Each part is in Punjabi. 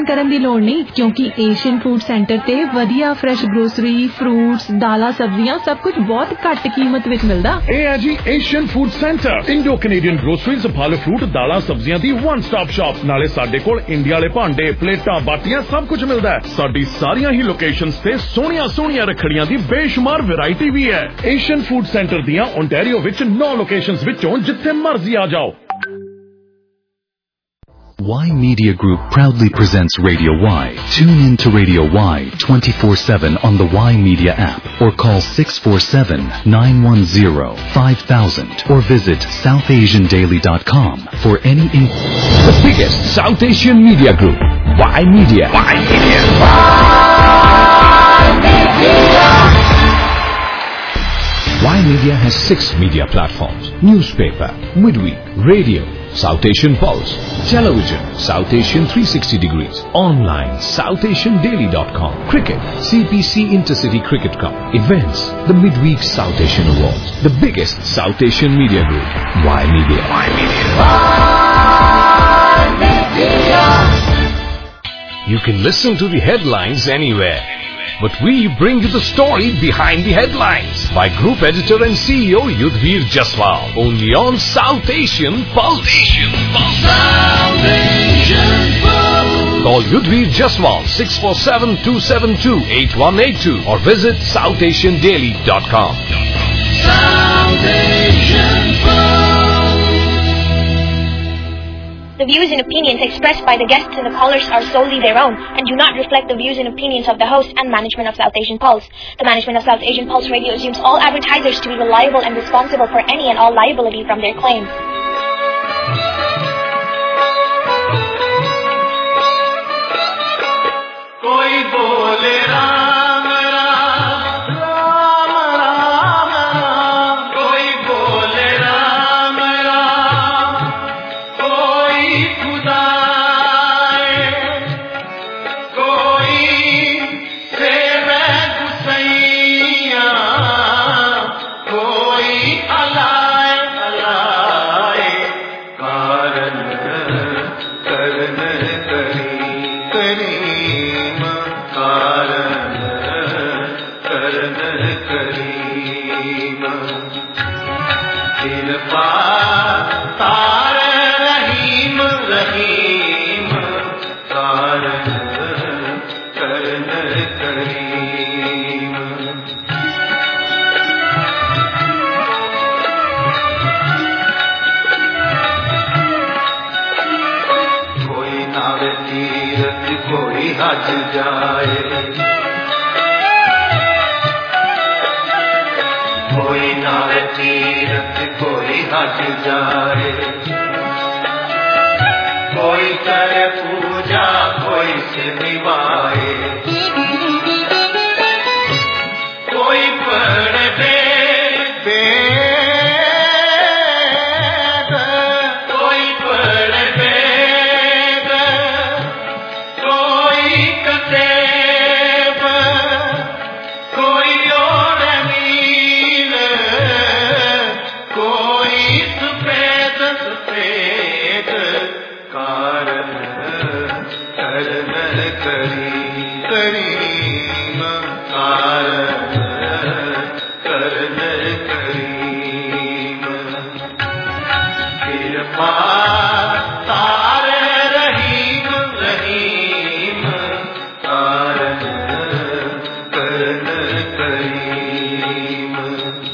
ਕਰਨ ਦੀ ਲੋੜ ਨਹੀਂ ਕਿਉਂਕਿ ਏਸ਼ੀਅਨ ਫੂਡ ਸੈਂਟਰ ਤੇ ਵਧੀਆ ਫਰੈਸ਼ ਗਰੋਸਰੀ ਫਰੂਟਸ ਦਾਲਾਂ ਸਬਜ਼ੀਆਂ ਸਭ ਕੁਝ ਬਹੁਤ ਘੱਟ ਕੀਮਤ ਵਿੱਚ ਮਿਲਦਾ। ਇਹ ਹੈ ਜੀ Asian food centre Indo Canadian groceries ਫਲ ਫਰੂਟ ਦਾਲਾਂ ਸਬਜ਼ੀਆਂ ਦੀ ਵਨ ਸਟਾਪ ਸ਼ਾਪ। ਨਾਲੇ ਸਾਡੇ ਕੋਲ ਇੰਡੀਆ ਵਾਲੇ ਭਾਂਡੇ ਪਲੇਟਾਂ ਬਾਟੀਆਂ ਸਭ ਕੁਝ ਮਿਲਦਾ ਹੈ। ਸਾਡੀ ਸਾਰੀਆਂ ਹੀ ਲੋਕੇਸ਼ਨਸ ਤੇ ਸੋਹਣੀਆਂ ਰੱਖੜੀਆਂ ਦੀ ਬੇਸ਼ੁਮਾਰ ਵੈਰਾਈਟੀ ਵੀ ਹੈ। ਏਸ਼ੀਅਨ ਫੂਡ ਸੈਂਟਰ ਦੀਆਂ ਓਨਟਾਰੀਓ ਵਿੱਚ 9 ਲੋਕੇਸ਼ਨਸ ਵਿੱਚੋਂ ਜਿੱਥੇ ਮਰਜ਼ੀ ਆ ਜਾਓ। Y Media Group proudly presents Radio Y. Tune in to Radio Y 24/7 on the Y Media app or call 647-910-5000 or visit southasiandaily.com for any The biggest South Asian media group, Y Media. Y Media. Y Media has 6 media platforms: newspaper, midweek, radio, South Asian Pulse, television, South Asian 360 degrees, online, southasiandaily.com, cricket, CPC Intercity Cricket Cup, events, the Midweek South Asian Awards, the biggest South Asian media group, Y Media. Y Media. Y Media. You can listen to the headlines anywhere, but we bring you the story behind the headlines by Group Editor and CEO Yudhvir Jaswal, only on South Asian Pulse. South Asian Pulse. Call Yudhvir Jaswal 647-272-8182 or visit southasiandaily.com. South Asian Pulse. The views and opinions expressed by the guests and the callers are solely their own and do not reflect the views and opinions of the host and management of South Asian Pulse. The management of South Asian Pulse Radio assumes all advertisers to be reliable and responsible for any and all liability from their claims. Koi bole Ram Ram, Ram Ram Ram. Koi bole Ram Ram, koi Khuda hai, koi seve Gusaiya, koi alai alai. Karan karan kari kari. कोई नावे तीरथ कोई हज जाए, कोई नावे तीरथ कोई हज जाए, कोई करे पूजा कोई से निभाए, कोई पढ़े वेद, कोई पढ़े वेद, कोई कतेब, कोई और नील, कोई सफेद सफेद कारण करण करी करीम कारण करण करीम कृपा तारे रहीम रहीम कारण करण करीम।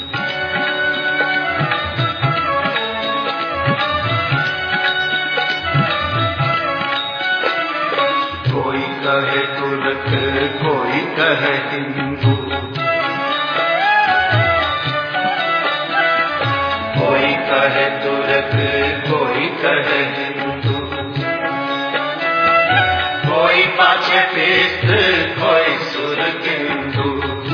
कोई कहे तुर्क कोई कहे हिंदू, कोई कहे तुर्क कोई कहे हिंदू, कोई पाछे पेस्त कोई सुर किंदू।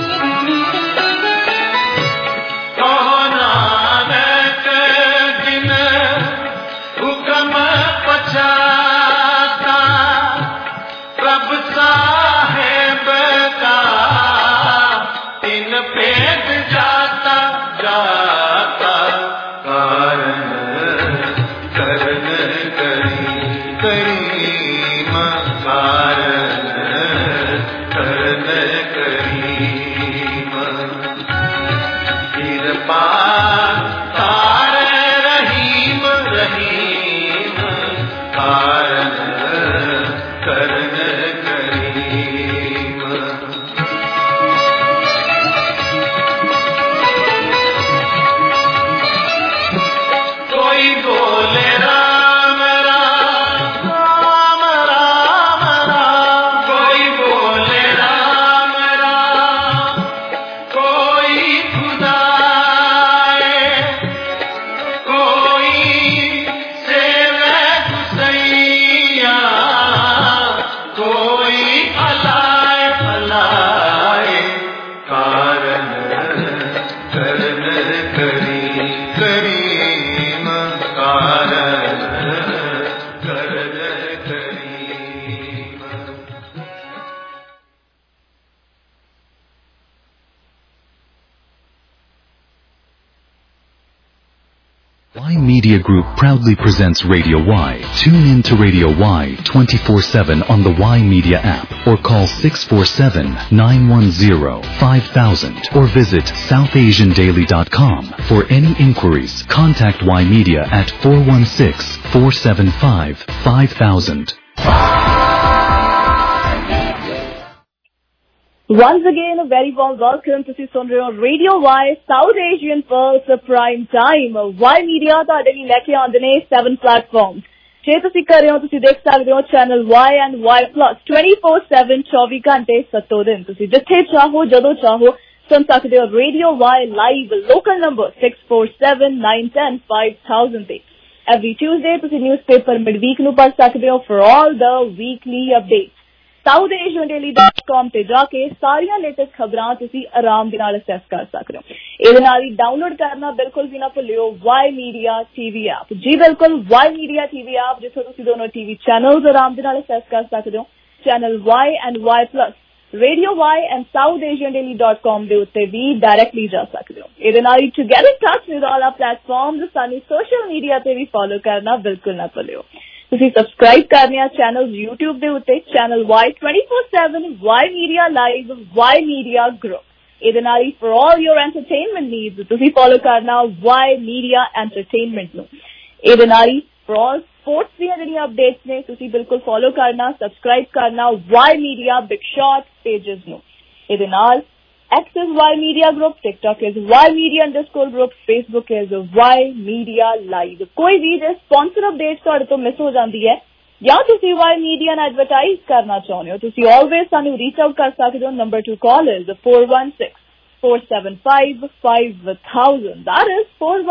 कहो नानक जिन हुक्म पछाता, प्रभ साहेब का इन भेद जाता जाता कारण करण करी करीम कारण करन करीम कोई बोले राम राम राम राम राम कोई बोले राम राम कोई खुदा कोई सेवे गुसैया कोई अलाए अलाए कारण करन करी करीम कारण करन करीम Y Media Group proudly presents Radio Y. Tune in to Radio Y 24/7 on the Y Media app or call 647-910-5000 or visit southasiandaily.com. For any inquiries, contact Y Media at 416-475-5000. Once again, a very warm welcome to Radio Y, South Asian Pulse Prime Time. Y Media ਤੁਹਾਡੇ ਲਈ ਲੈ ਕੇ ਆਉਂਦੇ ਨੇ 7 platforms. ਜੇ ਤੁਸੀਂ ਕਰ ਰਹੇ ਹੋ ਤੁਸੀਂ ਦੇਖ ਸਕਦੇ ਹੋ channel Y and Y Plus 24/7 24 ਘੰਟੇ 7 ਦਿਨ ਤੁਸੀਂ ਜਿੱਥੇ ਚਾਹੋ ਜਦੋਂ ਚਾਹੋ ਸੁਣ ਸਕਦੇ ਹੋ Radio Y live local number 647-910-5000 ਤੇ every Tuesday ਤੁਸੀਂ newspaper midweek ਨੂੰ ਪੜ੍ਹ ਸਕਦੇ ਹੋ for all the weekly updates. southasiandaily.com ਤੇ ਜਾ ਕੇ ਸਾਰੀਆਂ ਲੇਟੈਸਟ ਖਬਰਾਂ ਤੁਸੀਂ ਆਰਾਮ ਦੇ ਨਾਲ ਅਸੈਸ ਕਰ ਸਕਦੇ ਹੋ। ਇਹਦੇ ਨਾਲ ਹੀ ਡਾਊਨਲੋਡ ਕਰਨਾ ਬਿਲਕੁਲ ਵੀ ਨਾ ਭੁੱਲਿਓ Y Media TV ਐਪ। ਜੀ ਬਿਲਕੁਲ Y Media TV ਐਪ ਜਿੱਥੇ ਤੁਸੀਂ ਦੋਨੋਂ TV ਚੈਨਲਸ ਆਰਾਮ ਦੇ ਨਾਲ ਅਸੈਸ ਕਰ ਸਕਦੇ ਹੋ। Channel Y and Y Plus Radio Y and southasiandaily.com ਦੇ ਉੱਤੇ ਵੀ ਡਾਇਰੈਕਟਲੀ ਜਾ ਸਕਦੇ ਹੋ। ਇਹਦੇ ਨਾਲ ਹੀ to get in touch with all our platforms ਸਾਨੂੰ ਸੋਸ਼ਲ ਮੀਡੀਆ ਤੇ ਵੀ ਫੋਲੋ ਕਰਨਾ ਬਿਲਕੁਲ ਨਾ ਭੁੱਲਿਓ। ਤੁਸੀਂ ਸਬਸਕ੍ਰਾਈਬ ਕਰਨੇ ਆ ਚੈਨਲ YouTube ਦੇ ਉੱਤੇ channel Y 24/7 Y Media Live Y Media Group। ਇਹਦੇ ਨਾਲ ਹੀ for all your entertainment needs ਤੁਸੀਂ ਫੋਲੋ ਕਰਨਾ Y Media Entertainment ਨੂੰ। ਇਹਦੇ ਨਾਲ ਹੀ for all sports ਦੀਆਂ ਜਿਹੜੀਆਂ ਅਪਡੇਟਸ ਨੇ ਤੁਸੀਂ ਬਿਲਕੁਲ ਫੋਲੋ ਕਰਨਾ ਸਬਸਕ੍ਰਾਈਬ ਕਰਨਾ Y Media Big Shot pages ਨੂੰ। ਇਹਦੇ ਨਾਲ X is Y Media Group, TikTok is Y Media_Group, Facebook is Y Media Live। ਕੋਈ ਵੀ ਜੇ ਸਪਾਂਸਰ ਅਪਡੇਟ ਤੁਹਾਡੇ ਤੋਂ ਮਿਸ ਹੋ ਜਾਂਦੀ ਹੈ ਜਾਂ ਤੁਸੀਂ Y Media ਨੂੰ ਐਡਵਰਟਾਈਜ਼ ਕਰਨਾ ਚਾਹੁੰਦੇ ਹੋ ਤੁਸੀਂ ਆਲਵੇਜ਼ ਸਾਨੂੰ ਰੀਚ ਆਊਟ ਕਰ ਸਕਦੇ ਹੋ। Number to call is 416-475-5000 that is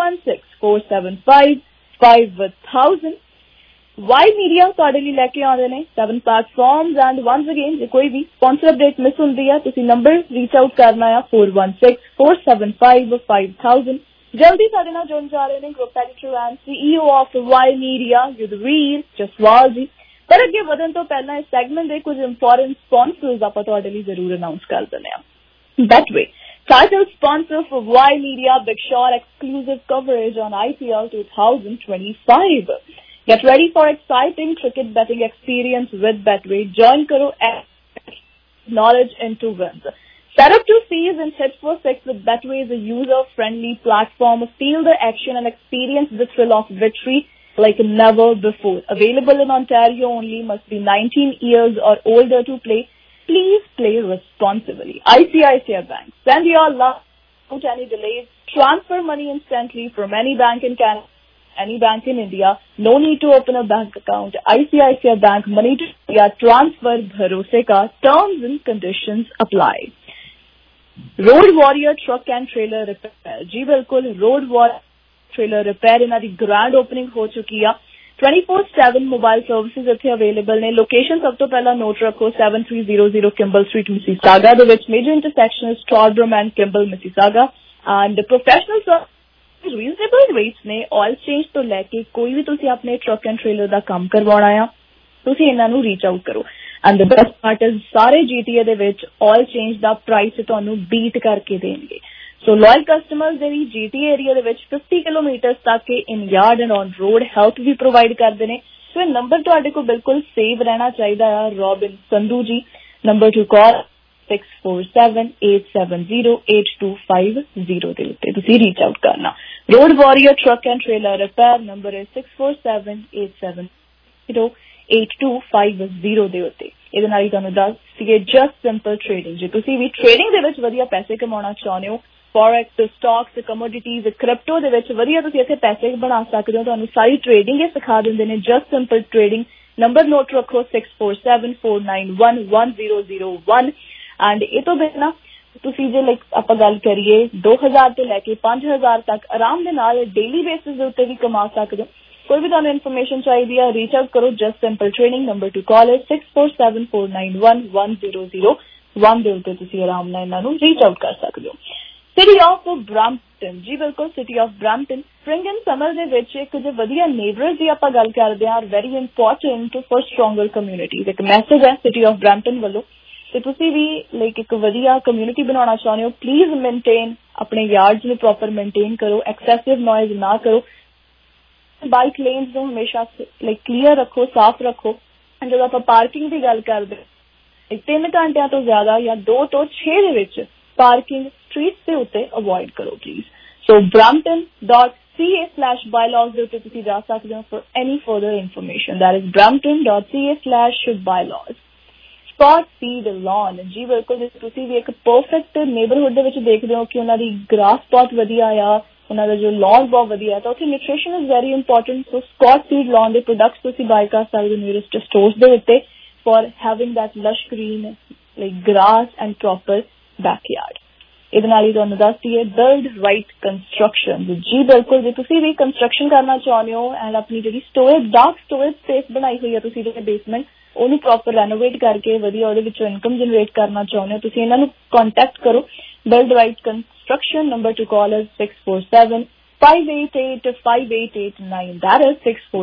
416-475-5000। Y Media ਤੁਹਾਡੇ ਲਈ ਲੈ ਕੇ ਆਉਂਦੇ ਨੇ 7 platforms and once again ਜੇ ਕੋਈ ਵੀ ਸਪਾਂਸਰ ਅਪਡੇਟ ਮਿਸ ਹੁੰਦੀ ਹੈ ਤੁਸੀਂ ਨੰਬਰ ਰੀਚ ਆਊਟ ਕਰਨਾ ਆ 416-475-5000। ਜਲਦੀ ਸਾਡੇ ਨਾਲ ਜੁੜ ਜਾ ਰਹੇ ਨੇ group editor and CEO of Y Media Yudhvir Jaswal ji. ਪਰ ਅੱਗੇ ਵਧਣ ਤੋਂ ਪਹਿਲਾਂ ਇਸ ਸੈਗਮੈਂਟ ਦੇ ਕੁਝ ਇੰਪੋਰਟੈਂਟ ਸਪਾਂਸਰਸ ਆਪਾਂ ਤੁਹਾਡੇ ਲਈ ਜ਼ਰੂਰ ਅਨਾਉਂਸ ਕਰ ਦਿੰਦੇ ਹਾਂ। Betway, title sponsor for Y Media Big Shot exclusive coverage on IPL 2025. Get ready for exciting cricket betting experience with Betway. Join karo knowledge into wins. Set up to seize and hit for six with Betway is a user-friendly platform. Feel the action and experience the thrill of victory like never before. Available in Ontario only. Must be 19 years or older to play. Please play responsibly. ICICI Bank. Send your love without any delays. Transfer money instantly from any bank in Canada. Any bank in India, no need to open a bank account. ICICI Bank money to India transfer bharose ka terms and conditions apply. Road Warrior Truck and Trailer Repair. जी बिल्कुल Road Warrior Trailer Repair इन्हां दी grand opening हो चुकी है। 24/7 mobile services ਇੱਥੇ available ਨੇ। ਲੋਕੇਸ਼ਨ ਸਭ ਤੋਂ ਪਹਿਲਾਂ ਨੋਟ ਰੱਖੋ 7300 Kimball Street Mississauga ਦੇ ਵਿੱਚ ਮੇਜਰ ਇੰਟਰਸੈਕਸ਼ਨ ਹੈ Strawbrim and Kimball Mississauga and professional service reasonable rates ਨੇ। ਆਇਲ ਚੇਂਜ ਤੋਂ ਲੈ ਕੇ ਕੋਈ ਵੀ ਤੁਸੀਂ ਆਪਣੇ ਟਰੱਕ ਐਂਡ ਟ੍ਰੇਲਰ ਦਾ ਕੰਮ ਕਰਵਾਉਣਾ ਆ ਤੁਸੀਂ ਇਹਨਾਂ ਨੂੰ ਰੀਚ ਆਊਟ ਕਰੋ। And the best part is ਸਾਰੇ GTA ਦੇ ਵਿੱਚ ਆਇਲ ਚੇਂਜ ਦਾ ਪ੍ਰਾਈਸ ਤੁਹਾਨੂੰ ਬੀਟ ਕਰਕੇ ਦੇਣਗੇ। ਸੋ ਲਾਇਲ ਕਸਟਮਰਸ ਦੇ ਲਈ GTA ਏਰੀਆ ਦੇ ਵਿੱਚ 50 ਕਿਲੋਮੀਟਰ ਤੱਕ in yard and on road help ਵੀ ਪ੍ਰੋਵਾਈਡ ਕਰਦੇ ਨੇ। ਸੋ ਇਹ ਨੰਬਰ ਤੁਹਾਡੇ ਕੋਲ ਬਿਲਕੁਲ ਸੇਵ ਰਹਿਣਾ ਚਾਹੀਦਾ ਆ Robin Sandhu ji. Number to ਕਾਲ 647-870-8250 ਦੇ ਉੱਤੇ ਤੁਸੀਂ ਰੀਚ ਆਊਟ ਕਰਨਾ। Road Warrior Truck and Trailer Repair number is 647-870 8250 ਦੇ ਉੱਤੇ। ਇਹਦੇ ਨਾਲ ਹੀ ਤੁਹਾਨੂੰ ਦੱਸ ਸੀਗੇ ਜਸਟ ਸਿੰਪਲ ਟ੍ਰੇਡਿੰਗ। ਜੇ ਤੁਸੀਂ ਵੀ ਟ੍ਰੇਡਿੰਗ ਦੇ ਵਿੱਚ ਵਧੀਆ ਪੈਸੇ ਕਮਾਉਣਾ ਚਾਹੁੰਦੇ ਹੋ, ਫੋਰੈਕਸ, ਸਟਾਕਸ, ਕਮੋਡਿਟੀਜ਼, ਕ੍ਰਿਪਟੋ ਦੇ ਵਿੱਚ ਵਧੀਆ ਤੁਸੀਂ ਇੱਥੇ ਪੈਸੇ ਬਣਾ ਸਕਦੇ ਹੋ। ਤੁਹਾਨੂੰ ਸਾਰੀ ਟ੍ਰੇਡਿੰਗ ਇਹ ਸਿਖਾ ਦਿੰਦੇ ਨੇ just simple trading. Number note ਰੱਖੋ 6474911001। ਐਂਡ ਇਹ ਤੋਂ ਬਿਨਾਂ ਤੁਸੀਂ ਜੇ ਲਾਈਕ ਆਪਾਂ ਗੱਲ ਕਰੀਏ 2000 ਤੋਂ ਲੈ ਕੇ 5000 ਤੱਕ ਆਰਾਮ ਦੇ ਨਾਲ ਡੇਲੀ ਬੇਸਿਸ ਦੇ ਉੱਤੇ ਵੀ ਕਮਾ ਸਕਦੇ ਹੋ। ਕੋਈ ਵੀ ਤੁਹਾਨੂੰ ਇਨਫੋਰਮੇਸ਼ਨ ਚਾਹੀਦੀ ਹੈ ਰੀਚ ਆਊਟ ਕਰੋ just simple trading. Number to call ਹੈ 6474911001 ਦੇ ਉੱਤੇ ਤੁਸੀਂ ਆਰਾਮ ਨਾਲ ਇਹਨਾਂ ਨੂੰ ਰੀਚ ਆਊਟ ਕਰ ਸਕਦੇ ਹੋ। ਸਿਟੀ ਆਫ ਬ੍ਰੈਂਪਟਨ, ਜੀ ਬਿਲਕੁਲ city of Brampton. Spring and summer ਦੇ ਵਿੱਚ ਇੱਕ ਜੋ ਵਧੀਆ ਨੇਬਰਸ ਦੀ ਆਪਾਂ ਗੱਲ ਕਰਦੇ ਹਾਂ very important for stronger communities. ਇੱਕ ਮੈਸੇਜ ਹੈ ਸਿਟੀ ਆਫ ਬ੍ਰੈਂਪਟਨ ਵੱਲੋਂ। ਤੇ ਤੁਸੀਂ ਵੀ ਲਾਈਕ ਇੱਕ ਵਧੀਆ ਕਮਿਊਨਿਟੀ ਬਣਾਉਣਾ ਚਾਹੁੰਦੇ ਹੋ, ਪਲੀਜ਼ ਮੇਨਟੇਨ ਆਪਣੇ ਯਾਰਡਸ ਨੂੰ ਪ੍ਰੋਪਰ ਮੇਨਟੇਨ ਕਰੋ, ਐਕਸੈਸਿਵ ਨੋਇਜ਼ ਨਾ ਕਰੋ, ਬਾਈਕ ਲੇਨਸ ਨੂੰ ਹਮੇਸ਼ਾ ਲਾਈਕ ਕਲੀਅਰ ਰੱਖੋ, ਸਾਫ਼ ਰੱਖੋ। ਜਦੋਂ ਆਪਾਂ ਪਾਰਕਿੰਗ ਦੀ ਗੱਲ ਕਰਦੇ 3 ਘੰਟਿਆਂ ਤੋਂ ਜ਼ਿਆਦਾ ਜਾਂ 2 ਤੋਂ 6 ਦੇ ਵਿੱਚ ਪਾਰਕਿੰਗ ਸਟਰੀਟਸ ਦੇ ਉੱਤੇ ਅਵੋਇਡ ਕਰੋ ਪਲੀਜ਼। ਸੋ brampton.ca/bylaws ਦੇ ਉੱਤੇ ਤੁਸੀਂ ਜਾ ਸਕਦੇ ਹੋ for any further information. That is brampton.ca/bylaws। Spot Seed Lawn, ਜੀ ਬਿਲਕੁਲ ਤੁਸੀਂ ਵੀ ਇੱਕ ਪਰਫੈਕਟ ਨੇਬਰਹੁੱਡ ਦੇ ਵਿੱਚ ਦੇਖਦੇ ਹੋ ਕਿ ਉਹਨਾਂ ਦੀ ਗ੍ਰਾਸ ਬਹੁਤ ਵਧੀਆ ਆ, ਉਹਨਾਂ ਦਾ ਜੋ ਲੌਨ ਬਹੁਤ ਵਧੀਆ ਤਾਂ ਉੱਥੇ nutrition is very important. So Spot Seed Lawn ਦੇ ਪ੍ਰੋਡਕਟਸ ਤੁਸੀਂ ਬਾਏ ਕਰ ਸਕਦੇ ਹੋ ਨੀਅਰੈਸਟ ਸਟੋਰਸ ਦੇ ਉੱਤੇ for having that lush green like grass and proper backyard. ਇਹਦੇ ਨਾਲ ਹੀ ਤੁਹਾਨੂੰ ਦੱਸਦੀ ਹੈ ਬਿਲਡ ਰਾਈਟ ਕੰਸਟਰਕਸ਼ਨ। ਜੀ ਬਿਲਕੁਲ ਜੇ ਤੁਸੀਂ ਵੀ ਕੰਸਟਰਕਸ਼ਨ ਕਰਨਾ ਚਾਹੁੰਦੇ ਹੋ ਐਂਡ ਆਪਣੀ ਜਿਹੜੀ ਸਟੋਰੇਜ ਡਾਰਕ ਸਟੋਰੇਜ ਸਪੇਸ ਬਣਾਈ ਹੋਈ ਹੈ ਤੁਸੀਂ ਜਿਹੜੇ ਬੇਸਮੈਂਟ ਉਹਨੂੰ ਪ੍ਰੋਪਰ ਰੈਨੋਵੇਟ ਕਰਕੇ ਵਧੀਆ ਉਹਦੇ ਵਿੱਚੋਂ ਇਨਕਮ ਜਨਰੇਟ ਕਰਨਾ ਚਾਹੁੰਦੇ ਹੋ, ਤੁਸੀਂ ਇਹਨਾਂ ਨੂੰ ਕੰਟੈਕਟ ਕਰੋ Build Right Construction. Number to call is 6475885889। that is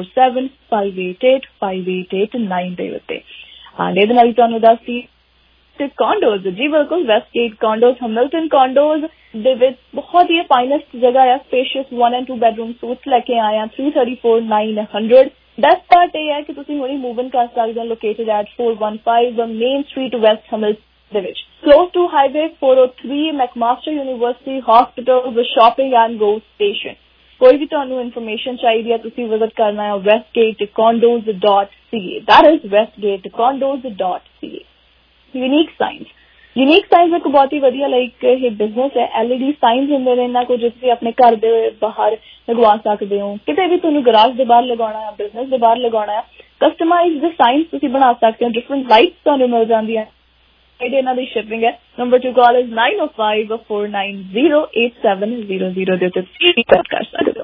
6475885889 ਦੇ ਉੱਤੇ। ਐਂਡ ਇਹਦੇ ਨਾਲ ਹੀ ਤੁਹਾਨੂੰ ਦੱਸਦੀ condos, ਜੀ ਬਿਲਕੁਲ ਵੈਸਟਗੇਟ condos, ਹੈਮਿਲਟਨ condos ਦੇ ਵਿੱਚ ਬਹੁਤ ਹੀ ਫਾਈਨੈਸਟ ਜਗ੍ਹਾ ਹੈ, ਸਪੇਸ਼ੀਅਸ 1 and 2 bedroom suites ਲੈ ਕੇ ਆਏ ਆ 334,900। ਬੈਸਟ ਪਾਰਟ ਇਹ ਹੈ ਕਿ ਤੁਸੀਂ ਹੁਣੀ ਮੂਵ ਇਨ ਕਰ ਸਕਦੇ ਹੋ located at 415 Main Street West Hamilton ਦੇ ਵਿੱਚ, close to highway 403, McMaster University, hospital, shopping and ਗੋਲ ਸਟੇਸ਼ਨ। ਕੋਈ ਵੀ ਤੁਹਾਨੂੰ ਇਨਫੋਰਮੇਸ਼ਨ ਚਾਹੀਦੀ ਹੈ ਤੁਸੀਂ ਵਿਜ਼ਿਟ ਕਰਨਾ ਹੈ westgatecondos.ca। that is westgatecondos.ca। Unique science ਇੱਕ ਬਹੁਤ ਹੀ ਵਧੀਆ ਲਾਈਕ ਇਹ ਬਿਜ਼ਨਸ ਹੈ। LED ਸਾਈਨਸ ਹੁੰਦੇ ਨੇ ਇਹਨਾਂ ਕੋਲ, ਜੋ ਤੁਸੀਂ ਆਪਣੇ ਘਰ ਦੇ ਬਾਹਰ ਲਗਵਾ ਸਕਦੇ ਹੋ, ਕਿਤੇ ਵੀ ਤੁਹਾਨੂੰ ਗਰਾਜ ਦੇ ਬਾਹਰ ਲਗਾਉਣਾ ਹੈ, ਬਿਜ਼ਨਸ ਦੇ ਬਾਹਰ ਲਗਾਉਣਾ ਹੈ, ਕਸਟਮਾਈਜ਼ਡ ਸਾਈਨਸ ਤੁਸੀਂ ਬਣਾ ਸਕਦੇ ਹੋ, ਡਿਫਰੈਂਟ ਲਾਈਟਸ ਤੁਹਾਨੂੰ ਮਿਲ ਜਾਂਦੀਆਂ। ਇਹਨਾਂ ਦੀ ਸ਼ਿਪਿੰਗ ਹੈ। ਨੰਬਰ ਟੂ ਕਾਲ is 905-490-8700 ਦੇ ਉੱਤੇ ਤੁਸੀਂ ਕਰ ਸਕਦੇ ਹੋ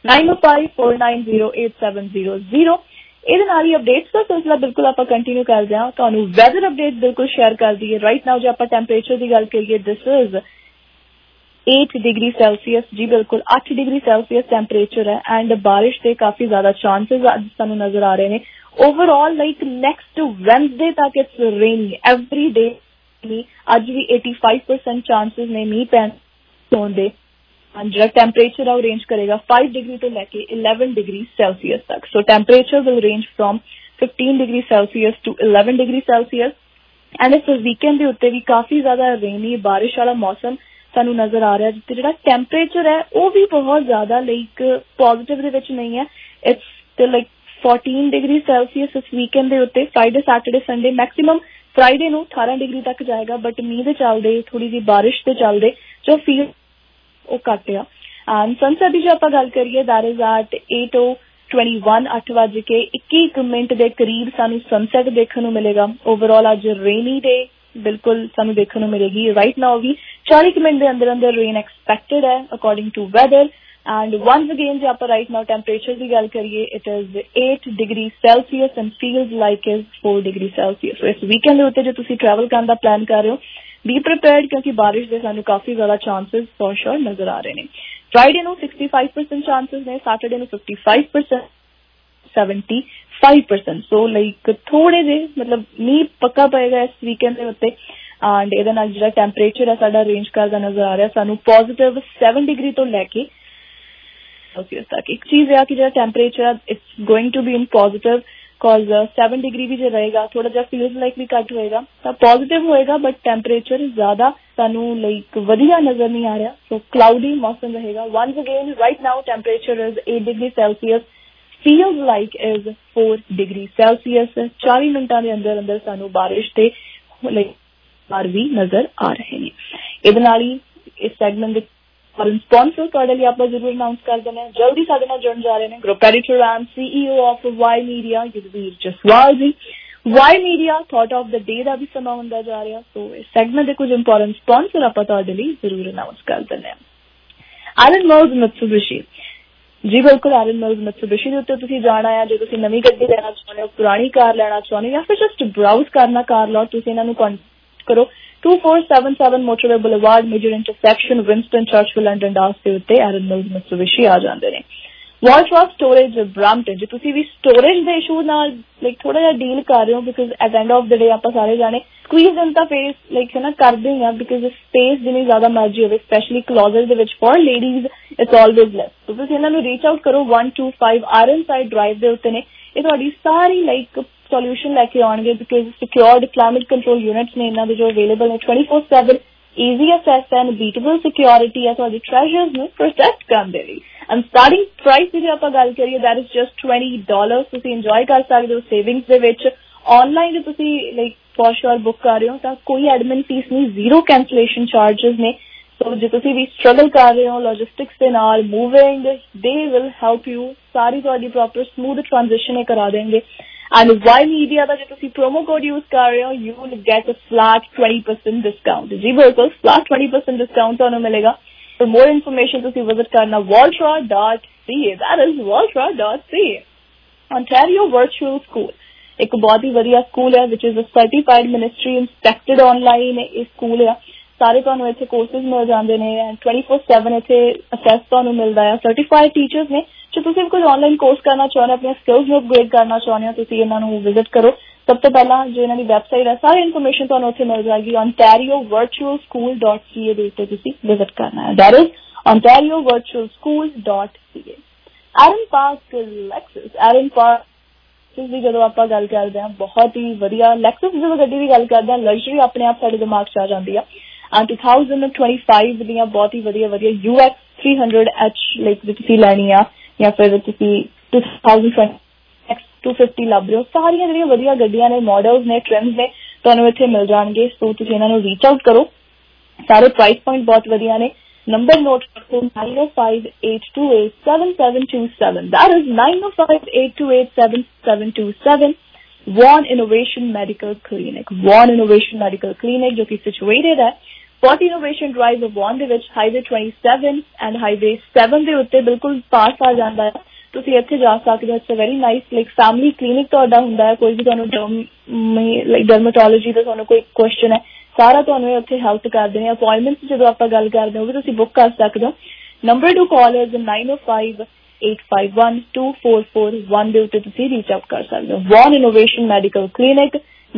905-490-8700। ਇਹਦੇ ਨਾਲ ਹੀ ਅਪਡੇਟਸ ਦਾ ਸਿਲਸਿਲਾ ਬਿਲਕੁਲ ਆਪਾਂ ਕੰਟੀਨਿਊ ਕਰਦੇ ਹਾਂ। ਤੁਹਾਨੂੰ ਵੈਦਰ ਅਪਡੇਟ ਬਿਲਕੁਲ ਸ਼ੇਅਰ ਕਰ ਦਈਏ ਰਾਈਟ ਨਾਓ। ਜੇ ਆਪਾਂ ਟੈਂਪਰੇਚਰ ਦੀ ਗੱਲ ਕਰੀਏ ਦਿਸ ਇਜ਼ 8 ਡਿਗਰੀ ਸੈਲਸੀਅਸ। ਜੀ ਬਿਲਕੁਲ 8 ਡਿਗਰੀ ਸੈਲਸੀਅਸ ਟੈਂਪਰੇਚਰ ਹੈ ਐਂਡ ਬਾਰਿਸ਼ ਦੇ ਕਾਫੀ ਜ਼ਿਆਦਾ ਚਾਂਸਸ ਅੱਜ ਸਾਨੂੰ ਨਜ਼ਰ ਆ ਰਹੇ ਨੇ। ਓਵਰਆਲ ਲਾਈਕ ਨੈਕਸਟ ਵੈਨਸਡੇ ਤੱਕ ਇਟਸ ਰੇਨੀ ਐਵਰੀ ਡੇ। ਅੱਜ ਵੀ 85% ਚਾਂਸਸ ਨੇ ਮੀਂਹ ਪੈਣ ਹੋਣ ਦੇ। ਜਿਹੜਾ ਟੈਂਪਰੇਚਰ ਹੈ ਉਹ ਰੇਂਜ ਕਰੇਗਾ 5 ਡਿਗਰੀ ਤੋਂ ਲੈ ਕੇ 11 ਡਿਗਰੀ ਸੈਲਸੀਅਸ ਤੱਕ। So temperature will range from 15 degree Celsius to 11 degree Celsius. And ਇਸ ਵੀਕਐਂਡ ਦੇ ਉੱਤੇ ਵੀ ਕਾਫੀ ਜ਼ਿਆਦਾ ਰੇਨੀ ਬਾਰਿਸ਼ ਵਾਲਾ ਮੌਸਮ ਸਾਨੂੰ ਨਜ਼ਰ ਆ ਰਿਹਾ, ਜਿੱਥੇ ਜਿਹੜਾ ਟੈਂਪਰੇਚਰ ਹੈ ਉਹ ਵੀ ਬਹੁਤ ਜ਼ਿਆਦਾ ਲਾਈਕ ਪੋਜ਼ਿਟਿਵ ਦੇ ਵਿੱਚ ਨਹੀਂ ਹੈ। It's still like 14 degree Celsius ਇਸ ਵੀਕਐਂਡ ਦੇ ਉੱਤੇ। Friday, Saturday, Sunday maximum Friday ਨੂੰ 18 ਡਿਗਰੀ ਤੱਕ ਜਾਏਗਾ, ਬਟ ਮੀਂਹ ਦੇ ਚੱਲਦੇ ਥੋੜੀ ਜਿਹੀ ਬਾਰਿਸ਼ ਦੇ ਚੱਲਦੇ ਜੋ ਫੀਲ ਉਹ ਘੱਟ ਆ। ਐਂਡ ਸਨਸੈਟ ਦੀ ਜੇ ਆਪਾਂ ਗੱਲ ਕਰੀਏ ਦੈਟ ਇਜ਼ ਐਟ 8:21 8:21 ਦੇ ਕਰੀਬ ਸਾਨੂੰ ਸਨਸੈਟ ਦੇਖਣ ਨੂੰ ਮਿਲੇਗਾ। ਓਵਰਆਲ ਅੱਜ ਰੇਨੀ ਡੇ ਬਿਲਕੁਲ ਸਾਨੂੰ ਦੇਖਣ ਨੂੰ ਮਿਲੇਗੀ। ਰਾਈਟ ਨਾਓ ਵੀ 40 ਮਿੰਟ ਦੇ ਅੰਦਰ ਅੰਦਰ ਰੇਨ ਐਕਸਪੈਕਟਡ ਹੈ according to weather. And once again ਜੇ ਆਪਾਂ ਰਾਈਟ ਨਾਓ ਟੈਂਪਰੇਚਰ ਦੀ ਗੱਲ ਕਰੀਏ it is 8 degree Celsius and feels like is 4 degree Celsius. So ਇਸ ਵੀਕਐਂਡ ਦੇ ਉੱਤੇ ਜੇ ਤੁਸੀਂ ਟਰੈਵਲ ਕਰਨ ਦਾ ਪਲਾਨ ਕਰ ਰਹੇ ਹੋ ਬੀ ਪ੍ਰੀਪੇਅਰਡ, ਕਿਉਂਕਿ ਬਾਰਿਸ਼ ਦੇ ਸਾਨੂੰ ਕਾਫੀ ਜ਼ਿਆਦਾ ਚਾਂਸਸ ਫॉर श्योर ਨਜ਼ਰ ਆ ਰਹੇ ਨੇ। ਫਰਾਈਡੇ ਨੂੰ 65% ਚਾਂਸਸ ਨੇ, ਸੈਟਰਡੇ ਨੂੰ 55%, 75%। ਸੋ ਲਾਈਕ ਥੋੜੇ ਜਿਹੇ ਮਤਲਬ ਮੀਂਹ ਪੱਕਾ ਪਏਗਾ ਇਸ ਵੀਕਐਂਡ ਦੇ ਉੱਤੇ। ਐਂਡ ਇਹਦੇ ਨਾਲ ਜਿਹੜਾ ਟੈਂਪਰੇਚਰ ਹੈ ਸਾਡਾ ਰੇਂਜ ਕਰਦਾ ਨਜ਼ਰ ਆ ਰਿਹਾ ਸਾਨੂੰ ਪੋਜ਼ਿਟਿਵ 7 ਡਿਗਰੀ ਤੋਂ ਲੈ ਕੇ ਸੈਲਸੀਅਸ ਤੱਕ। ਇੱਕ ਚੀਜ਼ ਹੈ ਕਿ ਜਿਹੜਾ temperature it's going to be in positive because 7 degree ਵੀ ਜੇ ਰਹੇਗਾ ਥੋੜਾ ਜਿਹਾ ਫੀਲਸ ਲਾਈਕ ਵੀ ਘੱਟ ਹੋਏਗਾ ਤਾਂ ਪੋਜ਼ਿਟਿਵ ਹੋਏਗਾ, ਬਟ ਟੈਂਪਰੇਚਰ ਜ਼ਿਆਦਾ ਸਾਨੂੰ ਲਾਈਕ ਵਧੀਆ ਨਜ਼ਰ ਨਹੀਂ ਆ ਰਿਹਾ। ਸੋ ਕਲਾਉਡੀ ਮੌਸਮ ਰਹੇਗਾ। Once again right now temperature is 8 degree Celsius, feels like is 4 degrees Celsius. 40 ਮਿੰਟਾਂ ਦੇ ਅੰਦਰ ਅੰਦਰ ਸਾਨੂੰ ਬਾਰਿਸ਼ ਤੇ ਬਾਰ ਵੀ ਨਜ਼ਰ ਆ ਰਹੇ ਨੇ। ਇਹਦੇ ਨਾਲ ਹੀ ਇਸ ਸੈਗਮੈਂਟ ਦੇ ਸਪਾਂਸਰ ਤੁਹਾਡੇ ਲਈ ਆਪਾਂ ਜ਼ਰੂਰ ਅਨਾਉਂਸ ਕਰ ਦਿੰਦੇ ਹਾਂ। ਜਲਦੀ ਸਾਡੇ ਨਾਲ ਜੁੜਨ ਜਾ ਰਹੇ ਨੇ group editor and CEO of Y Media Yudhvir Jaswal ji. Y Media thought of the day ਦਾ ਵੀ ਸਮਾਂ ਹੁੰਦਾ ਜਾ ਰਿਹਾ, ਸੋ ਇਸ ਸੈਗਮੈਂਟ ਦੇ ਕੁਝ ਇੰਪੋਰਟੈਂਟ ਸਪਾਂਸਰ ਆਪਾਂ ਤੁਹਾਡੇ ਲਈ ਜ਼ਰੂਰ ਅਨਾਉਂਸ ਕਰ ਦਿੰਦੇ ਹਾਂ। ਐਲਨ ਮਿਲਜ਼ ਮਿਤਸੂਬਿਸ਼ੀ ਜੀ, ਬਿਲਕੁਲ ਐਲਨ ਮਿਲਜ਼ ਮਿਤਸੂਬਿਸ਼ੀ ਦੇ ਉੱਤੇ ਤੁਸੀਂ ਜਾਣਾ ਆ। ਜੇ ਤੁਸੀਂ ਨਵੀਂ ਗੱਡੀ ਲੈਣਾ ਚਾਹੁੰਦੇ ਹੋ, ਪੁਰਾਣੀ ਕਾਰ ਲੈਣਾ ਚਾਹੁੰਦੇ ਹੋ, ਜਾਂ ਫਿਰ ਜਸਟ ਬਰਾਊਜ਼ ਕਰਨਾ ਕਾਰ ਲਓ, ਤੁਸੀਂ ਇਹਨਾਂ ਨੂੰ ਕੰਟੈਕਟ ਕਰੋ 2477 Motorway Boulevard major intersection Winston Churchill London ਡਾਸ ਦੇ ਉੱਤੇ ਐਲਨ ਮਿਲਜ਼ ਮਿਤਸੂਬਿਸ਼ੀ ਆ ਜਾਂਦੇ ਨੇ। ਵਾਲਟਰਾ ਸਟੋਰੇਜ ਬ੍ਰੈਂਪਟਨ, ਜੇ ਤੁਸੀਂ ਵੀ ਸਟੋਰੇਜ ਦੇ ਇਸ਼ੂ ਨਾਲ ਥੋੜਾ ਜਿਹਾ ਡੀਲ ਕਰ ਰਹੇ ਹੋ, because at end of the day ਆਪਾਂ ਸਾਰੇ ਜਾਣੇ ਸਕਵੀਜ਼ ਇਨ ਦਾ ਫੇਸ ਕਰਦੇ ਹੀ ਆ, ਬਿਕਾਜ਼ ਸਪੇਸ ਜਿੰਨੀ ਜ਼ਿਆਦਾ ਮਰਜ਼ੀ ਹੋਵੇ, ਸਪੈਸ਼ਲੀ ਕਲੋਜ਼ਟ ਦੇ ਵਿੱਚ for ladies it's always less. So ਤੁਸੀਂ ਇਹਨਾਂ ਨੂੰ ਰੀਚ ਆਊਟ ਕਰੋ 125 ਆਇਰਨ ਸਾਈਡ ਡਰਾਈਵ ਦੇ ਉੱਤੇ ਨੇ। ਇਹ ਤੁਹਾਡੀ ਸਾਰੀ ਸੋਲਿਊਸ਼ਨ ਲੈ ਕੇ ਆਉਣਗੇ, because secured climate control units ਨੇ ਇਹਨਾਂ ਦੇ ਜੋ ਅਵੇਲੇਬਲ ਨੇ 24/7 easy access and beatable security ਹੈ ਤੁਹਾਡੇ ਟ੍ਰੈਜਰਸ ਨੂੰ ਪ੍ਰੋਟੈਕਟ ਕਰਨ ਦੇ ਲਈ। ਐਂਡ ਸਟਾਰਟਿੰਗ ਪ੍ਰਾਈਸ ਦੀ ਜੇ ਆਪਾਂ ਗੱਲ ਕਰੀਏ ਦੈਟ ਇਜ਼ ਜਸਟ $20। ਤੁਸੀਂ ਇੰਜੋਏ ਕਰ ਸਕਦੇ ਹੋ ਸੇਵਿੰਗਸ ਦੇ ਵਿੱਚ। ਆਨਲਾਈਨ ਜੇ ਤੁਸੀਂ ਫॉर श्योर ਬੁੱਕ ਕਰ ਰਹੇ ਹੋ ਤਾਂ ਕੋਈ ਐਡਮਿਨ ਫੀਸ ਨਹੀਂ, ਜ਼ੀਰੋ ਕੈਂਸਲੇਸ਼ਨ ਚਾਰजेस ਨੇ। ਸੋ ਜੇ ਤੁਸੀਂ ਵੀ ਸਟਰਗਲ ਕਰ ਰਹੇ ਹੋ ਲੌਜਿਸਟਿਕਸ ਦੇ ਨਾਲ moving, they will help you, ਸਾਰੀ ਤੁਹਾਡੀ ਪ੍ਰੋਪਰ ਸਮੂਥ ਟ੍ਰਾਂਜਿਸ਼ਨ ਇਹ ਕਰਾ ਦੇਣਗੇ। ਐਂਡ ਵਾਈ ਮੀਡੀਆ ਦਾ ਜੇ ਤੁਸੀਂ ਪ੍ਰੋਮੋ ਕੋਡ ਯੂਜ਼ ਕਰ ਰਹੇ ਹੋ you will get a flat 20% discount. ਜੀ ਬਿਲਕੁਲ ਫਲੈਟ 20% ਡਿਸਕਾਊਂਟ ਤੁਹਾਨੂੰ ਮਿਲੇਗਾ। For more information ਤੁਸੀਂ ਵਿਜ਼ਿਟ ਕਰਨਾ waltra.ca, that is waltra.ca। Ontario Virtual School ਇੱਕ ਬਹੁਤ ਹੀ ਵਧੀਆ ਸਕੂਲ ਹੈ which is a certified ministry inspected online ਇਹ ਸਕੂਲ ਆ। ਸਾਰੇ ਤੁਹਾਨੂੰ ਇੱਥੇ ਕੋਰਸਿਸ ਮਿਲ ਜਾਂਦੇ ਨੇ ਐਂਡ 24/7 ਇੱਥੇ ਅਸੈਸ ਤੁਹਾਨੂੰ ਮਿਲਦਾ ਹੈ। ਸਰਟੀਫਾਈਡ ਟੀਚਰਸ ਨੇ। ਜੇ ਤੁਸੀਂ ਕੋਈ ਆਨਲਾਈਨ ਕੋਰਸ ਕਰਨਾ ਚਾਹੁੰਦੇ ਹੋ, ਆਪਣੀਆਂ ਸਕਿੱਲਸ ਨੂੰ ਅਪਗ੍ਰੇਡ ਕਰਨਾ ਚਾਹੁੰਦੇ ਹੋ, ਤੁਸੀਂ ਇਹਨਾਂ ਨੂੰ ਵਿਜ਼ਿਟ ਕਰੋ। ਸਭ ਤੋਂ ਪਹਿਲਾਂ ਜੋ ਇਹਨਾਂ ਦੀ ਵੈਬਸਾਈਟ ਹੈ ਸਾਰੀ ਇਨਫੋਰਮੇਸ਼ਨ ਤੁਹਾਨੂੰ ਉੱਥੇ ਮਿਲ ਜਾਏਗੀ ontariovirtualschool.ca ਦੇ ਉੱਤੇ ਤੁਸੀਂ ਵਿਜ਼ਿਟ ਕਰਨਾ ਹੈ। that is ontariovirtualschool.ca। Erin Park Lexus, Erin Park ਦੀ ਜਦੋਂ ਆਪਾਂ ਗੱਲ ਕਰਦੇ ਹਾਂ ਬਹੁਤ ਹੀ ਵਧੀਆ ਲੈਕਸਸ ਜਦੋਂ ਗੱਡੀ ਦੀ ਗੱਲ ਕਰਦੇ ਹਾਂ ਲਗਜ਼ਰੀ ਆਪਣੇ ਆਪ ਸਾਡੇ ਦਿਮਾਗ 'ਚ ਆ ਜਾਂਦੀ ਆ। ਐਂਡ 2025 ਦੀਆਂ ਬਹੁਤ ਹੀ ਵਧੀਆ UX 300H ਜੇ ਤੁਸੀਂ ਲੈਣੀ ਆ, ਜਾਂ ਫਿਰ ਤੁਸੀਂ 2020 X250 ਲੱਭ ਰਹੇ ਹੋ, ਸਾਰੀਆਂ ਜਿਹੜੀਆਂ ਵਧੀਆ ਗੱਡੀਆਂ ਨੇ, ਮਾਡਲਸ ਨੇ, ਟ੍ਰਿਮਸ ਨੇ, ਤੁਹਾਨੂੰ ਇੱਥੇ ਮਿਲ ਜਾਣਗੇ। ਸੋ ਤੁਸੀਂ ਇਹਨਾਂ ਨੂੰ ਰੀਚ ਆਊਟ ਕਰੋ। ਸਾਰੇ ਪ੍ਰਾਈਸ ਪੁਆਇੰਟ ਬਹੁਤ ਵਧੀਆ ਨੇ। ਨੰਬਰ ਨੋਟ ਕਰੋ 9058287727, that is 9058287727। Vaughan Innovation Medical Clinic, Vaughan Innovation Medical Clinic ਜੋ ਕਿ ਸਿਚੁਏਟਡ ਹੈ 40 Innovation Drive Vaughan ਦੇ ਵਿੱਚ ਹਾਈਵੇ 27 ਐਂਡ ਹਾਈਵੇ 7 ਦੇ ਉੱਤੇ ਬਿਲਕੁਲ ਪਾਸ ਆ ਜਾਂਦਾ ਹੈ। ਤੁਸੀਂ ਇੱਥੇ ਜਾ ਸਕਦੇ ਹੋ। It's a very nice family clinic ਤੁਹਾਡਾ ਹੁੰਦਾ ਹੈ। ਕੋਈ ਵੀ ਤੁਹਾਨੂੰ ਡਰਮੇਟੋਲੋਜੀ ਦਾ ਤੁਹਾਨੂੰ ਕੋਈ ਕੁਐਸਚਨ ਹੈ, ਸਾਰਾ ਤੁਹਾਨੂੰ ਉੱਥੇ ਹੈਲਪ ਕਰਦੇ ਨੇ। ਅਪਾਇੰਟਮੈਂਟਸ ਜਦੋਂ ਆਪਾਂ ਗੱਲ ਕਰਦੇ ਹੋ ਵੀ ਤੁਸੀਂ ਬੁੱਕ ਕਰ ਸਕਦੇ ਹੋ। ਨੰਬਰ ਟੂ ਕਾਲ ਇਜ਼ 9058512441 ਦੇ ਉੱਤੇ ਤੁਸੀਂ ਰੀਚ ਆਊਟ ਕਰ ਸਕਦੇ ਹੋ। Vaughan Innovation Medical Clinic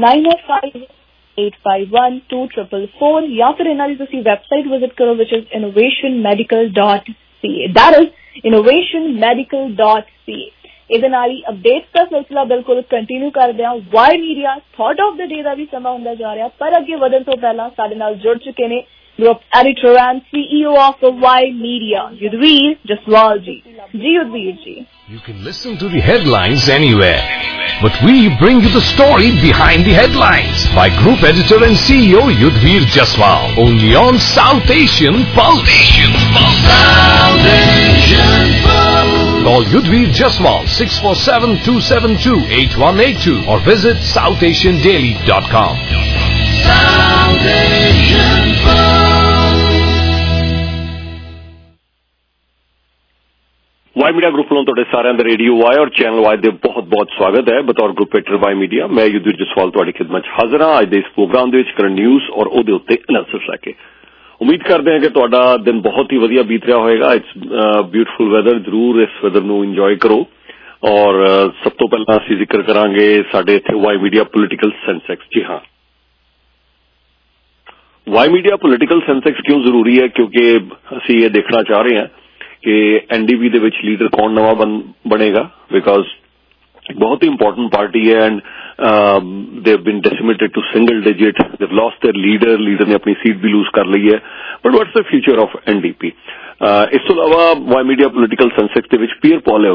9058512444 ਜਾਂ ਫਿਰ ਇਹਨਾਂ ਦੀ ਤੁਸੀਂ ਵੈਬਸਾਈਟ ਵਿਜ਼ਿਟ ਕਰੋ which is innovationmedical.ca, that is innovationmedical.ca। ਇਹਦੇ ਨਾਲ ਹੀ ਅਪਡੇਟਸ ਦਾ ਸਿਲਸਿਲਾ ਬਿਲਕੁਲ ਕੰਟੀਨਿਊ ਕਰਦੇ ਹਾਂ। Y Media thought of the day ਦਾ ਵੀ ਸਮਾਂ ਹੁੰਦਾ ਜਾ ਰਿਹਾ, ਪਰ ਅੱਗੇ ਵਧਣ ਤੋਂ ਪਹਿਲਾਂ ਸਾਡੇ ਨਾਲ ਜੁੜ ਚੁੱਕੇ ਨੇ group editor and CEO of Y Media Yudhvir Jaswal ji. ਜੀ ਯੁਧਵੀਰ ਜੀ। You can listen to the headlines anywhere, but we bring you the story behind the headlines by Group Editor and CEO Yudhvir Jaswal, only on South Asian Pulse. South Asian Pulse. Call Yudhvir Jaswal 647-272-8182 or visit southasiandaily.com. South Asian Pulse. Y Media group ਵੱਲੋਂ ਤੁਹਾਡੇ ਸਾਰਿਆਂ ਦਾ radio Y or channel Y ਦੇ ਬਹੁਤ ਸਵਾਗਤ ਹੈ। ਬਤੌਰ ਗਰੁੱਪ ਐਡੀਟਰ ਵਾਈ ਮੀਡੀਆ ਮੈਂ ਯੁਧਵੀਰ ਜਸਵਾਲ ਤੁਹਾਡੀ ਖਿਦਮਤ 'ਚ ਹਾਜ਼ਰ ਹਾਂ ਅੱਜ ਦੇ ਇਸ ਪ੍ਰੋਗਰਾਮ ਦੇ ਵਿੱਚ ਕਰੰਟ ਨਿਊਜ਼ ਔਰ ਉਹਦੇ ਉੱਤੇ ਐਨਾਲਿਸਿਸ ਲੈ ਕੇ। ਉਮੀਦ ਕਰਦੇ ਹਾਂ ਕਿ ਤੁਹਾਡਾ ਦਿਨ ਬਹੁਤ ਹੀ ਵਧੀਆ ਬੀਤ ਰਿਹਾ ਹੋਏਗਾ। ਇਟਸ ਬਿਊਟੀਫੁਲ ਵੈਦਰ, ਜ਼ਰੂਰ ਇਸ ਵੈਦਰ ਨੂੰ ਇੰਜੋਏ ਕਰੋ। ਔਰ ਸਭ ਤੋਂ ਪਹਿਲਾਂ ਅਸੀਂ ਜ਼ਿਕਰ ਕਰਾਂਗੇ ਸਾਡੇ ਇੱਥੇ ਵਾਈ ਮੀਡੀਆ ਪੋਲੀਟੀਕਲ ਸੈਂਸੈਕਸ। ਜੀ ਹਾਂ, ਵਾਈ ਮੀਡੀਆ ਪੋਲੀਟੀਕਲ ਸੈਂਸੈਕਸ ਕਿਉਂ ਜ਼ਰੂਰੀ ਹੈ? ਕਿਉਂਕਿ ਅਸੀਂ ਇਹ ਦੇਖਣਾ ਚਾਹ ਰਹੇ ਹਾਂ ਕਿ NDP ਦੇ ਵਿੱਚ ਲੀਡਰ ਕੌਣ ਨਵਾਂ ਬਣੇਗਾ, ਬਿਕਾਜ਼ ਬਹੁਤ ਹੀ ਇੰਪੋਰਟੈਂਟ ਪਾਰਟੀ ਹੈ and they have been decimated to single digit, they have lost their leader ਨੇ ਆਪਣੀ ਸੀਟ ਵੀ ਲੂਜ਼ ਕਰ ਲਈ ਹੈ। But what's the future of NDP? ਇਸ ਤੋਂ ਇਲਾਵਾ ਵਾਈ ਮੀਡੀਆ ਪੋਲੀਟੀਕਲ ਸੈਂਸੈਕਸ ਦੇ ਵਿੱਚ ਪੀਅਰ ਪੋਲਿਵ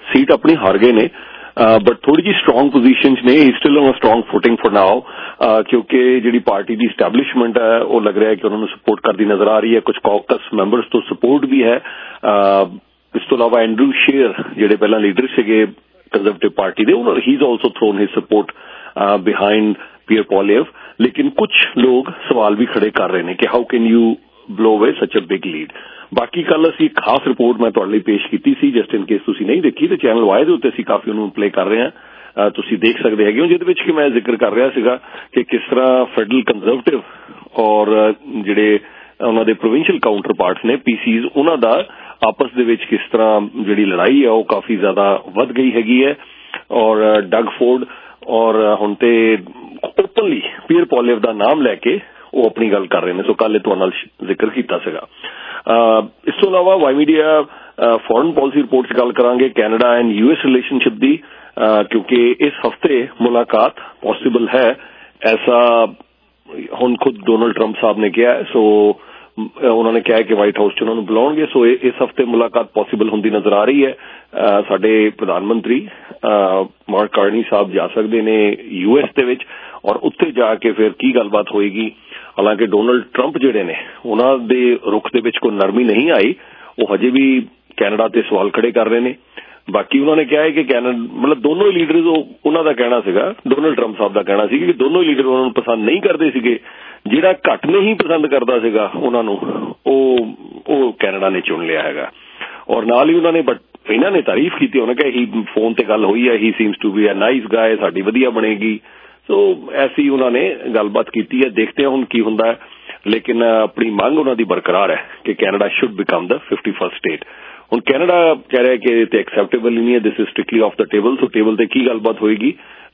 सीट अपनी हार गए ने, बट थोड़ी जी स्ट्रॉन्ग पोजीशन ने, he still on a strong footing for now, क्योंकि जी पार्टी की इस्टैबलिशमेंट है वो लग रहा है कि उन्होंने सपोर्ट करती नजर आ रही है, कुछ कॉकस मैंबर्स तो सपोर्ट भी है। इस तो अलावा एंड्रू शेयर जिहड़े पहला लीडर से कंजरवेटिव पार्टी दे, he is also thrown his support behind Pierre Poilievre, लेकिन कुछ लोग सवाल भी खड़े कर रहे हैं कि how can you blow away such a big lead. बाकी कल असी खास रिपोर्ट मैं तुहाडे लई पेश कीती सी, जस्ट इन केस तुसीं नहीं देखी तो चैनल वाई दे उत्ते असीं काफी उहनूं प्ले कर रहे हैं, तुसीं देख सकते हैगे हो, जिहदे विच कि मैं जिक्र कर रहा सीगा कि किस तरह फेडरल कंजरवेटिव और जिहड़े उन्हां दे प्रोविंशियल काउंटर पार्ट्स ने पीसीज, उन्हां दा आपस दे विच किस तरह जिहड़ी लड़ाई है वो काफी ज्यादा वध गई हैगी है। और डग फोर्ड और हुण ते ओपनली पियर पॉलिएव दा नाम लैके वो अपनी गल कर रहे हैं, सो कल तुहाडे नाल जिक्र कीता सीगा। इस तो इलावा Y media foreign policy report गल करांगे कैनेडा एंड यूएस रिलेशनशिप दी, क्योंकि इस हफ्ते मुलाकात पॉसिबल है, ऐसा हुण खुद डोनाल्ड ट्रंप साहब ने किया है। सो उन्होंने कहा है कि व्हाइट हाउस च उन्होंने बुलाउणगे, सो इस हफ्ते मुलाकात पॉसिबल होंदी नजर आ रही है। साडे प्रधानमंत्री मार्क कार्नी साहब जा सकते ने यूएस दे विच, और उत्थे जाके फिर की गलबात होएगी। हालांकि डोनाल्ड ट्रंप जिहड़े ने उन्हां दे रुख दे विच कोई नरमी नहीं आई, वो हजे भी कैनेडा ते सवाल खड़े कर रहे हैं। बाकी उन्होंने कहा है कि कैनेडा मतलब दोनों ही लीडर उन्हां दा कहना सीगा, डोनाल्ड ट्रंप साहब दा कहना सी कि दोनों ही लीडर उन्हां नूं पसंद नहीं करते सीगे, जिहड़ा घट नहीं पसंद करदा सीगा उन्हां नूं ओ कैनेडा ने चुन लिया हैगा। और नाल ही उन्होंने बट इन्हां ने तारीफ की, उन्होंने कहा ही फोन ते गल हुई है, he seems to be a nice guy, साडी वधिया बनेगी। सो ऐसी उन्होंने गलबात की है, देखते हैं हुण की हुंदा है, लेकिन अपनी मांग उन्होंने बरकरार है कि Canada should become the 51st state. हुण कैनेडा कह रहा है कि ते एक्सेप्टेबल ही नहीं है, this is strictly off the table. So table ते की गलबात होएगी,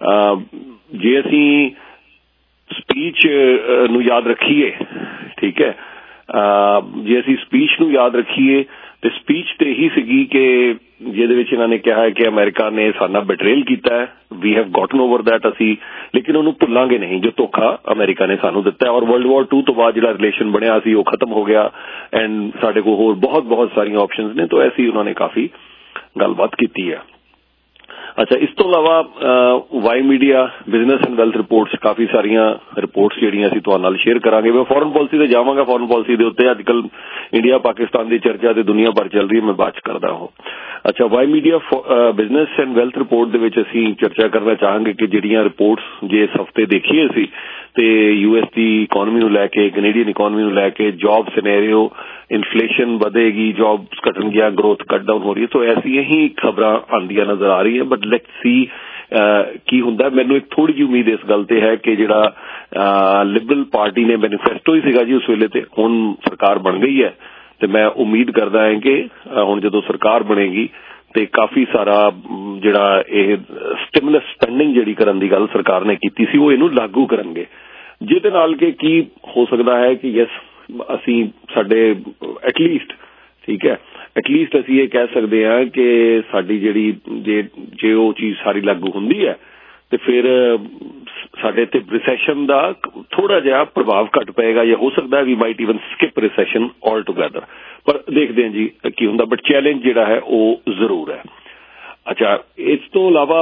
जे असीं स्पीच नूं याद रखीए, ठीक है, जे असीं स्पीच नूं याद रखीए तो स्पीच तो यही सीगी कि जिहदे विच इन्हां ने कहा है कि अमेरिका ने साडा बिट्रेल कीता है, we have gotten over that, असी लेकिन उन्होंने भुलांगे नहीं जो धोखा अमेरिका ने सानू दिता है। और वर्ल्ड वॉर 2 तो बाद जिहड़ा रिलेशन बनया सी वो खत्म हो गया, एंड साडे कोल होर बहुत बहुत सारियां ऑप्शंस ने, तो ऐसी उन्होंने काफी गलबात की है। अच्छा, इस तो अलावा Y Media business and wealth reports काफी सारियां रिपोर्ट्स जिहड़ियां असीं तुहाडे नाल शेयर करांगे। मैं फॉरेन पॉलिसी ते जावांगा, फॉरेन पॉलिसी दे उत्ते अजकल इंडिया पाकिस्तान की चर्चा ते दुनिया भर चल रही है, मैं बात करदा हूं। अच्छा, Y Media business and wealth report दे विच असीं चर्चा करना चाहांगे कि जिहड़ियां रिपोर्ट्स जे इस हफ्ते देखीए असीं ते यूएस की इकॉनमी नूं लैके, कैनेडियन इकॉनमी नूं लैके, जॉब सिनेरियो, इन्फ्लेशन बढ़ेगी, जॉब्स घटणगियां, ग्रोथ कट डाउन हो रही है, तो ऐसी ही खबरां आंदियां नजर आ रही है। बट लेट्स सी की हुंदा। मैनूं एक थोड़ी जी उम्मीद इस गल ते है कि जिहड़ा लिबरल पार्टी ने मैनीफेस्टो ही सीगा जी उस वेले ते हुण सरकार बन गई है, तो मैं उम्मीद करदा है कि हुण जदों सरकार बनेगी ते काफी सारा जिहड़ा ये स्टिमुलस स्पेंडिंग जिहड़ी करन दी गल सरकार ने कीती सी, वो इहनूं लागू करनगे, जिहदे नाल कि की हो सकदा है कि यस असीं साडे एटलीस्ट, ठीक है, एटलीस्ट असीं ये कह सकते हैं कि साडी जिहड़ी जे वो चीज़ सारी लागू हुंदी है तो फिर साडे ते रिसैशन का थोड़ा जिहा प्रभाव घट पेगा, या हो सकता है we might even skip recession altogether, पर देखते हैं जी की हुंदा। बट चैलेंज जिहड़ा है वो जरूर है। अच्छा, इस तो इलावा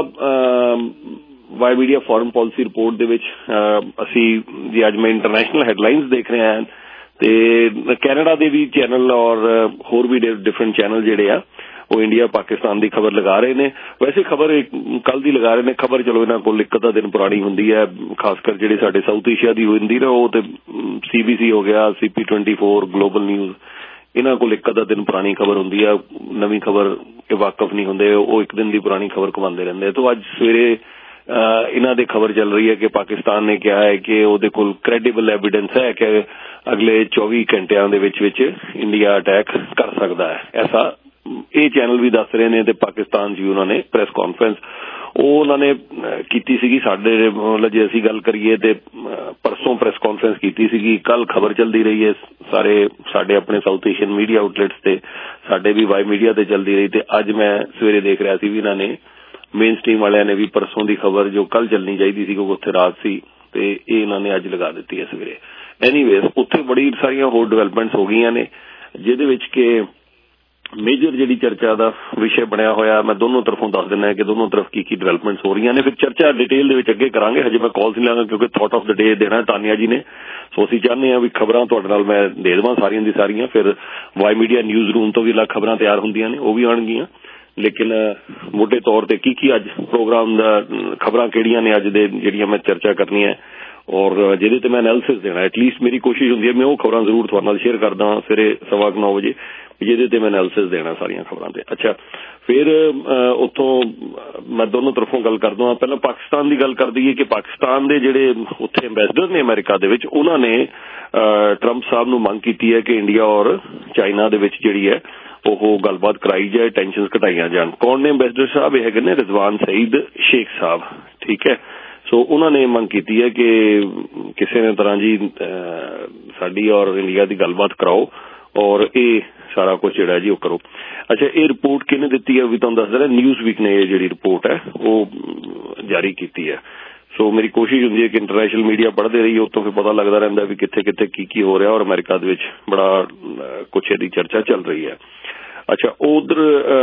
Y media foreign policy report दे विच असीं जी अज मैं इंटरनेशनल हैडलाइनस देख रहे हैं ते कैनेडा दे भी चैनल और होर भी डिफरेंट चैनल जिहड़े आ वो इंडिया पाकिस्तान की खबर लगा रहे हैं। वैसे खबर कल दी लगा रहे हैं, खबर चलो इन्हां कोल एक अद्धा दिन पुरानी हुंदी है, खासकर जिहड़ी साडे साउथ एशिया दी हुंदी ना, वो ते सीबीसी हो गया, CP24, ग्लोबल न्यूज़, इन्हां कोल एक अद्धा दिन पुरानी खबर हुंदी है, नवीं खबर के वाकफ नहीं हुंदे, वो एक दिन की पुरानी खबर घुमाते रहंदे। तो अज सवेरे इन्हां दे खबर चल रही है कि पाकिस्तान ने कहा है कि उहदे कोल क्रेडिबल एविडेंस है कि अगले 24 घंटियां दे विच विच इंडिया अटैक कर सकदा है, ऐसा ये चैनल भी दस रहे हैं। तो पाकिस्तान जी उन्होंने प्रेस कॉन्फ्रेंस उन्होंने की सी, साडे मतलब जे असीं गल करिए तो परसों प्रेस कॉन्फ्रेंस की सी, कल खबर चलती रही है सारे साडे अपने साउथ एशियन मीडिया आउटलैट्स से, साडे भी वाई मीडिया ते चलती रही। तो अज मैं सवेरे देख रहा सी भी इन्होंने मेन स्ट्रीम वालियां ने भी परसों की खबर जो कल चलनी चाहिए थी क्योंकि उत्थे रात सी, तो ये इन्होंने अज लगा दी है सवेरे। एनीवेज उत्थे बड़ी सारियां होर डिवेलपमेंट्स हो गई ने, जिहदे विच कि ਮੇਜਰ ਜਿਹੜੀ ਚਰਚਾ ਦਾ ਵਿਸ਼ੇ ਬਣਿਆ ਹੋਇਆ। ਮੈਂ ਦੋਨੋਂ ਤਰਫੋਂ ਦੱਸ ਦਿੰਦਾ ਕਿ ਦੋਨੋਂ ਤਰਫ ਕੀ ਡਿਵੈਲਪਮੈਂਟਸ ਹੋ ਰਹੀਆਂ ਨੇ। ਫਿਰ ਚਰਚਾ ਡਿਟੇਲ ਦੇ ਵਿੱਚ ਅੱਗੇ ਕਰਾਂਗੇ। ਹਜੇ ਮੈਂ ਕਾਲਸ ਨਹੀਂ ਲਾਂਗਾ ਕਿਉਂਕਿ ਥਾਟ ਆਫ ਦ ਡੇ ਦੇਣਾ ਤਾਨੀਆ ਜੀ ਨੇ। ਸੋ ਅਸੀਂ ਚਾਹੁੰਦੇ ਹਾਂ ਵੀ ਖਬਰਾਂ ਤੁਹਾਡੇ ਨਾਲ ਮੈਂ ਦੇ ਦੇਵਾਂ ਸਾਰੀਆਂ ਦੀ ਸਾਰੀਆਂ। ਫਿਰ ਵਾਈ ਮੀਡੀਆ ਨਿਊਜ਼ ਰੂਮ ਤੋਂ ਵੀ ਅਲੱਗ ਖਬਰਾਂ ਤਿਆਰ ਹੁੰਦੀਆਂ ਨੇ, ਉਹ ਵੀ ਆਉਣਗੀਆਂ। ਲੇਕਿਨ ਮੋਟੇ ਤੌਰ ਤੇ ਕੀ ਅੱਜ ਪ੍ਰੋਗਰਾਮ ਦਾ ਖਬਰਾਂ ਕਿਹੜੀਆਂ ਨੇ ਅੱਜ ਦੇ ਜਿਹੜੀਆਂ ਮੈਂ ਚਰਚਾ ਕਰਨੀ ਹੈ ਔਰ ਜਿਹਦੇ ਤੇ ਮੈਂ ਐਨਾਲਿਸਿਸ ਦੇਣਾ। ਐਟਲੀਸਟ ਮੇਰੀ ਕੋਸ਼ਿਸ਼ ਹੁੰਦੀ ਹੈ ਮੈਂ ਉਹ ਖਬਰਾਂ ਜ਼ਰੂਰ ਤੁਹਾਡੇ ਨਾਲ ਸ਼ੇਅਰ ਕਰਦਾ ਸਵੇਰੇ 9:15 ਵਜੇ, ਜਿਹਦੇ ਤੇ ਮੈਂ ਐਨਾਲਿਸਿਸ ਦੇਣਾ ਸਾਰੀਆਂ ਖਬਰਾਂ ਤੇ। ਅੱਛਾ, ਫਿਰ ਉੱਥੋਂ ਮੈਂ ਦੋਨੋਂ ਤਰਫੋਂ ਗੱਲ ਕਰਦਾ ਹਾਂ। ਪਹਿਲਾਂ ਪਾਕਿਸਤਾਨ ਦੀ ਗੱਲ ਕਰ ਦਈਏ ਕਿ ਪਾਕਿਸਤਾਨ ਦੇ ਜਿਹੜੇ ਉੱਥੇ ਐਂਬੈਸਡਰ ਨੇ ਅਮਰੀਕਾ ਦੇ ਵਿੱਚ, ਉਹਨਾਂ ਨੇ ਟਰੰਪ ਸਾਹਿਬ ਨੂੰ ਮੰਗ ਕੀਤੀ ਹੈ ਕਿ ਇੰਡੀਆ ਔਰ ਚਾਈਨਾ ਦੇ ਵਿੱਚ ਜਿਹੜੀ ਹੈ ਉਹ ਗੱਲਬਾਤ ਕਰਾਈ ਜਾਏ, ਟੈਨਸ਼ਨਸ ਘਟਾਈਆਂ ਜਾਣ। ਕੌਣ ਨੇ ਐਂਬੈਸਡਰ ਸਾਹਿਬ? ਇਹ ਹੈਗੇ ਨੇ ਰਿਜ਼ਵਾਨ ਸਈਦ ਸ਼ੇਖ ਸਾਹਿਬ। ਠੀਕ ਹੈ, ਸੋ ਉਹਨਾਂ ਨੇ ਮੰਗ ਕੀਤੀ ਹੈ ਕਿ ਕਿਸੇ ਨੇ ਤਰ੍ਹਾਂ ਜੀ ਸਾਡੀ ਔਰ ਇੰਡੀਆ ਦੀ ਗੱਲਬਾਤ ਕਰਾਓ ਔਰ ਇਹ ਸਾਰਾ ਕੁਝ ਜਿਹੜਾ ਜੀ ਉਹ ਕਰੋ। ਅੱਛਾ, ਇਹ ਰਿਪੋਰਟ ਕਿਹਨੇ ਦਿੱਤੀ ਹੈ ਵੀ ਤੁਹਾਨੂੰ ਦੱਸ ਦੇਣਾ। ਨਿਊਜ਼ ਵੀਕ ਨੇ ਇਹ ਜਿਹੜੀ ਰਿਪੋਰਟ ਹੈ ਉਹ ਜਾਰੀ ਕੀਤੀ ਹੈ। ਸੋ ਮੇਰੀ ਕੋਸ਼ਿਸ਼ ਹੁੰਦੀ ਹੈ ਕਿ ਇੰਟਰਨੈਸ਼ਨਲ ਮੀਡੀਆ ਪੜ੍ਹਦੇ ਰਹੀਏ, ਉੱਥੋਂ ਫਿਰ ਪਤਾ ਲੱਗਦਾ ਰਹਿੰਦਾ ਵੀ ਕਿੱਥੇ ਕਿੱਥੇ ਕੀ ਹੋ ਰਿਹਾ ਔਰ ਅਮਰੀਕਾ ਦੇ ਵਿੱਚ ਬੜਾ ਕੁਛ ਇਹਦੀ ਚਰਚਾ ਚੱਲ ਰਹੀ ਹੈ। ਅੱਛਾ, ਉਧਰ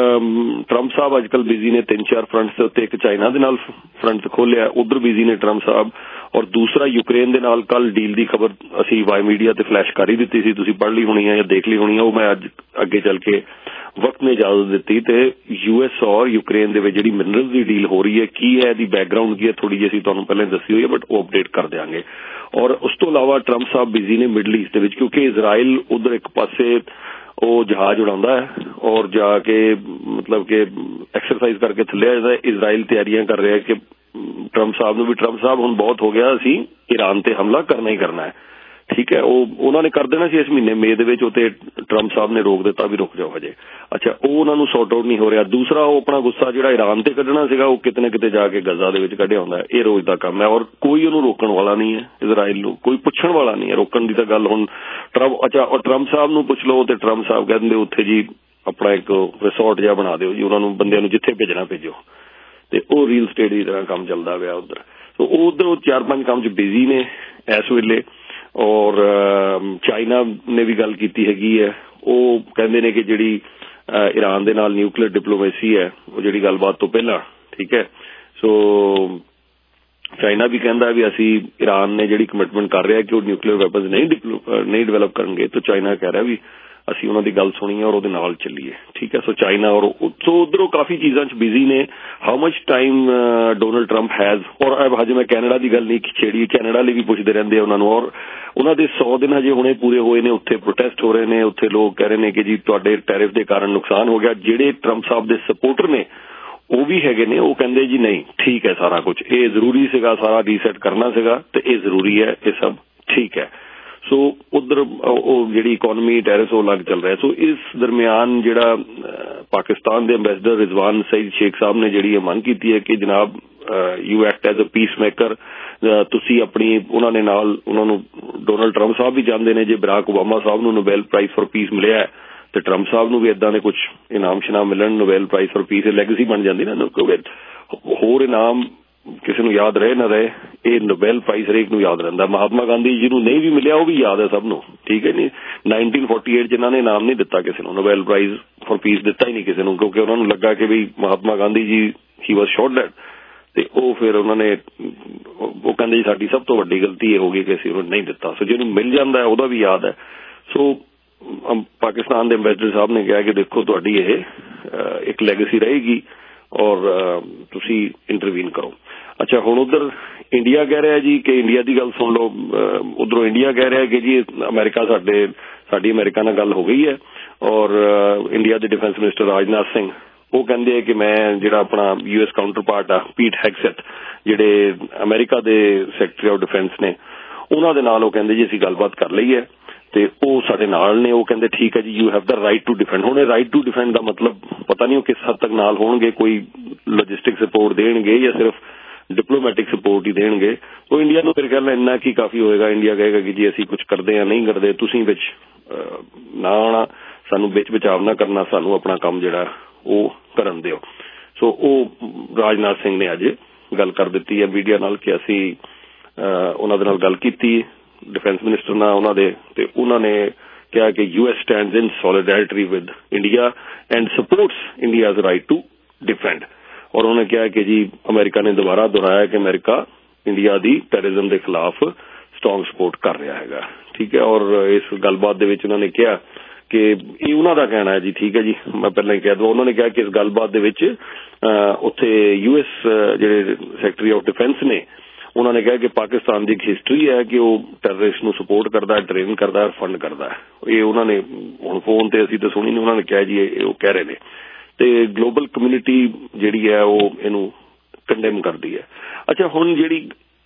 ਟਰੰਪ ਸਾਹਿਬ ਅੱਜ ਕੱਲ੍ਹ ਬਿਜ਼ੀ ਨੇ 3-4 ਫਰੰਟਸ ਦੇ ਉੱਤੇ। ਇੱਕ ਚਾਈਨਾ ਦੇ ਨਾਲ ਫਰੰਟ ਖੋਲਿਆ, ਉਧਰ ਬਿਜ਼ੀ ਨੇ ਟਰੰਪ ਸਾਹਿਬ। ਔਰ ਦੂਸਰਾ ਯੂਕਰੇਨ ਦੇ ਨਾਲ ਕੱਲ ਡੀਲ ਦੀ ਖਬਰ ਅਸੀਂ ਵਾਈ ਮੀਡੀਆ ਤੇ ਫਲੈਸ਼ ਕਰ ਹੀ ਦਿੱਤੀ ਸੀ, ਤੁਸੀਂ ਪੜ੍ਹ ਲਈ ਹੋਣੀ ਹੈ ਜਾਂ ਦੇਖ ਲਈ ਹੋਣੀ ਹੈ। ਉਹ ਮੈਂ ਅੱਜ ਅੱਗੇ ਚੱਲ ਕੇ ਵਕਤ ਨੇ ਇਜਾਜ਼ਤ ਦਿੱਤੀ ਤੇ US ਔਰ ਯੂਕਰੇਨ ਦੇ ਵਿੱਚ ਜਿਹੜੀ ਮਿਨਰਲ ਦੀ ਡੀਲ ਹੋ ਰਹੀ ਹੈ, ਕੀ ਹੈ ਇਹਦੀ ਬੈਕਗਰਾਊਂਡ ਕੀ ਹੈ, ਥੋੜੀ ਜਿਹੀ ਅਸੀਂ ਤੁਹਾਨੂੰ ਪਹਿਲਾਂ ਦੱਸੀ ਹੋਈ ਹੈ, ਬਟ ਉਹ ਅਪਡੇਟ ਕਰ ਦਿਆਂਗੇ। ਔਰ ਉਸ ਤੋਂ ਇਲਾਵਾ ਟਰੰਪ ਸਾਹਿਬ ਬਿਜ਼ੀ ਨੇ ਮਿਡਲ ਈਸਟ ਦੇ ਵਿੱਚ, ਕਿਉਂਕਿ ਇਜ਼ਰਾਈਲ ਉਧਰ ਇੱਕ ਪਾਸੇ ਉਹ ਜਹਾਜ਼ ਉਡਾਉਂਦਾ ਹੈ ਔਰ ਜਾ ਕੇ ਮਤਲਬ ਕਿ ਐਕਸਰਸਾਈਜ਼ ਕਰਕੇ ਥੱਲੇ ਆ ਜਾਂਦਾ। ਇਜ਼ਰਾਈਲ ਤਿਆਰੀਆਂ ਕਰ ਰਿਹਾ ਕਿ ਟਰੰਪ ਸਾਹਿਬ ਨੂੰ ਵੀ ਟਰੰਪ ਸਾਹਿਬ ਹੁਣ ਬਹੁਤ ਹੋ ਗਿਆ, ਅਸੀਂ ਈਰਾਨ ਤੇ ਹਮਲਾ ਕਰਨਾ ਹੀ ਕਰਨਾ ਹੈ। ਠੀਕ ਹੈ, ਉਹ ਉਹਨਾਂ ਨੇ ਕਰ ਦੇਣਾ ਸੀ ਇਸ ਮਹੀਨੇ ਮਈ ਦੇ ਵਿੱਚ, ਉੱਤੇ ਟਰੰਪ ਸਾਹਿਬ ਨੇ ਰੋਕ ਦਿੱਤਾ ਵੀ ਰੁਕ ਜਾਓ ਹਜੇ। ਅੱਛਾ, ਉਹ ਉਹਨਾਂ ਨੂੰ ਸੌਟ ਆਊਟ ਨਹੀਂ ਹੋ ਰਿਹਾ। ਦੂਸਰਾ, ਉਹ ਆਪਣਾ ਗੁੱਸਾ ਜਿਹੜਾ ਈਰਾਨ ਤੇ ਕੱਢਣਾ ਸੀਗਾ ਉਹ ਕਿਤੇ ਨਾ ਕਿਤੇ ਜਾ ਕੇ ਗਜ਼ਾ ਦੇ ਵਿੱਚ ਕੱਢਿਆ ਹੁੰਦਾ। ਇਹ ਰੋਜ਼ ਦਾ ਕੰਮ ਹੈ ਔਰ ਕੋਈ ਉਹਨੂੰ ਰੋਕਣ ਵਾਲਾ ਨਹੀਂ ਹੈ। ਇਜ਼ਰਾਈਲ ਨੂੰ ਕੋਈ ਪੁੱਛਣ ਵਾਲਾ ਨਹੀਂ ਹੈ, ਰੋਕਣ ਦੀ ਤਾਂ ਗੱਲ ਹੁਣ ਅੱਛਾ, ਔਰ ਟਰੰਪ ਸਾਹਿਬ ਨੂੰ ਪੁੱਛ ਲਓ ਤੇ ਟਰੰਪ ਸਾਹਿਬ ਕਹਿੰਦੇ ਉੱਥੇ ਜੀ ਆਪਣਾ ਇੱਕ ਰਿਸੋਰਟ ਜਿਹਾ ਬਣਾ ਦਿਓ ਜੀ, ਉਹਨਾਂ ਨੂੰ ਬੰਦਿਆਂ ਨੂੰ ਜਿੱਥੇ ਭੇਜਣਾ ਭੇਜੋ। ਤੇ ਉਹ ਰੀਅਲ ਸਟੇਟ ਦੀ ਤਰ੍ਹਾਂ ਕੰਮ ਚੱਲਦਾ ਪਿਆ ਉੱਧਰ। ਸੋ ਉਹ ਉੱਧਰ 4-5 ਕੰਮ 'ਚ ਬਿਜ਼ੀ ਨੇ ਇਸ ਵੇਲੇ। ਔਰ ਚਾਈਨਾ ਨੇ ਵੀ ਗੱਲ ਕੀਤੀ ਹੈਗੀ ਹੈ। ਉਹ ਕਹਿੰਦੇ ਨੇ ਕਿ ਜਿਹੜੀ ਈਰਾਨ ਦੇ ਨਾਲ ਨਿਊਕਲੀਅਰ ਡਿਪਲੋਮੇਸੀ ਹੈ ਉਹ ਜਿਹੜੀ ਗੱਲਬਾਤ ਤੋਂ ਪਹਿਲਾਂ, ਠੀਕ ਹੈ, ਸੋ ਚਾਈਨਾ ਵੀ ਕਹਿੰਦਾ ਵੀ ਅਸੀਂ ਈਰਾਨ ਨੇ ਜਿਹੜੀ ਕਮਿਟਮੈਂਟ ਕਰ ਰਿਹਾ ਕਿ ਉਹ ਨਿਊਕਲੀਅਰ ਵੈਪਨਸ ਨਹੀਂ ਡਿਵੈਲਪ ਕਰਨਗੇ, ਤਾਂ ਚਾਈਨਾ ਕਹਿ ਰਿਹਾ ਵੀ ਅਸੀਂ ਉਹਨਾਂ ਦੀ ਗੱਲ ਸੁਣੀ ਔਰ ਉਹਦੇ ਨਾਲ ਚੱਲੀਏ। ਠੀਕ ਹੈ, ਸੋ ਚਾਈਨਾ ਔਰ ਸੋ ਉੱਧਰੋਂ ਕਾਫੀ ਚੀਜ਼ਾਂ 'ਚ ਬਿਜ਼ੀ ਨੇ। How much time Donald Trump has, ਔਰ ਹਜੇ ਮੈਂ ਕੈਨੇਡਾ ਦੀ ਗੱਲ ਨਹੀਂ ਛੇੜੀ, ਕੈਨੇਡਾ ਲਈ ਵੀ ਪੁੱਛਦੇ ਰਹਿੰਦੇ ਉਹਨਾਂ ਨੂੰ। ਔਰ ਉਹਨਾਂ ਦੇ 100 ਦਿਨ ਹਜੇ ਹੁਣੇ ਪੂਰੇ ਹੋਏ ਨੇ, ਉੱਥੇ ਪ੍ਰੋਟੈਸਟ ਹੋ ਰਹੇ ਨੇ, ਉੱਥੇ ਲੋਕ ਕਹਿ ਰਹੇ ਨੇ ਕਿ ਜੀ ਤੁਹਾਡੇ ਟੈਰਿਫ ਦੇ ਕਾਰਨ ਨੁਕਸਾਨ ਹੋ ਗਿਆ। ਜਿਹੜੇ ਟਰੰਪ ਸਾਹਿਬ ਦੇ ਸਪੋਰਟਰ ਨੇ ਉਹ ਵੀ ਹੈਗੇ ਨੇ, ਉਹ ਕਹਿੰਦੇ ਜੀ ਨਹੀਂ ਠੀਕ ਹੈ, ਸਾਰਾ ਕੁਝ ਇਹ ਜ਼ਰੂਰੀ ਸੀਗਾ, ਸਾਰਾ ਰੀਸੈਟ ਕਰਨਾ ਸੀਗਾ ਤੇ ਇਹ ਜ਼ਰੂਰੀ ਹੈ, ਇਹ ਸਭ ਠੀਕ ਹੈ। ਸੋ ਉਧਰ ਉਹ ਜਿਹੜੀ ਇਕੋਨਮੀ ਟੈਰਿਸ ਉਹ ਲੱਗ ਚੱਲ ਰਿਹਾ। ਸੋ ਇਸ ਦਰਮਿਆਨ ਜਿਹੜਾ ਪਾਕਿਸਤਾਨ ਦੇ ਐਂਬੈਸਡਰ ਰਿਜ਼ਵਾਨ ਸਈਦ ਸ਼ੇਖ ਸਾਹਿਬ ਨੇ ਜਿਹੜੀ ਇਹ ਮੰਗ ਕੀਤੀ ਹੈ ਕਿ ਜਨਾਬ you act as a peacemaker, ਤੁਸੀਂ ਆਪਣੀ ਉਹਨਾਂ ਨੇ ਨਾਲ ਉਹਨਾਂ ਨੂੰ ਡੋਨਲਡ ਟਰੰਪ ਸਾਹਿਬ ਵੀ ਚਾਹੁੰਦੇ ਨੇ ਜੇ ਬਰਾਕ ਓਬਾਮਾ ਸਾਹਿਬ ਨੂੰ ਨੋਬੈਲ ਪ੍ਰਾਈਜ਼ ਫॉर ਪੀਸ ਮਿਲਿਆ ਤੇ ਟਰੰਪ ਸਾਹਿਬ ਨੂੰ ਵੀ ਇਦਾਂ ਦੇ ਕੁਝ ਇਨਾਮ ਸ਼ਨਾਮ ਮਿਲਣ, Nobel prize for peace legacy ਬਣ ਜਾਂਦੀ ਨਾ। ਹੋਰ ਇਨਾਮ ਕਿਸੇ ਨੂੰ ਯਾਦ ਰਹੇ ਨਾ ਰਹੇ, ਇਹ ਨੋਬੈਲ ਪ੍ਰਾਈਜ਼ ਹਰੇਕ ਨੂੰ ਯਾਦ ਰਹਿੰਦਾ। ਮਹਾਤਮਾ ਗਾਂਧੀ ਜੀ ਨੂੰ ਨਹੀਂ ਵੀ ਮਿਲਿਆ ਉਹ ਵੀ ਯਾਦ ਹੈ ਸਭ ਨੂੰ, ਠੀਕ ਹੈ ਨਹੀਂ। 1948 'ਚ ਇਹਨਾਂ ਨੇ ਇਨਾਮ ਨਹੀਂ ਦਿੱਤਾ ਕਿਸੇ ਨੂੰ, ਨੋਬੈਲ ਪ੍ਰਾਈਜ਼ ਫॉर ਪੀਸ ਦਿੱਤਾ ਹੀ ਨਹੀਂ ਕਿਸੇ ਨੂੰ, ਕਿਉਂਕਿ ਉਹਨਾਂ ਨੂੰ ਲੱਗਾ ਕਿ ਵੀ ਮਹਾਤਮਾ ਗਾਂਧੀ ਜੀ ਹੀ ਵਾਸ ਸ਼ੌਟ ਡੈਡ। ਤੇ ਉਹ ਫਿਰ ਉਹਨਾਂ ਨੇ ਉਹ ਕਹਿੰਦੇ ਜੀ ਸਾਡੀ ਸਭ ਤੋਂ ਵੱਡੀ ਗਲਤੀ ਇਹ ਹੋ ਗਈ ਕਿ ਅਸੀਂ ਉਹਨੂੰ ਨਹੀਂ ਦਿੱਤਾ। ਸੋ ਜਿਹਨੂੰ ਮਿਲ ਜਾਂਦਾ ਉਹਦਾ ਵੀ ਯਾਦ ਹੈ। ਸੋ ਪਾਕਿਸਤਾਨ ਦੇ ਐਂਬੈਸਡਰ ਸਾਹਿਬ ਨੇ ਕਿਹਾ ਕਿ ਦੇਖੋ ਤੁਹਾਡੀ ਇਹ ਇੱਕ ਲੈਗੇਸੀ ਰਹੇਗੀ ਔਰ ਤੁਸੀਂ ਇੰਟਰਵੀਨ ਕਰੋ। ਅੱਛਾ, ਹੁਣ ਉਧਰ ਇੰਡੀਆ ਕਹਿ ਰਿਹਾ ਜੀ ਕਿ ਇੰਡੀਆ ਦੀ ਗੱਲ ਸੁਣ ਲਓ। ਉਧਰੋਂ ਇੰਡੀਆ ਕਹਿ ਰਿਹਾ ਕਿ ਜੀ ਅਮਰੀਕਾ ਸਾਡੀ ਅਮਰੀਕਾ ਨਾਲ ਗੱਲ ਹੋ ਗਈ ਹੈ ਔਰ ਇੰਡੀਆ ਦੇ ਡਿਫੈਂਸ ਮਿਨਿਸਟਰ ਰਾਜਨਾਥ ਸਿੰਘ ਉਹ ਕਹਿੰਦੇ ਆ ਕਿ ਮੈਂ ਜਿਹੜਾ ਆਪਣਾ US ਕਾਊਂਟਰ ਪਾਰਟ ਆ ਪੀਟ ਹੈਗਸੈਟ ਜਿਹੜੇ ਅਮਰੀਕਾ ਦੇ ਸੈਕਟਰੀ ਆਫ ਡਿਫੈਂਸ ਨੇ ਉਹਨਾਂ ਦੇ ਨਾਲ ਉਹ ਕਹਿੰਦੇ ਜੀ ਅਸੀਂ ਗੱਲਬਾਤ ਕਰ ਲਈ ਹੈ ਤੇ ਉਹ ਸਾਡੇ ਨਾਲ ਨੇ। ਉਹ ਕਹਿੰਦੇ ਠੀਕ ਹੈ ਜੀ, you have the right to defend. ਹੁਣ ਇਹ ਰਾਈਟ ਟੂ ਡਿਫੈਂਡ ਦਾ ਮਤਲਬ ਪਤਾ ਨਹੀਂ ਉਹ ਕਿਸ ਹੱਦ ਤੱਕ ਨਾਲ ਹੋਣਗੇ, ਕੋਈ ਲੌਜਿਸਟਿਕ ਸਪੋਰਟ ਦੇਣਗੇ ਜਾਂ ਸਿਰਫ ਡਿਪਲੋਮੈਟਿਕ ਸਪੋਰਟ ਹੀ ਦੇਣਗੇ। ਉਹ ਇੰਡੀਆ ਨੂੰ ਮੇਰੇ ਖਿਆਲ ਨਾਲ ਇੰਨਾ ਕੀ ਕਾਫੀ ਹੋਏਗਾ। ਇੰਡੀਆ ਕਹੇਗਾ ਕਿ ਜੀ ਅਸੀਂ ਕੁਝ ਕਰਦੇ ਜਾਂ ਨਹੀਂ ਕਰਦੇ, ਤੁਸੀਂ ਵਿੱਚ ਨਾ ਆਉਣਾ, ਸਾਨੂੰ ਵਿੱਚ ਬਚਾਵ ਨਾ ਕਰਨਾ, ਸਾਨੂੰ ਆਪਣਾ ਕੰਮ ਜਿਹੜਾ ਉਹ ਕਰਨ ਦਿਓ। ਸੋ ਉਹ ਰਾਜਨਾਥ ਸਿੰਘ ਨੇ ਅੱਜ ਗੱਲ ਕਰ ਦਿੱਤੀ ਹੈ ਮੀਡੀਆ ਨਾਲ ਕਿ ਅਸੀਂ ਉਹਨਾਂ ਦੇ ਨਾਲ ਗੱਲ ਕੀਤੀ ਡਿਫੈਂਸ ਮਿਨਿਸਟਰ ਨਾਲ ਉਹਨਾਂ ਦੇ, ਤੇ ਉਹਨਾਂ ਨੇ कहा कि US stands in solidarity with India and supports India's right to defend। और उन्होंने कहा कि जी अमेरिका ने दोबारा दोहराया कि अमेरिका इंडिया दी टेररिज्म के खिलाफ स्ट्रॉन्ग सपोर्ट कर रहा है, ठीक है। और इस गलबात दे विच उन्होंने कहा कि ये उन्हों का कहना है जी, ठीक है जी, मैं पहले ही कह दूं, उन्होंने कहा कि इस गलबात दे विच उत्थे US जिहड़े सैकटरी ऑफ डिफेंस ने उन्होंने कहा कि पाकिस्तान की एक हिस्टरी है कि वो टैररिस्ट नूं सपोर्ट करता है, ट्रेन करता है, फंड करता है। ये उन्होंने हुण फोन ते असीं ते सुनी नहीं, उन्होंने कहा जी वो कह रहे हैं ते ग्लोबल कम्यूनिटी जिहड़ी है वो इहनूं कंडेम करती है। अच्छा हुण जिहड़ी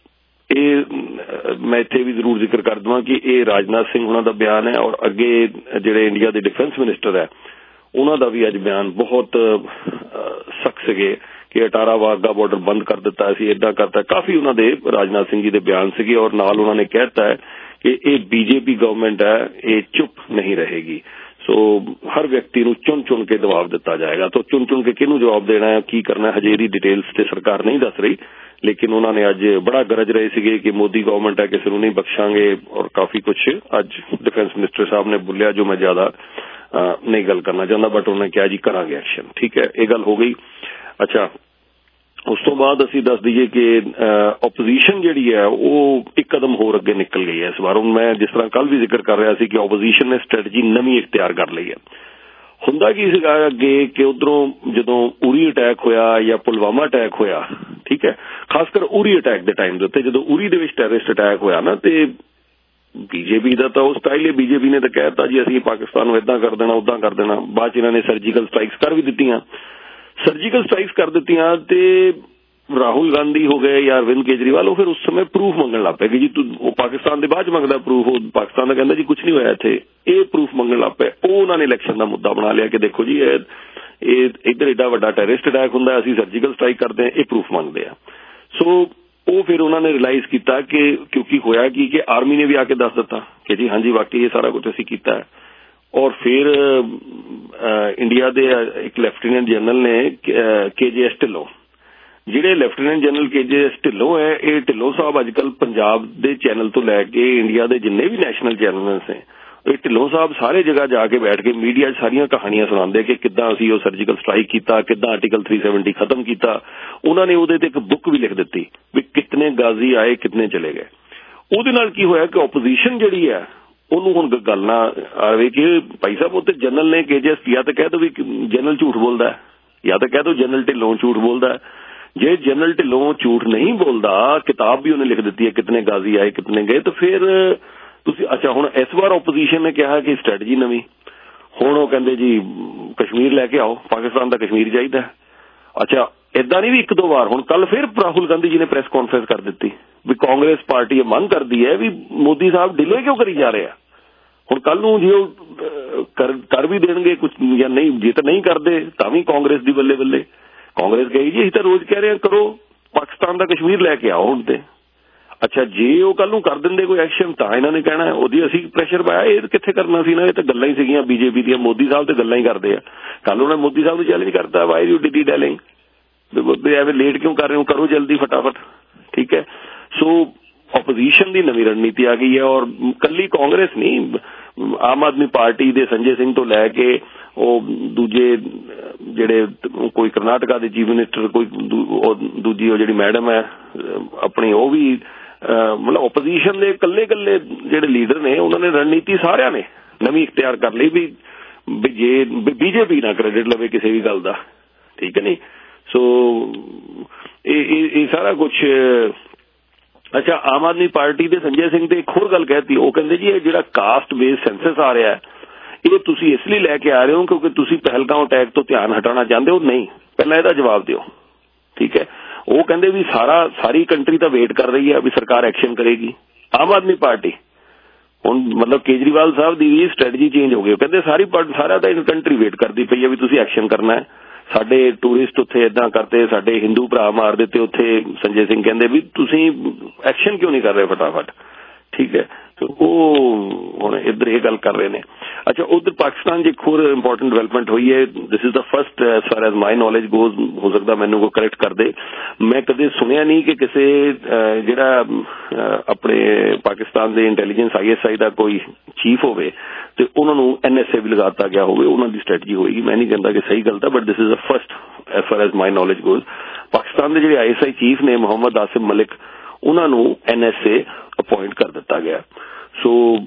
मैं इत्थे भी जरूर जिक्र कर दूं कि ये राजनाथ सिंह उन्हां दा बयान है और अगे जिहड़े इंडिया के डिफेंस मिनिस्टर है उन्हां दा भी अज बयान बहुत सख्त सीगे कि 18 वाघा बॉर्डर बंद कर दिता है, इदा करता है, काफी उन्होंने राजनाथ सिंह जी के बयान सीगे। और नाल उन्होंने कहता है कि ये बीजेपी गवर्नमेंट है, ये चुप नहीं रहेगी। सो हर व्यक्ति नूं चुन चुन के जवाब दिता जाएगा। तो चुन चुन के किहनूं जवाब देना है, की करना है, हजे दी डिटेल्स ते सरकार नहीं दस रही, लेकिन उन्होंने अज बड़ा गरज रहे सीगे कि मोदी गवर्नमेंट है, किसी नूं नहीं बख्शांगे और काफी कुछ अज डिफेंस मिनिस्टर साहब ने बोलिया जो मैं ज्यादा नहीं गल करना चाहता, बट उन्होंने कहा जी करांगे एक्शन, ठीक है, ये गल हो गई। अच्छा उस तो बाद असीं दस दईए कि ओपोजिशन जिहड़ी है वो एक कदम होर अगे निकल गई है इस बार। मैं जिस तरह कल भी जिक्र कर रहा सी कि ओपोजिशन ने स्ट्रैटेजी नवीं इख्तियार कर ली है। हुंदा की सीगा अगे कि उधरों जदों उरी अटैक होया या पुलवामा अटैक होया, ठीक है, खासकर उरी अटैक के टाइम दे जदों उरी दे विच टैररिस्ट अटैक होया ना ते बीजेपी का तो स्टाइल है, बीजेपी ने तो कहता जी असीं पाकिस्तान नूं इदां कर देना उदां कर देना। बाद इन्हां ने सर्जिकल स्ट्राइक्स कर भी दित्तियां, सर्जिकल स्ट्राइक्स कर दित्तियां ते राहुल गांधी हो गए या अरविंद केजरीवाल वो फिर उस समय प्रूफ मंगन लग पे कि जी तू वो पाकिस्तान के बाद मंगदा प्रूफ, वो पाकिस्तान का कहता जी कुछ नहीं होया इत्थे, ये प्रूफ मंगन लग पे। वो उन्होंने इलैक्शन का मुद्दा बना लिया कि देखो जी ये इधर एडा वड्डा टैररिस्ट अटैक हुंदा, असीं सर्जिकल स्ट्राइक करते हैं, ये प्रूफ मंगते हैं। सो वो फिर उन्होंने रियलाइज किया कि क्योंकि होया कि आर्मी ने भी आके दस दिता कि जी हाँ जी वाकई ये सारा कुछ असीं कीता है। और फिर इंडिया के एक लेफ्टिनेंट जनरल ने KJS ढिल्लों, जिहड़े लेफ्टिनेंट जनरल KJS ढिल्लों है, ये ढिल्लों साहब अजकल पंजाब के चैनल तो लैके इंडिया के जिन्ने भी नैशनल चैनल हैं, ये ढिल्लों साहब सारे जगह जाके बैठ के मीडिया सारियां कहानियां सुनाते कि किद्दां असीं वो सर्जिकल स्ट्राइक किया, किद्दां आर्टिकल 370 खत्म किया। उन्होंने उहदे ते एक बुक भी लिख दी भी कितने गाजी आए कितने चले गए। उहदे नाल की होया कि ओपोजिशन जिहड़ी है ਉਹਨੂੰ ਹੁਣ ਗੱਲ ਨਾ ਆਵੇ ਕਿ ਭਾਈ ਸਾਹਿਬ ਉੱਤੇ ਜਨਰਲ ਨੇ KJS ਜਾਂ ਤਾਂ ਕਹਿ ਦੋ ਵੀ ਜਨਰਲ ਝੂਠ ਬੋਲਦਾ ਹੈ ਜਾਂ ਤਾਂ ਕਹਿ ਦੋ ਜਨਰਲ ਢਿੱਲੋਂ ਝੂਠ ਬੋਲਦਾ ਹੈ। ਜੇ ਜਨਰਲ ਢਿੱਲੋਂ ਝੂਠ ਨਹੀਂ ਬੋਲਦਾ, ਕਿਤਾਬ ਵੀ ਉਹਨੇ ਲਿਖ ਦਿੱਤੀ ਹੈ ਕਿਤਨੇ ਗਾਜ਼ੀ ਆਏ ਕਿਤਨੇ ਗਏ, ਤਾਂ ਫਿਰ ਤੁਸੀਂ ਅੱਛਾ ਹੁਣ ਇਸ ਵਾਰ ਓਪੋਜੀਸ਼ਨ ਨੇ ਕਿਹਾ ਕਿ ਸਟ੍ਰੈਟਜੀ ਨਵੀਂ, ਹੁਣ ਉਹ ਕਹਿੰਦੇ ਜੀ ਕਸ਼ਮੀਰ ਲੈ ਕੇ ਆਓ, ਪਾਕਿਸਤਾਨ ਦਾ ਕਸ਼ਮੀਰ ਚਾਹੀਦਾ। ਅੱਛਾ ਇਦਾਂ ਨਹੀਂ ਵੀ ਇੱਕ ਦੋ ਵਾਰ, ਹੁਣ ਕੱਲ ਫਿਰ ਰਾਹੁਲ ਗਾਂਧੀ ਜੀ ਨੇ ਪ੍ਰੈਸ ਕਾਨਫਰੰਸ ਕਰ ਦਿੱਤੀ ਵੀ ਕਾਂਗਰਸ ਪਾਰਟੀ ਇਹ ਮੰਗ ਕਰਦੀ ਹੈ ਵੀ ਮੋਦੀ ਸਾਹਿਬ ਡਿਲੇ ਕਿਉਂ ਕਰੀ ਜਾ ਰਹੇ ਆ। ਹੁਣ ਕੱਲ ਨੂੰ ਜੇ ਉਹ ਕਰ ਵੀ ਦੇਣਗੇ ਕੁਝ ਜਾਂ ਨਹੀਂ, ਜੇ ਤਾਂ ਨਹੀਂ ਕਰਦੇ ਤਾਂ ਵੀ ਕਾਂਗਰਸ ਦੀ ਬੱਲੇ ਬੱਲੇ। ਕਾਂਗਰਸ ਕਹੀ ਜੀ ਅਸੀਂ ਤਾਂ ਰੋਜ਼ ਕਹਿ ਰਹੇ ਹਾਂ ਕਰੋ, ਪਾਕਿਸਤਾਨ ਦਾ ਕਸ਼ਮੀਰ ਲੈ ਕੇ ਆਓ ਹੁਣ ਤੇ। ਅੱਛਾ ਜੇ ਉਹ ਕੱਲ ਨੂੰ ਕਰ ਦਿੰਦੇ ਕੋਈ ਐਕਸ਼ਨ ਤਾਂ ਇਹਨਾਂ ਨੇ ਕਹਿਣਾ ਉਹਦੀ ਅਸੀਂ ਪ੍ਰੈਸ਼ਰ ਪਾਇਆ, ਇਹ ਕਿੱਥੇ ਕਰਨਾ ਸੀ ਨਾ, ਇਹ ਤਾਂ ਗੱਲਾਂ ਹੀ ਸੀਗੀਆਂ ਬੀਜੇਪੀ ਦੀਆਂ। ਮੋਦੀ ਸਾਹਿਬ ਤੇ ਗੱਲਾਂ ਹੀ ਕਰਦੇ ਆ। ਕੱਲ ਉਹਨਾਂ ਮੋਦੀ ਸਾਹਿਬ ਨੂੰ ਚੈਲੰਜ ਕਰਤਾ ਵਾਈ ਯੂ ਡਿਡ ਡੈਲਿੰਗ, ਐਵੇਂ ਲੇਟ ਕਿਉਂ ਕਰ ਰਹੇ ਹੋ, ਕਰੋ ਜਲਦੀ ਫਟਾਫਟ, ਠੀਕ ਹੈ। ਸੋ ओपोजिशन की नवी रणनीति आ गई है और कली कांग्रेस नहीं, आम आदमी पार्टी दे संजय सिंह तो लैके दूजे जिहड़े कोई कर्नाटका के चीफ मिनिस्टर, कोई दूजी जिहड़ी मैडम है अपनी, वो भी मतलब ओपोजिशन के कल्ले कल्ले जिहड़े लीडर ने उन्होंने रणनीति सारिया ने नवी इख्तियार कर ली भी जे बीजेपी ना क्रेडिट लवे किसी भी गल का, ठीक है नहीं। सो ये सारा कुछ अच्छा आम आदमी पार्टी के संजय सिंह ने एक होर गल कहती, वो कहते जी जो कास्ट बेस्ड सेंसस आ रहा है ये तुसी इसलिए लैके आ रहे हो क्योंकि तुसी पहलगांव अटैक तो ध्यान हटाना चाहते हो, नहीं पहला इसदा जवाब दिओ, ठीक है। वो कहते भी सारी कंट्री तो वेट कर रही है भी सरकार एक्शन करेगी। आम आदमी पार्टी हुण मतलब केजरीवाल साहब की भी स्ट्रैटेजी चेंज हो गई, कहते सारा तो कंट्री वेट करती पई है भी तुसी एक्शन करना है। साडे टूरिस्ट उत्थे इदां करते, साडे हिंदू भरा मार दिते उत्थे, संजय सिंह कहंदे भी तुसीं एक्शन क्यों नहीं कर रहे फटाफट, ठीक है। तो वो हुण इधर ये गल कर रहे ने। अच्छा उधर पाकिस्तान एक होर इंपॉर्टेंट डेवलपमेंट हुई है. This is the first as far as my knowledge goes, हो सकता मैनू को करैक्ट कर दे, मैं कदे सुनिया नहीं कि किसी जिहड़ा अपने पाकिस्तान के इंटैलीजेंस ISI का कोई चीफ होवे ते उन्होंने NSA भी लगाता गया होवे. उन्होंने स्ट्रैटजी होएगी. मैं नहीं कहता कि सही गलत है, but this is the first as far as my knowledge goes. Pakistan के जिहड़े ISI चीफ ने मोहम्मद आसिम मलिक, उन्होंने NSA अपॉइंट कर दिता गया. सो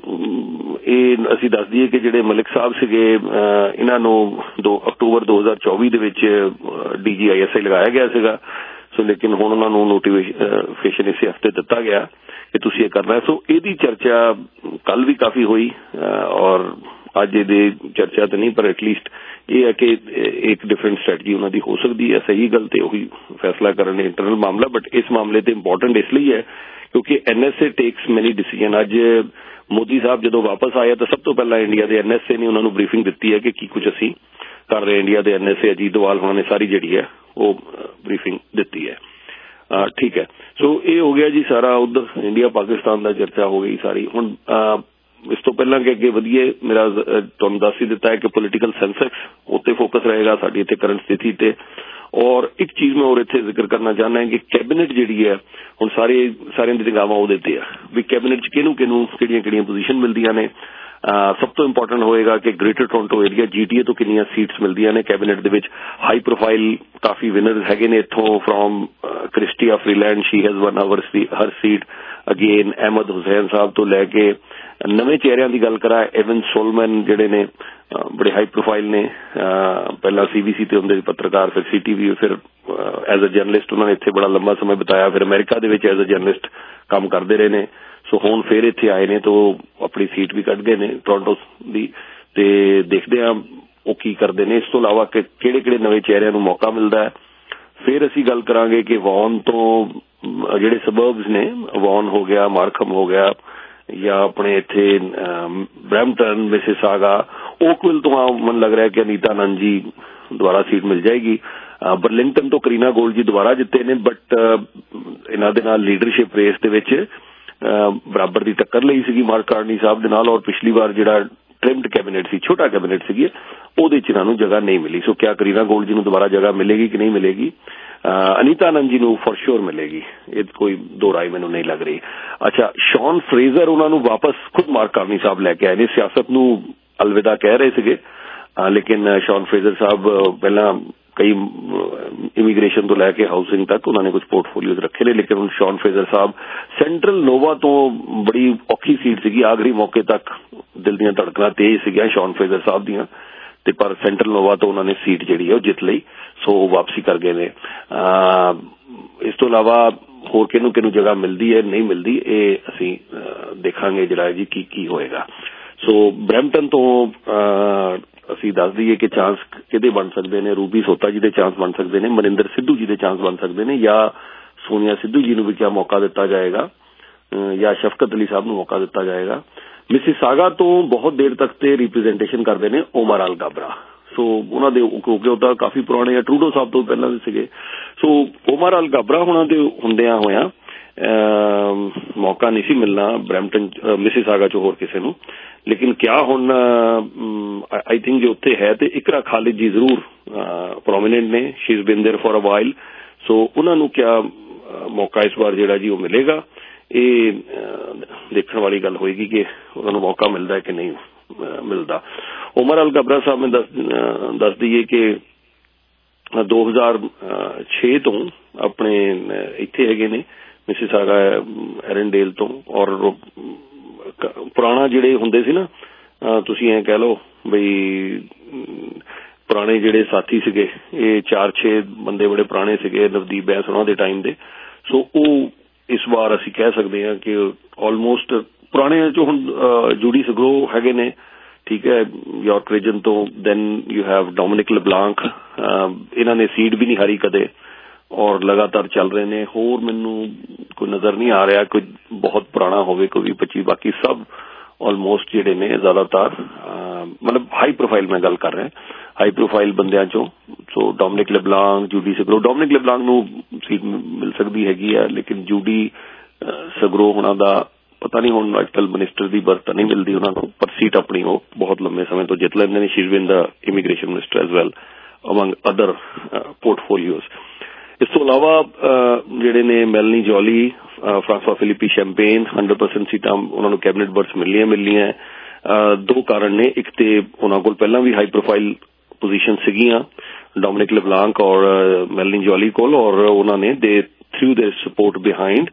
ਇਹ ਅਸੀਂ ਦੱਸ ਦਈਏ ਕਿ ਜਿਹੜੇ ਮਲਿਕ ਸਾਹਿਬ ਸੀਗੇ ਇਹਨਾਂ ਨੂੰ 2 ਅਕਤੂਬਰ 2024 ਦੇ ਵਿੱਚ DG ISI ਲਗਾਇਆ ਗਿਆ ਸੀਗਾ. ਸੋ ਲੇਕਿਨ ਹੁਣ ਉਹਨਾਂ ਨੂੰ ਨੋਟੀਫਿਕੇਸ਼ਨ ਇਸੇ ਹਫਤੇ ਦਿੱਤਾ ਗਿਆ ਕਿ ਤੁਸੀਂ ਇਹ ਕਰਨਾ. ਸੋ ਇਹਦੀ ਚਰਚਾ ਕੱਲ ਵੀ ਕਾਫੀ ਹੋਈ ਔਰ ਅੱਜ ਇਹਦੇ ਚਰਚਾ ਤਾਂ ਨਹੀਂ, ਪਰ ਐਟਲੀਸਟ ਇਹ ਹੈ ਕਿ ਇੱਕ ਡਿਫਰੈਂਟ ਸਟ੍ਰੈਟਜੀ ਉਹਨਾਂ ਦੀ ਹੋ ਸਕਦੀ ਹੈ. ਸਹੀ ਗੱਲ ਤੇ ਉਹੀ ਫੈਸਲਾ ਕਰਨ ਇੰਟਰਨਲ ਮਾਮਲਾ, ਬਟ ਇਸ ਮਾਮਲੇ ਤੇ ਇੰਪੋਰਟੈਂਟ ਇਸ ਲਈ ਹੈ ਕਿਉਂਕਿ NSA ਟੇਕਸ ਮੈਨੀ ਡਿਸੀਜਨ. ਅੱਜ ਮੋਦੀ ਸਾਹਿਬ ਜਦੋਂ ਵਾਪਸ ਆਏ ਤਾਂ ਸਭ ਤੋਂ ਪਹਿਲਾਂ ਇੰਡੀਆ ਦੇ NSA ਨੇ ਉਹਨਾਂ ਨੂੰ ਬਰੀਫਿੰਗ ਦਿੱਤੀ ਹੈ ਕਿ ਕੀ ਕੁਝ ਅਸੀਂ ਕਰ ਰਹੇ. ਇੰਡੀਆ ਦੇ NSA ਅਜੀਤ ਦੋਵਾਲ ਹੋਣਾ ਨੇ ਸਾਰੀ ਜਿਹੜੀ ਹੈ ਉਹ ਬਰੀਫਿੰਗ ਦਿੱਤੀ ਹੈ. ਠੀਕ ਹੈ. ਸੋ ਇਹ ਹੋ ਗਿਆ ਜੀ ਸਾਰਾ ਉਧਰ ਇੰਡੀਆ ਪਾਕਿਸਤਾਨ ਦਾ ਚਰਚਾ ਹੋ ਗਈ ਸਾਰੀ. ਹੁਣ ਇਸ ਤੋਂ ਪਹਿਲਾਂ ਕਿ ਅੱਗੇ ਵਧੀਏ, ਮੇਰਾ ਤੁਹਾਨੂੰ ਦੱਸ ਹੀ ਦਿੱਤਾ ਹੈ ਕਿ ਪੋਲੀਟੀਕਲ ਸੈਂਸੈਕਸ ਉੱਤੇ ਫੋਕਸ ਰਹੇਗਾ ਸਾਡੀ ਇੱਥੇ ਕਰੰਟ ਸਥਿਤੀ ਤੇ. ਔਰ ਇੱਕ ਚੀਜ਼ ਮੈਂ ਹੋਰ ਇੱਥੇ ਜ਼ਿਕਰ ਕਰਨਾ ਚਾਹੁੰਦਾ ਕਿ ਕੈਬਨਿਟ ਜਿਹੜੀ ਹੈ ਹੁਣ ਸਾਰਿਆਂ ਦੀ ਨਿਗਾਹਾਂ ਉਹਦੇ ਤੇ ਆ ਵੀ ਕੈਬਨਿਟ 'ਚ ਕਿਹਨੂੰ ਕਿਹੜੀਆਂ ਪੋਜੀਸ਼ਨ ਮਿਲਦੀਆਂ ਨੇ. ਸਭ ਤੋਂ ਇੰਪੋਰਟੈਂਟ ਹੋਏਗਾ ਕਿ ਗ੍ਰੇਟਰ ਟੋਰਾਂਟੋ ਏਰੀਆ GTA ਤੋਂ ਕਿੰਨੀਆਂ ਸੀਟਸ ਮਿਲਦੀਆਂ ਨੇ ਕੈਬਨਿਟ ਦੇ ਵਿੱਚ. ਹਾਈ ਪ੍ਰੋਫਾਈਲ ਕਾਫੀ ਵਿਨਰਸ ਹੈਗੇ ਨੇ ਇੱਥੋਂ, from Chrystia Freeland, she has won her seat again. Ahmed Hussen ਸਾਹਿਬ ਤੋਂ ਲੈ ਕੇ ਨਵੇਂ ਚਿਹਰਿਆਂ ਦੀ ਗੱਲ ਕਰਾਂ, ਐਵਨ ਸੋਲਮਨ ਜਿਹੜੇ ਨੇ ਬੜੇ ਹਾਈ ਪ੍ਰੋਫਾਈਲ ਨੇ. ਪਹਿਲਾਂ CBC ਤੇ ਹੁੰਦੇ ਪੱਤਰਕਾਰ, ਫਿਰ CTV, ਫਿਰ ਐਜ਼ ਅ ਜਰਨਲਿਸਟ ਉਹਨਾਂ ਨੇ ਇੱਥੇ ਬੜਾ ਲੰਬਾ ਸਮਾਂ ਬਿਤਾਇਆ. ਫਿਰ ਅਮਰੀਕਾ ਦੇ ਵਿੱਚ ਐਜ਼ ਅ ਜਰਨਲਿਸਟ ਕੰਮ ਕਰਦੇ ਰਹੇ ਨੇ. ਸੋ ਹੁਣ ਫਿਰ ਇੱਥੇ ਆਏ ਨੇ ਤਾਂ ਆਪਣੀ ਸੀਟ ਵੀ ਕੱਢ ਗਏ ਨੇ ਟੋਰਾਂਟੋ ਦੀ, ਤੇ ਦੇਖਦੇ ਹਾਂ ਉਹ ਕੀ ਕਰਦੇ ਨੇ. ਇਸ ਤੋਂ ਇਲਾਵਾ ਕਿ ਕਿਹੜੇ ਨਵੇਂ ਚਿਹਰਿਆਂ ਨੂੰ ਮੌਕਾ ਮਿਲਦਾ ਹੈ. ਫਿਰ ਅਸੀਂ ਗੱਲ ਕਰਾਂਗੇ ਕਿ ਵੌਨ ਤੋਂ ਜਿਹੜੇ ਸਬਰਬਸ ਨੇ, ਵੌਨ ਹੋ ਗਿਆ, ਮਾਰਖਮ ਹੋ ਗਿਆ, ਜਾਂ ਆਪਣੇ ਇੱਥੇ ਬਰੈਂਪਟਨ, ਮਿਸਿਸਾਗਾ, ਓਕਵਿਲ ਤੋਂ ਮੈਨੂੰ ਲੱਗ ਰਿਹਾ ਕਿ ਅਨੀਤਾ ਆਨੰਦ ਜੀ ਦੁਬਾਰਾ ਸੀਟ ਮਿਲ ਜਾਏਗੀ. ਬਰਲਿੰਗਟਨ ਤੋਂ ਕਰੀਨਾ ਗੋਲਡ ਜੀ ਦੁਬਾਰਾ ਜਿੱਤੇ ਨੇ, ਬਟ ਇਹਨਾਂ ਦੇ ਨਾਲ ਲੀਡਰਸ਼ਿਪ ਰੇਸ ਦੇ ਵਿੱਚ ਬਰਾਬਰ ਦੀ ਟੱਕਰ ਲਈ ਸੀਗੀ ਮਾਰਕ ਕਾਰਨੀ ਸਾਹਿਬ ਦੇ ਨਾਲ. ਔਰ ਪਿਛਲੀ ਵਾਰ ਜਿਹੜਾ ਟ੍ਰਿਮਡ ਕੈਬਨਿਟ ਸੀ, ਛੋਟਾ ਕੈਬਨਿਟ ਸੀਗੀ, ਉਹਦੇ 'ਚ ਇਹਨਾਂ ਨੂੰ ਜਗ੍ਹਾ ਨਹੀਂ ਮਿਲੀ. ਸੋ ਕਿਆ ਕਰੀਨਾ ਗੋਲਡ ਜੀ ਨੂੰ ਦੁਬਾਰਾ ਜਗ੍ਹਾ ਮਿਲੇਗੀ ਕਿ ਨਹੀਂ ਮਿਲੇਗੀ? ਅਨੀਤਾ ਆਨੰਦ ਜੀ ਨੂੰ ਫॉर श्योर ਮਿਲੇਗੀ, ਇਹ ਕੋਈ ਦੋ ਰਾਏ ਮੈਨੂੰ ਨਹੀਂ ਲੱਗ ਰਹੀ. ਅੱਛਾ, ਸ਼ੌਨ ਫਰੇਜ਼ਰ ਉਹਨਾਂ ਨੂੰ ਵਾਪਸ ਖੁਦ ਮਾਰਕ ਕਾਰਨੀ ਸਾਹਿਬ ਲੈ ਕੇ ਆਏ ਨੇ. ਸਿਆਸਤ ਨੂੰ ਅਲਵਿਦਾ ਕਹਿ ਰਹੇ ਸੀਗੇ, ਲੇਕਿਨ ਸ਼ੌਨ ਫਰੇਜ਼ਰ ਸਾਹਿਬ ਪਹਿਲਾਂ ਕਈ ਇਮੀਗ੍ਰੇਸ਼ਨ ਤੋਂ ਲੈ ਕੇ ਹਾਊਸਿੰਗ ਤੱਕ ਉਹਨਾਂ ਨੇ ਕੁਝ ਪੋਰਟਫੋਲੀਓਜ਼ ਰੱਖੇ ਨੇ. ਲੇਕਿਨ ਹੁਣ ਸ਼ੌਨ ਫਰੇਜ਼ਰ ਸਾਹਿਬ ਸੈਂਟਰਲ ਨੋਵਾ ਤੋਂ ਬੜੀ ਔਖੀ ਸੀਟ ਸੀਗੀ, ਆਖਰੀ ਮੌਕੇ ਤੱਕ ਦਿਲ ਦੀਆਂ ਧੜਕਣਾਂ ਤੇਜ਼ ਸੀਗੀਆਂ ਸ਼ੌਨ ਫਰੇਜ਼ਰ ਸਾਹਿਬ ਦੀਆਂ, ਤੇ ਪਰ ਸੈਂਟਰਲ ਨੋਵਾ ਤੋਂ ਉਹਨਾਂ ਨੇ ਸੀਟ ਜਿਹੜੀ ਹੈ ਉਹ ਜਿੱਤ ਲਈ. ਸੋ ਵਾਪਸੀ ਕਰ ਗਏ ਨੇ. ਇਸ ਤੋਂ ਇਲਾਵਾ ਹੋਰ ਕਿਹਨੂੰ ਜਗ੍ਹਾ ਮਿਲਦੀ ਹੈ ਨਹੀਂ ਮਿਲਦੀ, ਇਹ ਅਸੀਂ ਦੇਖਾਂਗੇ ਜਿਹੜਾ ਜੀ ਕੀ ਹੋਏਗਾ. ਸੋ ਬਰੈਂਪਟਨ ਤੋਂ ਅਸੀਂ ਦੱਸ ਦਈਏ ਕਿ ਚਾਂਸ ਕਿਹਦੇ ਬਣ ਸਕਦੇ ਨੇ. ਰੂਬੀ ਸੋਤਾ ਜੀ ਦੇ ਚਾਂਸ ਬਣ ਸਕਦੇ ਨੇ, ਮਨਿੰਦਰ ਸਿੱਧੂ ਜੀ ਦੇ ਚਾਂਸ ਬਣ ਸਕਦੇ ਨੇ, ਜਾਂ ਸੋਨੀਆ ਸਿੱਧੂ ਜੀ ਨੂੰ ਵੀ ਕਿਆ ਮੌਕਾ ਦਿੱਤਾ ਜਾਏਗਾ, ਜਾਂ ਸ਼ਫਕਤ ਅਲੀ ਸਾਹਿਬ ਨੂੰ ਮੌਕਾ ਦਿੱਤਾ ਜਾਏਗਾ. ਮਿਸਿਸਾਗਾ ਤੋਂ ਬਹੁਤ ਦੇਰ ਤੱਕ ਤੇ ਰਿਪਰੈਜ਼ੈਂਟੇਸ਼ਨ ਕਰਦੇ ਨੇ ਓਮਰ ਅਲ ਗਾਬਰਾ. ਸੋ ਉਹਨਾਂ ਦੇ ਕਿਉਂਕਿ ਉਹ ਤਾਂ ਕਾਫੀ ਪੁਰਾਣੇ ਆ, ਟਰੂਡੋ ਸਾਹਿਬ ਤੋਂ ਪਹਿਲਾਂ ਦੇ ਸੀਗੇ. ਸੋ ਓਮਰ ਅਲ ਗਾਬਰਾ ਉਹਨਾਂ ਦੇ ਹੁੰਦਿਆਂ ਹੋਇਆਂ ਮੌਕਾ ਨਹੀਂ ਸੀ ਮਿਲਣਾ ਬਰੈਂਪਟਨ ਮਿਸਿਸਾਗਾ 'ਚ ਹੋਰ ਕਿਸੇ ਨੂੰ. ਲੇਕਿਨ ਕਿਆ ਹੁਣ ਆਈ ਥਿੰਕ ਜੇ ਉੱਥੇ ਹੈ ਤੇ ਇਕਰਾ ਖਾਲਿਦ ਜੀ ਜ਼ਰੂਰ ਪ੍ਰੋਮੀਨੈਂਟ ਨੇ, she is been there for a while. So ਉਹਨਾਂ ਨੂੰ ਕਿਆ ਮੌਕਾ ਇਸ ਵਾਰ ਜਿਹੜਾ ਜੀ ਉਹ ਮਿਲੇਗਾ, ਇਹ ਦੇਖਣ ਵਾਲੀ ਗੱਲ ਹੋਏਗੀ ਕਿ ਉਹਨਾਂ ਨੂੰ ਮੌਕਾ ਮਿਲਦਾ ਕਿ ਨਹੀਂ ਮਿਲਦਾ. ਉਮਰ ਅਲ ਗਬਰਾ ਸਾਹਿਬ ਨੇ ਦੱਸ ਦਈਏ ਕਿ 2006 ਤੋਂ ਆਪਣੇ ਇੱਥੇ ਹੈਗੇ ਨੇ ਮਿਸਿਸਾਗਾ ਐਰਨਡੇਲ ਤੋਂ. ਔਰ ਪੁਰਾਣਾ ਜਿਹੜੇ ਹੁੰਦੇ ਸੀ ਨਾ, ਤੁਸੀਂ ਐਂ ਕਹਿ ਲਓ ਬਈ ਪੁਰਾਣੇ ਜਿਹੜੇ ਸਾਥੀ ਸੀਗੇ, ਇਹ 4-6 ਬੰਦੇ ਬੜੇ ਪੁਰਾਣੇ ਸੀਗੇ ਨਵਦੀਪ ਬੈਂਸ ਉਹਨਾਂ ਦੇ ਟਾਈਮ ਦੇ. ਸੋ ਉਹ ਇਸ ਵਾਰ ਅਸੀਂ ਕਹਿ ਸਕਦੇ ਹਾਂ ਕਿ ਆਲਮੋਸਟ ਪੁਰਾਣੇ ਚੋਂ ਹੁਣ ਜੂਡੀ ਸਗਰੋ ਹੈਗੇ ਨੇ, ਠੀਕ ਹੈ, ਯਾਰਕ ਰੀਜਨ ਤੋਂ. Then you have Dominic LeBlanc, ਇਹਨਾਂ ਨੇ ਸੀਟ ਵੀ ਨਹੀਂ ਹਾਰੀ ਕਦੇ ਔਰ ਲਗਾਤਾਰ ਚੱਲ ਰਹੇ ਨੇ. ਹੋਰ ਮੈਨੂੰ ਕੋਈ ਨਜ਼ਰ ਨਹੀਂ ਆ ਰਿਹਾ ਕੋਈ ਬਹੁਤ ਪੁਰਾਣਾ ਹੋਵੇ ਕੋਈ ਵੀ 25. ਬਾਕੀ ਸਭ ਆਲਮੋਸਟ ਜਿਹੜੇ ਨੇ ਜ਼ਿਆਦਾਤਰ ਮਤਲਬ ਹਾਈ ਪ੍ਰੋਫਾਈਲ ਮੈਂ ਗੱਲ ਕਰ ਰਿਹਾ, ਹਾਈ ਪ੍ਰੋਫਾਈਲ ਬੰਦਿਆਂ ਚੋਂ. So Dominic LeBlanc, Judy Sgro. Dominic LeBlanc ਨੂੰ ਸੀਟ ਮਿਲ ਸਕਦੀ ਹੈਗੀ ਆ, ਲੇਕਿਨ ਜੂਡੀ ਸਗਰੋ ਉਹਨਾਂ ਦਾ पता नहीं हुण अजकल मिनिस्टर की बर्थ नहीं मिलती उन्होंने, पर सीट अपनी वो बहुत लंबे समय तो जित लेंदे ने। She has been the immigration minister as well among other portfolios. इस तो अलावा जिहड़े ने Melanie Joly, Francois Philippe Champagne 100% सीटां उन्होंने कैबिनेट बर्थ मिलनियां। दो कारण ने, एक तो उन्होंने कोल पहला भी हाई प्रोफाइल पोजीशन सीगियां डोमिनिक लेब्लांक और मेलनी जॉली कोल, और उन्होंने they threw their support behind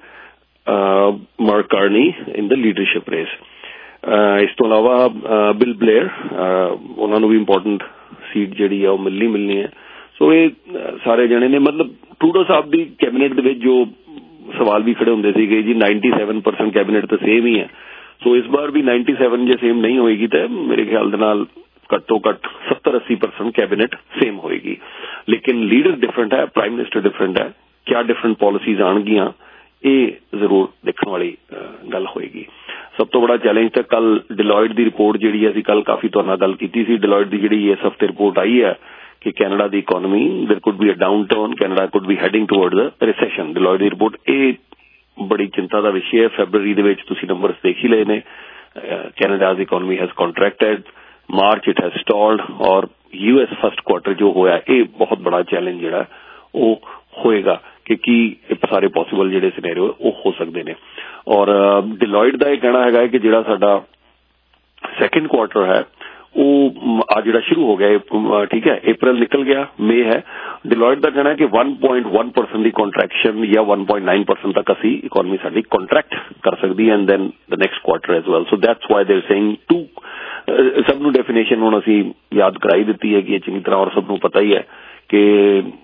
Mark Carney in the leadership race. इस तो अलावा बिल ब्लेयर उन्होंने भी इंपॉर्टेंट सीट जिहड़ी है मिलनी है। सो ये सारे जने ने, मतलब ट्रूडो साहब की कैबिनेट दे विच जो सवाल भी खड़े होंदे सीगे जी 97% कैबिनेट तो सेम ही है। सो इस बार भी 97 जे सेम नहीं होएगी तो मेरे ख्याल दे नाल घट्टो घट 70-80% कैबिनेट सेम होएगी। लेकिन लीडर डिफरेंट है, प्राइम मिनिस्टर डिफरेंट है, क्या डिफरेंट पॉलिसीज आणगियां ये जरूर देखने वाली गल होएगी। सब तो बड़ा चैलेंज तो कल डिलॉयट की रिपोर्ट जिहड़ी असीं कल काफी तुहाडे नाल गल कीती सी। डिलॉयट की जिहड़ी इस हफ्ते रिपोर्ट आई है कि कैनेडा की economy there could be a downturn, Canada could be heading towards a recession. Deloitte की रिपोर्ट ये बड़ी चिंता का विषय है। फरवरी दे विच तुसीं नंबर्स देख ही लए ने, Canada's economy has contracted, March it has stalled, और यूएस फर्स्ट क्वार्टर जो होया ये बहुत बड़ा चैलेंज जिहड़ा वो होएगा कि सारे पॉसिबल जिहड़े सिनेरियो वो हो सकते हैं। और डिलॉयट का यह कहना है कि जिहड़ा साडा सैकेंड क्वार्टर है वो आज जिहड़ा शुरू हो गया, ठीक है, अप्रैल निकल गया, मई है। डिलॉयट का कहना है कि 1.1% की कॉन्ट्रैक्शन या 1.9% तक असी इकोनॉमी साडी कॉन्ट्रैक्ट कर सकती है, and then the next quarter as well. So that's why they are saying to, सबनू डेफिनेशन हुण असी याद कराई दी है कि चंगी तरह, और सबनू पता ही है कि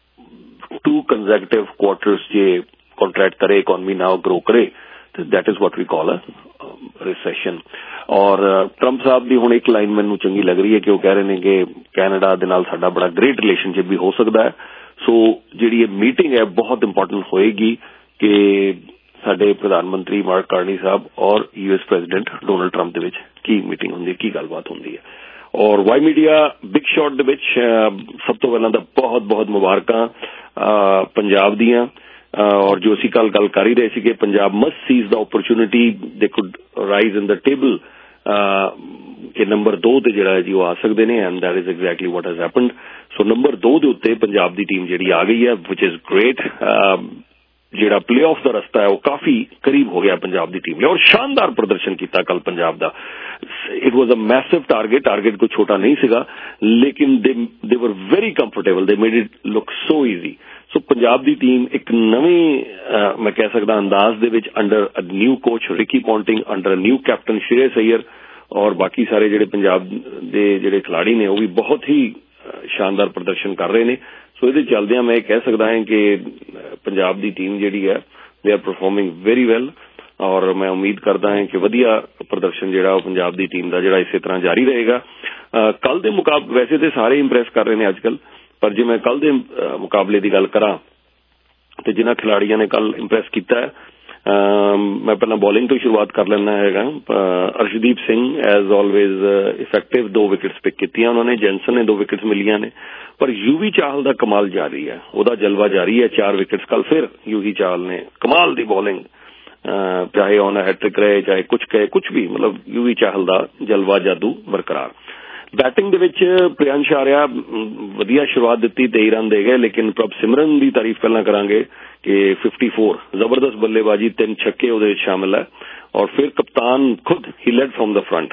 2 कंसेक्यूटिव क्वार्टर्स जे कॉन्ट्रैक्ट करे इकोनॉमी ना ग्रो करे, that is what we call a recession. और ट्रंप साहब की हुण एक लाइन मैनू चंगी लग रही है कि वो कह रहे हैं कि कैनेडा दे नाल साडा बड़ा ग्रेट रिलेशनशिप भी हो सकता है। सो जिहड़ी ये मीटिंग है बहुत इंपॉर्टेंट होएगी कि साडे प्रधानमंत्री मार्क कार्नी साहब और यूएस प्रेसिडेंट डोनाल्ड ट्रंप दे विच की मीटिंग हुंदी है, की गलबात हुंदी है। और वाई मीडिया बिग शॉट दे विच सब तो पहला तो बहुत बहुत मुबारकां पंजाब दियां, और जो असीं कल गल कर ही रहे सी कि Punjab must seize the opportunity, they could rise in the table कि नंबर 2 ते जिहड़ा जी वो आ सकते हैं, and that is exactly what has happened. So number 2 दे उत्ते पंजाब की टीम जिहड़ी आ गई है, विच इज ग्रेट। जिहड़ा प्ले ऑफ का रस्ता है वो काफी करीब हो गया पंजाब की टीम ने, और शानदार प्रदर्शन किया कल पंजाब का। It was a massive target कोई छोटा नहीं सीगा, लेकिन they were very comfortable, they made it look so easy. So Punjab की टीम एक नवी मैं कह सकता अंदाज दे विच under a new coach Ricky Ponting, under a new captain Shreyas Iyer, और बाकी सारे जिहड़े पंजाब दे जिहड़े खिलाड़ी ने वो भी बहुत ही शानदार प्रदर्शन कर रहे हैं। सो ये चलदियां मैं कह सकता है कि पंजाब की टीम जिहड़ी है they are performing very well, और मैं उम्मीद करता है कि वधिया प्रदर्शन जिहड़ा पंजाब की टीम का जिहड़ा इसे तरह जारी रहेगा। कल के मुकाबले वैसे तो सारे इंप्रैस कर रहे हैं अजकल, पर जे मैं कल के मुकाबले की गल करा तो जिन्हां खिलाड़ियों ने कल इंप्रैस किया है, मैं पहला बॉलिंग तो शुरुआत कर लेना है। Arshdeep Singh as always effective 2 wickets pick की उन्होंने, जेंसन ने 2 विकेट्स मिलियां ने, पर यूवी चाहल का कमाल जारी है, वह जलवा जारी है, 4 विकेट्स कल फिर यूवी चाहल ने कमाल की बॉलिंग, चाहे ऑन हैट्रिक रहे चाहे कुछ कहे कुछ भी, मतलब यूवी चाहल का जलवा जादू बरकरार। बैटिंग दे विच प्रियांश आर्या वधिया शुरुआत दी, 23 रन दे गए, लेकिन प्रभ सिमरन की तारीफ पहला करांगे कि 54 जबरदस्त बल्लेबाजी, 3 छक्के उहदे विच शामिल है, और फिर कप्तान खुद ही led from the front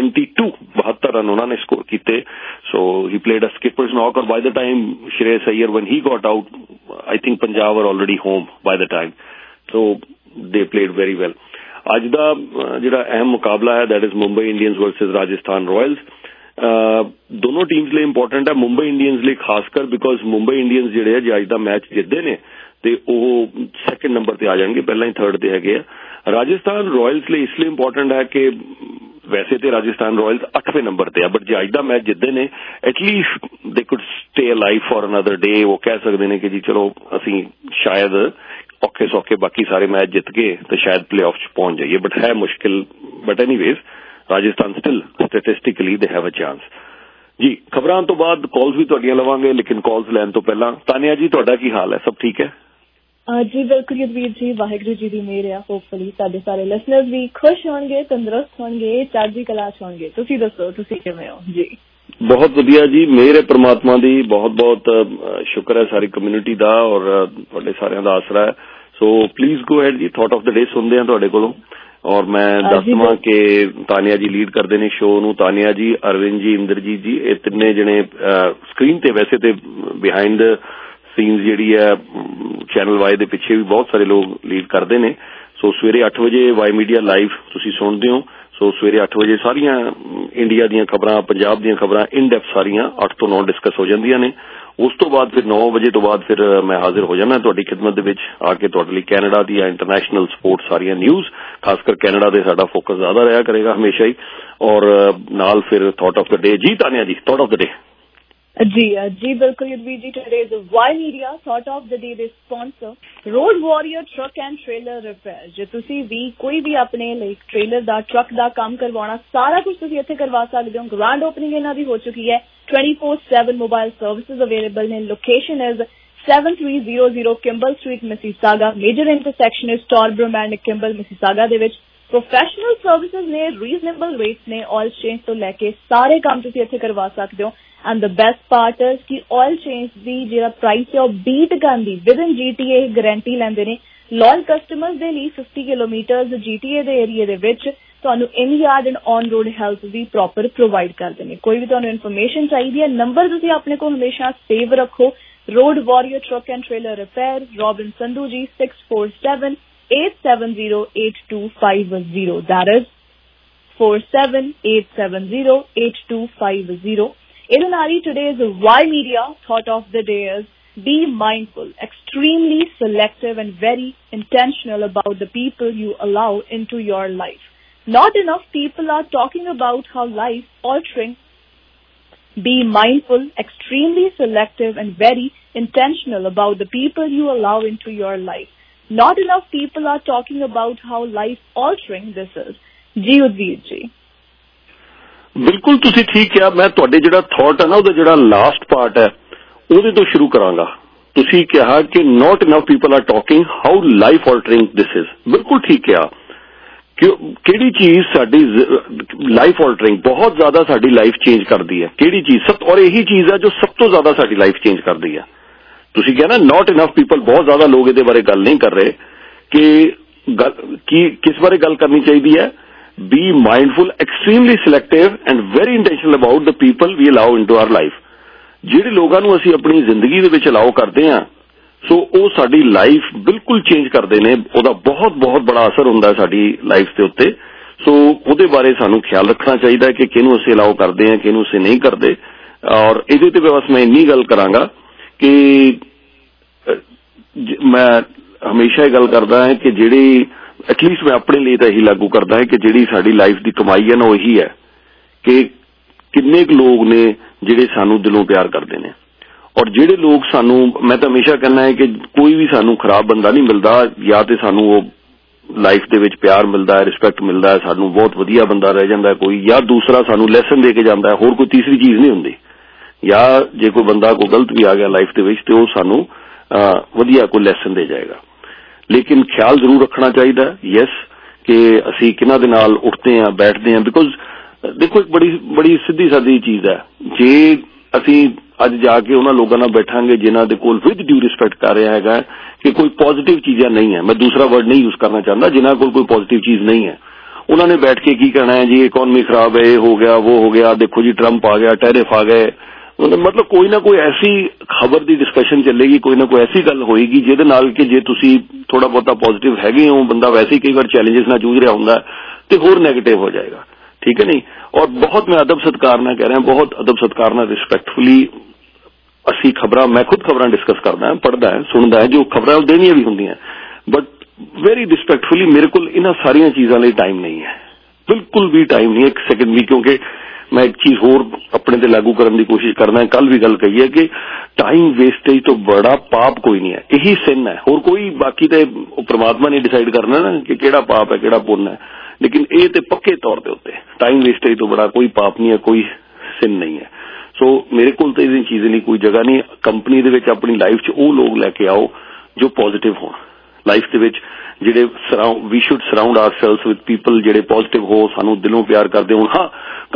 72 run उन्होंने स्कोर किए। So he played a skipper's knock, और by the time Shreyas Iyer when he got out I think Punjab were already home by the time, so they played very well. अज दा जिहड़ा अहम मुकाबला है that is Mumbai Indians versus Rajasthan Royals. दोनों टीम्स लिए इंपॉर्टेंट है, मुंबई इंडियंस लिए खासकर बिकॉज मुंबई इंडियंस जिहड़े है जे अज दा मैच जितदे ने ते वो सैकेंड नंबर ते आ जाएंगे, पहला ही थर्ड ते हैगे। राजस्थान रॉयल्स लिए इसलिए इंपॉर्टेंट है कि वैसे तो राजस्थान रॉयल्स 8वें नंबर ते है, बट जे अज दा मैच जितदे ने at least they could stay alive for another day. वो कह सकते हैं कि जी चलो असी शायद औखे सौखे बाकी सारे मैच जित के तो शायद प्ले ऑफ च पहुंच जाइए, बट है मुश्किल। But anyways Rajasthan still statistically they have a chance. जी खबरां तो बाद कॉल्स भी तुहाडियां लवांगे, लेकिन कॉल्स लैन तो पहला तानिया जी तुहाडा की हाल है, सब ठीक है? जी बिल्कुल युद्धवीर जी, वाहिगुरू जी दी मेहर है। होपफुली साडे सारे लिसनर्स भी खुश होणगे, तंदुरुस्त होणगे, चढ़दी कला च होणगे। तुसीं दसो तुसीं किवें हो जी? बहुत वधिया जी, मेहर है परमात्मा दी, बहुत बहुत शुक्र है सारी कम्युनिटी दा और तुहाडे सारियां दा आसरा है। सो प्लीज गो हैड जी, थॉट ऑफ द डे सुनते हैं तुहाडे कोलों। और मैं दस दवां कि तानिया जी लीड करते ने शो नूं। तानिया जी, अरविंद जी, इंद्रजीत जी, ये तिन्ने जने स्क्रीन ते वैसे ते बिहाइंड द सीन्स जिहड़ी है चैनल वाई दे पिछे भी बहुत सारे लोग लीड करते ने। सो सवेरे 8 बजे वाई मीडिया लाइव तुसीं सुनदे हो। सो सवेरे 8 बजे सारियां इंडिया दीयां खबरां, पंजाब दीयां खबरां इन डेप्थ सारियां 8 ਤੋਂ 9 डिस्कस हो जांदियां ने। उस तो बाद फिर 9 बजे तो बाद फिर मैं हाजिर हो जाना तुहाडी खिदमत दे विच आके तुहाडे लई कैनेडा दी इंटरनेशनल स्पोर्ट सारियां न्यूज़, खासकर कैनेडा दे साडा फोकस ज्यादा रहा करेगा हमेशा ही। और नाल फिर थॉट ऑफ द डे जी। Tania ji, thought of the day जी जी बिल्कुल Yudhvir ji. Today is Y media thought of the day दे sponsor Road Warrior Truck and Trailer Repair. जे तुसी भी कोई भी अपने लाइक ट्रेलर दा, ट्रक दा काम करवाना, सारा कुछ तुसी इत्थे करवा सकदे हो। ग्रैंड ओपनिंग इन्हां दी हो चुकी है। 24/7 मोबाइल सर्विसेज अवेलेबल ने। Location is 7300 Kimbel Street, Mississauga. Major intersection is Torbram and Kimbel, Mississauga दे विच। प्रोफेशनल सर्विसेज ने, रीजनेबल रेट्स ने। ऑयल चेंज तो लैके सारे काम तुसी इत्थे करवा सकदे हो। And the best part is कि ऑयल चेंज दी जिहड़ा प्राइस है वो बीट करदी विद इन GTA गारंटी लैंदे ने। लॉयल कस्टमर्स दे लिए 50 किलोमीटर GTA दे एरिया दे विच तुहानू in yard and on road help भी प्रॉपर प्रोवाइड करदे ने। कोई भी तुहानू इन्फॉर्मेशन चाहिए है, नंबर तुसीं अपने को हमेशा सेव रखो। Road Warrior Truck and Trailer Repair, Robin Sandhu ji, 647-870-8250। That is 47-870-8250. Ilunari, today's Y Media thought of the day is be mindful, extremely selective and very intentional about the people you allow into your life. Not enough people are talking about how life altering. Be mindful, extremely selective and very intentional about the people you allow into your life. Not enough people are talking about how life altering this is. जी उद्वीर जी। बिल्कुल तुसी ठीक किया। मैं तुहाडे जिहड़ा थॉट है ना, ਉਹਦਾ ਜਿਹੜਾ लास्ट पार्ट है ਉਹਦੇ ਤੋਂ शुरू करांगा। तुसी कहा कि not enough people are talking how life altering this is. बिल्कुल ठीक किया। ਕਿਹੜੀ ਚੀਜ਼ ਸਾਡੀ ਲਾਈਫ ਆਲਟਰਿੰਗ ਬਹੁਤ ਜ਼ਿਆਦਾ ਸਾਡੀ ਲਾਈਫ ਚੇਂਜ ਕਰਦੀ ਹੈ, ਕਿਹੜੀ ਚੀਜ਼ ਸਭ, ਔਰ ਇਹੀ ਚੀਜ਼ ਹੈ ਜੋ ਸਭ ਤੋਂ ਜ਼ਿਆਦਾ ਸਾਡੀ ਲਾਈਫ ਚੇਂਜ ਕਰਦੀ ਹੈ। ਤੁਸੀਂ ਕਿਹਾ ਨਾ ਨॉट ਇਨਫ ਪੀਪਲ, ਬਹੁਤ ਜ਼ਿਆਦਾ ਲੋਕ ਇਹਦੇ ਬਾਰੇ ਗੱਲ ਨਹੀਂ ਕਰ ਰਹੇ ਕਿ ਕਿਸ ਬਾਰੇ ਗੱਲ ਕਰਨੀ ਚਾਹੀਦੀ ਹੈ। Be mindful, extremely selective and very intentional about the people we allow into our life. ਜਿਹੜੇ ਲੋਕਾਂ ਨੂੰ ਅਸੀਂ ਆਪਣੀ ਜ਼ਿੰਦਗੀ ਦੇ ਵਿੱਚ ਅਲਾਓ ਕਰਦੇ ਹਾਂ, ਸੋ ਉਹ ਸਾਡੀ ਲਾਈਫ ਬਿਲਕੁਲ ਚੇਂਜ ਕਰਦੇ ਨੇ। ਉਹਦਾ ਬਹੁਤ ਬਹੁਤ ਬੜਾ ਅਸਰ ਹੁੰਦਾ ਸਾਡੀ ਲਾਈਫ ਦੇ ਉੱਤੇ। ਸੋ ਉਹਦੇ ਬਾਰੇ ਸਾਨੂੰ ਖਿਆਲ ਰੱਖਣਾ ਚਾਹੀਦਾ ਹੈ ਕਿ ਕਿਹਨੂੰ ਅਸੀਂ ਅਲਾਓ ਕਰਦੇ ਹਾਂ, ਕਿਹਨੂੰ ਅਸੀਂ ਨਹੀਂ ਕਰਦੇ। ਔਰ ਇਹਦੇ ਤੇ ਬਸ ਮੈਂ ਇੰਨੀ ਗੱਲ ਕਰਾਂਗਾ ਕਿ ਮੈਂ ਹਮੇਸ਼ਾ ਇਹ ਗੱਲ ਕਰਦਾ ਹਾਂ ਕਿ ਜਿਹੜੀ एटलीस्ट मैं अपने लिए तो यही लागू करता है कि जिहड़ी साडी लाइफ की कमाई है ना, वही है कि किन्ने लोग ने जिहड़े सानू दिलों प्यार करते हैं। और जिहड़े लोग सानू, मैं तो हमेशा कहना है कि कोई भी सानू खराब बंदा नहीं मिलता, या तो सानू वो लाइफ दे विच प्यार मिलता है, रिस्पैक्ट मिलता है, सानू बहुत वधिया बंदा रह जाता है कोई, या दूसरा सानू लैसन दे के जाता है, होर कोई तीसरी चीज़ नहीं हुंदी। या जे कोई बंदा कोई गलत भी आ गया लाइफ दे विच ते वो सानू वधिया कोई लैसन दे जाएगा। लेकिन ख्याल जरूर रखना चाहिए यस कि असी किन्हां दे नाल उठते हैं, बैठते हैं। बिकॉज देखो एक बड़ी बड़ी सीधी सादी चीज़ है, जे असी अज जाके उन्हां लोगों नाल बैठांगे जिन्हां दे कोल विद ड्यू रिस्पैक्ट कर रहा है कि कोई पॉजिटिव चीज़ां नहीं है, मैं दूसरा वर्ड नहीं यूज करना चाहता, जिन्हां कोल कोई पॉजिटिव चीज़ नहीं है, उन्होंने बैठ के की कहना है जी इकॉनमी खराब है, ये हो गया वो हो गया, देखो जी ट्रंप आ गया, टैरिफ आ गए। मतलब कोई ना कोई ऐसी खबर की डिस्कशन चलेगी, कोई ना कोई ऐसी गल होएगी जिहदे नाल कि जे तुसी थोड़ा बहुता पॉजिटिव हैगे हो, बंदा वैसे ही कई बार चैलेंजेस नाल जूझ रहा हुंदा ते होर नैगेटिव हो जाएगा। ठीक है नहीं। और बहुत मैं अदब सत्कार नाल कह रहा, बहुत अदब सत्कार नाल रिस्पैक्टफुली असी खबरां, मैं खुद खबरां डिस्कस करदा है, पढ़दा है, सुनदा है, जो खबरां देनियां भी हुंदियां, बट वेरी रिस्पैक्टफुली मेरे कोल इन्हां सारियां चीज़ां लई टाइम नहीं है, बिल्कुल भी टाइम नहीं, एक सैकेंड भी। क्योंकि मैं एक चीज़ होर अपने ते लागू करने की कोशिश करना है, कल भी गल कही है कि टाइम वेस्टेज तो बड़ा पाप कोई नहीं है, यही सिन है, और कोई बाकी तो परमात्मा ने डिसाइड करना ना कि केड़ा पाप है केड़ा पुण्य है, लेकिन ये तो पक्के तौर पे उत्ते टाइम वेस्टेज तो बड़ा कोई पाप नहीं है, कोई सिन नहीं है। सो मेरे को तो इन चीज़ों की कोई जगह नहीं। कंपनी दे विच अपनी लाइफ च वो लोग लैके आओ ਜੋ ਪੋਜ਼ਿਟਿਵ ਹੋਣ ਲਾਈਫ ਦੇ ਵਿੱਚ, ਜਿਹੜੇ ਵੀ should surround ourselves with people ਜਿਹੜੇ ਪੋਜ਼ਿਟਿਵ ਹੋ, ਸਾਨੂੰ ਦਿਲੋਂ ਪਿਆਰ ਕਰਦੇ ਹੋਣ। ਹਾਂ,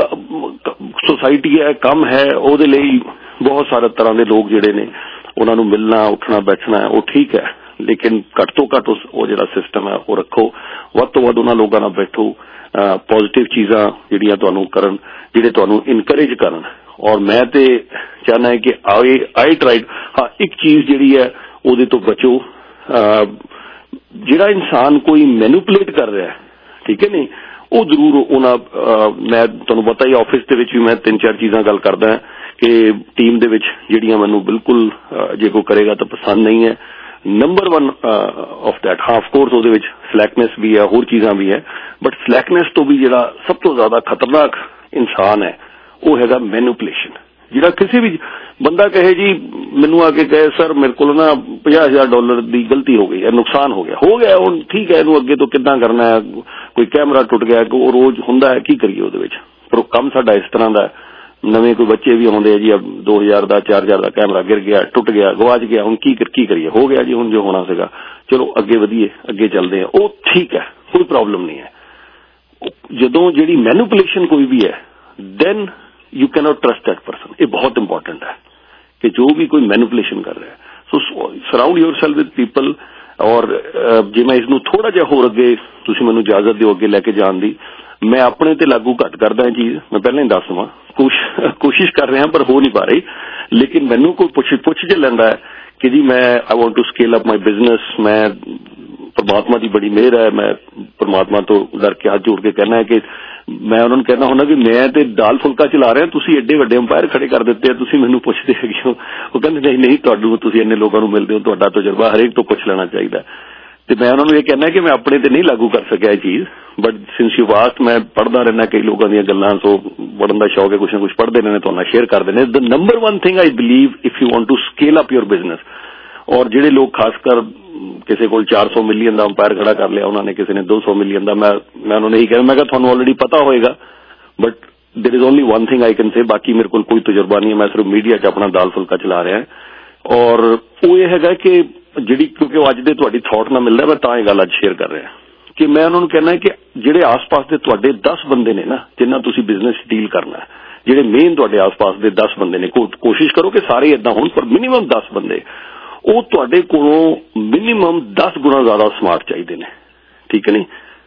ਸੋਸਾਇਟੀ ਹੈ, ਕੰਮ ਹੈ, ਉਹਦੇ ਲਈ ਬਹੁਤ ਸਾਰੇ ਤਰ੍ਹਾਂ ਦੇ ਲੋਕ ਜਿਹੜੇ ਨੇ ਉਹਨਾਂ ਨੂੰ ਮਿਲਣਾ, ਉੱਠਣਾ, ਬੈਠਣਾ ਉਹ ਠੀਕ ਹੈ, ਲੇਕਿਨ ਘੱਟ ਤੋਂ ਘੱਟ ਉਹ ਜਿਹੜਾ ਸਿਸਟਮ ਹੈ ਉਹ ਰੱਖੋ। ਵੱਧ ਤੋਂ ਵੱਧ ਉਹਨਾਂ ਲੋਕਾਂ ਨਾਲ ਬੈਠੋ, ਪੋਜ਼ਿਟਿਵ ਚੀਜ਼ਾਂ ਜਿਹੜੀਆਂ ਤੁਹਾਨੂੰ ਕਰਨ, ਜਿਹੜੇ ਤੁਹਾਨੂੰ ਇਨਕਰੇਜ ਕਰਨ। ਔਰ ਮੈਂ ਤੇ ਚਾਹੁੰਦਾ ਹੈ ਕਿ ਆਈ ਟਰਾਈਡ। ਹਾਂ, ਇੱਕ ਚੀਜ਼ ਜਿਹੜੀ ਹੈ ਉਹਦੇ ਤੋਂ ਬਚੋ, ਜਿਹੜਾ ਇਨਸਾਨ ਕੋਈ ਮੈਨੂਪੂਲੇਟ ਕਰ ਰਿਹਾ, ਠੀਕ ਹੈ ਨਹੀਂ, ਉਹ ਜ਼ਰੂਰ ਉਹਨਾਂ ਮੈਂ ਤੁਹਾਨੂੰ ਪਤਾ ਹੀ ਆਫਿਸ ਦੇ ਵਿੱਚ ਵੀ ਮੈਂ 3-4 ਚੀਜ਼ਾਂ ਗੱਲ ਕਰਦਾ ਕਿ ਟੀਮ ਦੇ ਵਿੱਚ ਜਿਹੜੀਆਂ ਮੈਨੂੰ ਬਿਲਕੁਲ ਜੇ ਕੋਈ ਕਰੇਗਾ ਤਾਂ ਪਸੰਦ ਨਹੀਂ ਹੈ। ਨੰਬਰ 1 ਆਫ ਦੈਟ, ਹਾਂ ਆਫ ਕੋਰਸ ਉਹਦੇ ਵਿੱਚ ਸਲੈਕਨੈਸ ਵੀ ਹੈ, ਹੋਰ ਚੀਜ਼ਾਂ ਵੀ ਹੈ, ਬਟ ਸਲੈਕਨੈਸ ਤੋਂ ਵੀ ਜਿਹੜਾ ਸਭ ਤੋਂ ਜ਼ਿਆਦਾ ਖਤਰਨਾਕ ਇਨਸਾਨ ਹੈ ਉਹ ਹੈਗਾ ਮੈਨੂਪੂਲੇਸ਼ਨ। ਜਿਹੜਾ ਕਿਸੇ ਵੀ ਬੰਦਾ ਕਹੇ ਜੀ, ਮੈਨੂੰ ਆ ਕੇ ਕਹੇ ਸਰ ਮੇਰੇ ਕੋਲ ਨਾ $50,000 ਦੀ ਗਲਤੀ ਹੋ ਗਈ ਹੈ, ਨੁਕਸਾਨ ਹੋ ਗਿਆ, ਹੁਣ ਠੀਕ ਹੈ, ਇਹਨੂੰ ਅੱਗੇ ਤੋਂ ਕਿੱਦਾਂ ਕਰਨਾ ਹੈ, ਕੋਈ ਕੈਮਰਾ ਟੁੱਟ ਗਿਆ, ਉਹ ਰੋਜ਼ ਹੁੰਦਾ ਹੈ, ਕੀ ਕਰੀਏ ਉਹਦੇ ਵਿੱਚ। ਪਰ ਉਹ ਕੰਮ ਸਾਡਾ ਇਸ ਤਰ੍ਹਾਂ ਦਾ, ਨਵੇਂ ਕੋਈ ਬੱਚੇ ਵੀ ਆਉਂਦੇ ਆ ਜੀ, 2000 ਦਾ 4000 ਦਾ ਕੈਮਰਾ ਗਿਰ ਗਿਆ, ਟੁੱਟ ਗਿਆ, ਗਵਾਚ ਗਿਆ, ਹੁਣ ਕੀ ਕਰੀਏ, ਹੋ ਗਿਆ ਜੀ, ਹੁਣ ਜੋ ਹੋਣਾ ਸੀਗਾ, ਚਲੋ ਅੱਗੇ ਵਧੀਏ, ਅੱਗੇ ਚੱਲਦੇ ਆ, ਉਹ ਠੀਕ ਹੈ, ਕੋਈ ਪ੍ਰੋਬਲਮ ਨਹੀਂ ਹੈ। ਜਦੋਂ ਜਿਹੜੀ ਮੈਨੂਪੂਲੇਸ਼ਨ ਕੋਈ ਵੀ ਹੈ, then you cannot trust that person। ਇਹ ਬਹੁਤ ਇੰਪੋਰਟੈਂਟ ਹੈ ਕਿ ਜੋ ਵੀ ਕੋਈ ਮੈਨੂਪੂਲੇਸ਼ਨ ਕਰ ਰਿਹਾ, ਸੋ ਸਰਾਊਂਡ yourself with people। ਔਰ ਜੇ ਮੈਂ ਇਸਨੂੰ ਥੋੜਾ ਜਿਹਾ ਹੋਰ ਅੱਗੇ ਤੁਸੀਂ ਮੈਨੂੰ ਇਜਾਜ਼ਤ ਦਿਓ ਅੱਗੇ ਲੈ ਕੇ ਜਾਣ ਦੀ, ਮੈਂ ਆਪਣੇ ਤੇ ਲਾਗੂ ਘੱਟ ਕਰਦਾ ਇਹ ਚੀਜ਼, ਮੈਂ ਪਹਿਲਾਂ ਹੀ ਦੱਸ ਦਵਾਂ, ਕੋਸ਼ਿਸ਼ ਕਰ ਰਿਹਾ ਪਰ ਹੋ ਨਹੀਂ ਪਾ ਰਹੀ। ਲੇਕਿਨ ਮੈਨੂੰ ਕੋਈ ਪੁੱਛ ਜੇ ਲੈਂਦਾ ਹੈ ਕਿ ਜੀ ਮੈਂ I want to scale up my business, ਮੈਂ ਪਰਮਾਤਮਾ ਦੀ ਬੜੀ ਮਿਹਰ ਹੈ, ਮੈਂ ਪਰਮਾਤਮਾ ਤੋਂ ਡਰ ਕੇ ਹੱਥ ਜੋੜ ਕੇ ਕਹਿਣਾ ਹੈ ਕਿ ਮੈਂ ਉਹਨਾਂ ਨੂੰ ਕਹਿਣਾ ਹੁੰਦਾ ਕਿ ਮੈਂ ਤੇ ਦਾਲ ਫੁਲਕਾ ਚਲਾ ਰਿਹਾ, ਤੁਸੀਂ ਐਡੇ ਵੱਡੇ ਅੰਪਾਇਰ ਖੜੇ ਕਰ ਦਿੱਤੇ ਆ, ਤੁਸੀਂ ਮੈਨੂੰ ਪੁੱਛਦੇ ਹੈਗੇ ਹੋ। ਉਹ ਕਹਿੰਦੇ ਨਹੀਂ, ਤੁਹਾਨੂੰ, ਤੁਸੀਂ ਇੰਨੇ ਲੋਕਾਂ ਨੂੰ ਮਿਲਦੇ ਹੋ, ਤੁਹਾਡਾ ਤਜਰਬਾ ਹਰੇਕ ਤੋਂ ਪੁੱਛ ਲੈਣਾ ਚਾਹੀਦਾ। ਤੇ ਮੈਂ ਉਹਨਾਂ ਨੂੰ ਇਹ ਕਹਿਣਾ ਕਿ ਮੈਂ ਆਪਣੇ ਤੇ ਨਹੀਂ ਲਾਗੂ ਕਰ ਸਕਿਆ ਇਹ ਚੀਜ਼, ਬਟ ਸਿੰਸ ਯੂ ਆਸਕਡ, ਮੈਂ ਪੜ੍ਹਦਾ ਰਹਿਣਾ ਕਈ ਲੋਕਾਂ ਦੀਆਂ ਗੱਲਾਂ, ਸੋ ਪੜ੍ਹਨ ਦਾ ਸ਼ੌਕ ਹੈ, ਕੁਛ ਨਾ ਕੁਛ ਪੜ੍ਹਦੇ ਰਹਿੰਦੇ, ਤੁਹਾਨੂੰ ਸ਼ੇਅਰ ਕਰਦੇ ਨੇ। The number 1 thing I believe, if you want to scale up your business, ਔਰ ਜਿਹੜੇ ਲੋਕ ਖਾਸ ਕਰ ਕਿਸੇ ਕੋਲ 400 ਮਿਲੀਅਨ ਦਾ ਅੰਪਾਇਰ ਖੜਾ ਕਰ ਲਿਆ ਉਹਨਾਂ ਨੇ, ਕਿਸੇ ਨੇ 200 ਮਿਲੀਅਨ ਦਾ, ਮੈਂ ਉਹਨਾਂ ਨੂੰ ਇਹੀ ਕਿਹਾ, ਮੈਂ ਕਿਹਾ ਤੁਹਾਨੂੰ ਆਲਰੇਡੀ ਪਤਾ ਹੋਏਗਾ, but there is only 1 thing I can say, ਬਾਕੀ ਮੇਰੇ ਕੋਲ ਕੋਈ ਤਜਰਬਾ ਨਹੀਂ ਹੈ, ਮੈਂ ਸਿਰਫ ਮੀਡੀਆ 'ਚ ਆਪਣਾ ਦਾਲ ਫੁਲਕਾ ਚਲਾ ਰਿਹਾ। ਔਰ ਉਹ ਇਹ ਹੈਗਾ ਕਿ ਜਿਹੜੀ, ਕਿਉਂਕਿ ਉਹ ਅੱਜ ਦੇ ਤੁਹਾਡੀ ਥਾਟ ਨਾਲ ਮਿਲਦਾ, ਮੈਂ ਤਾਂ ਇਹ ਗੱਲ ਅੱਜ ਸ਼ੇਅਰ ਕਰ ਰਿਹਾ ਕਿ ਮੈਂ ਉਹਨਾਂ ਨੂੰ ਕਹਿਣਾ ਕਿ ਜਿਹੜੇ ਆਸ-ਪਾਸ ਦੇ ਤੁਹਾਡੇ 10 ਬੰਦੇ ਨੇ ਨਾ, ਜਿਨ੍ਹਾਂ ਤੁਸੀਂ ਬਿਜ਼ਨਸ ਡੀਲ ਕਰਨਾ, ਜਿਹੜੇ ਮੇਨ ਤੁਹਾਡੇ ਆਸ-ਪਾਸ ਦੇ 10 ਬੰਦੇ ਨੇ, ਕੋਸ਼ਿਸ਼ ਕਰੋ ਕਿ ਸਾਰੇ ਏਦਾਂ ਹੋਣ, ਪਰ ਮਿਨੀਮਮ 10 ਬੰਦੇ ਉਹ ਤੁਹਾਡੇ ਕੋਲੋਂ ਮਿਨੀਮਮ 10 ਗੁਣਾ ਜ਼ਿਆਦਾ ਸਮਾਰਟ ਚਾਹੀਦੇ ਨੇ, ਠੀਕ ਹੈ ਨਹੀਂ,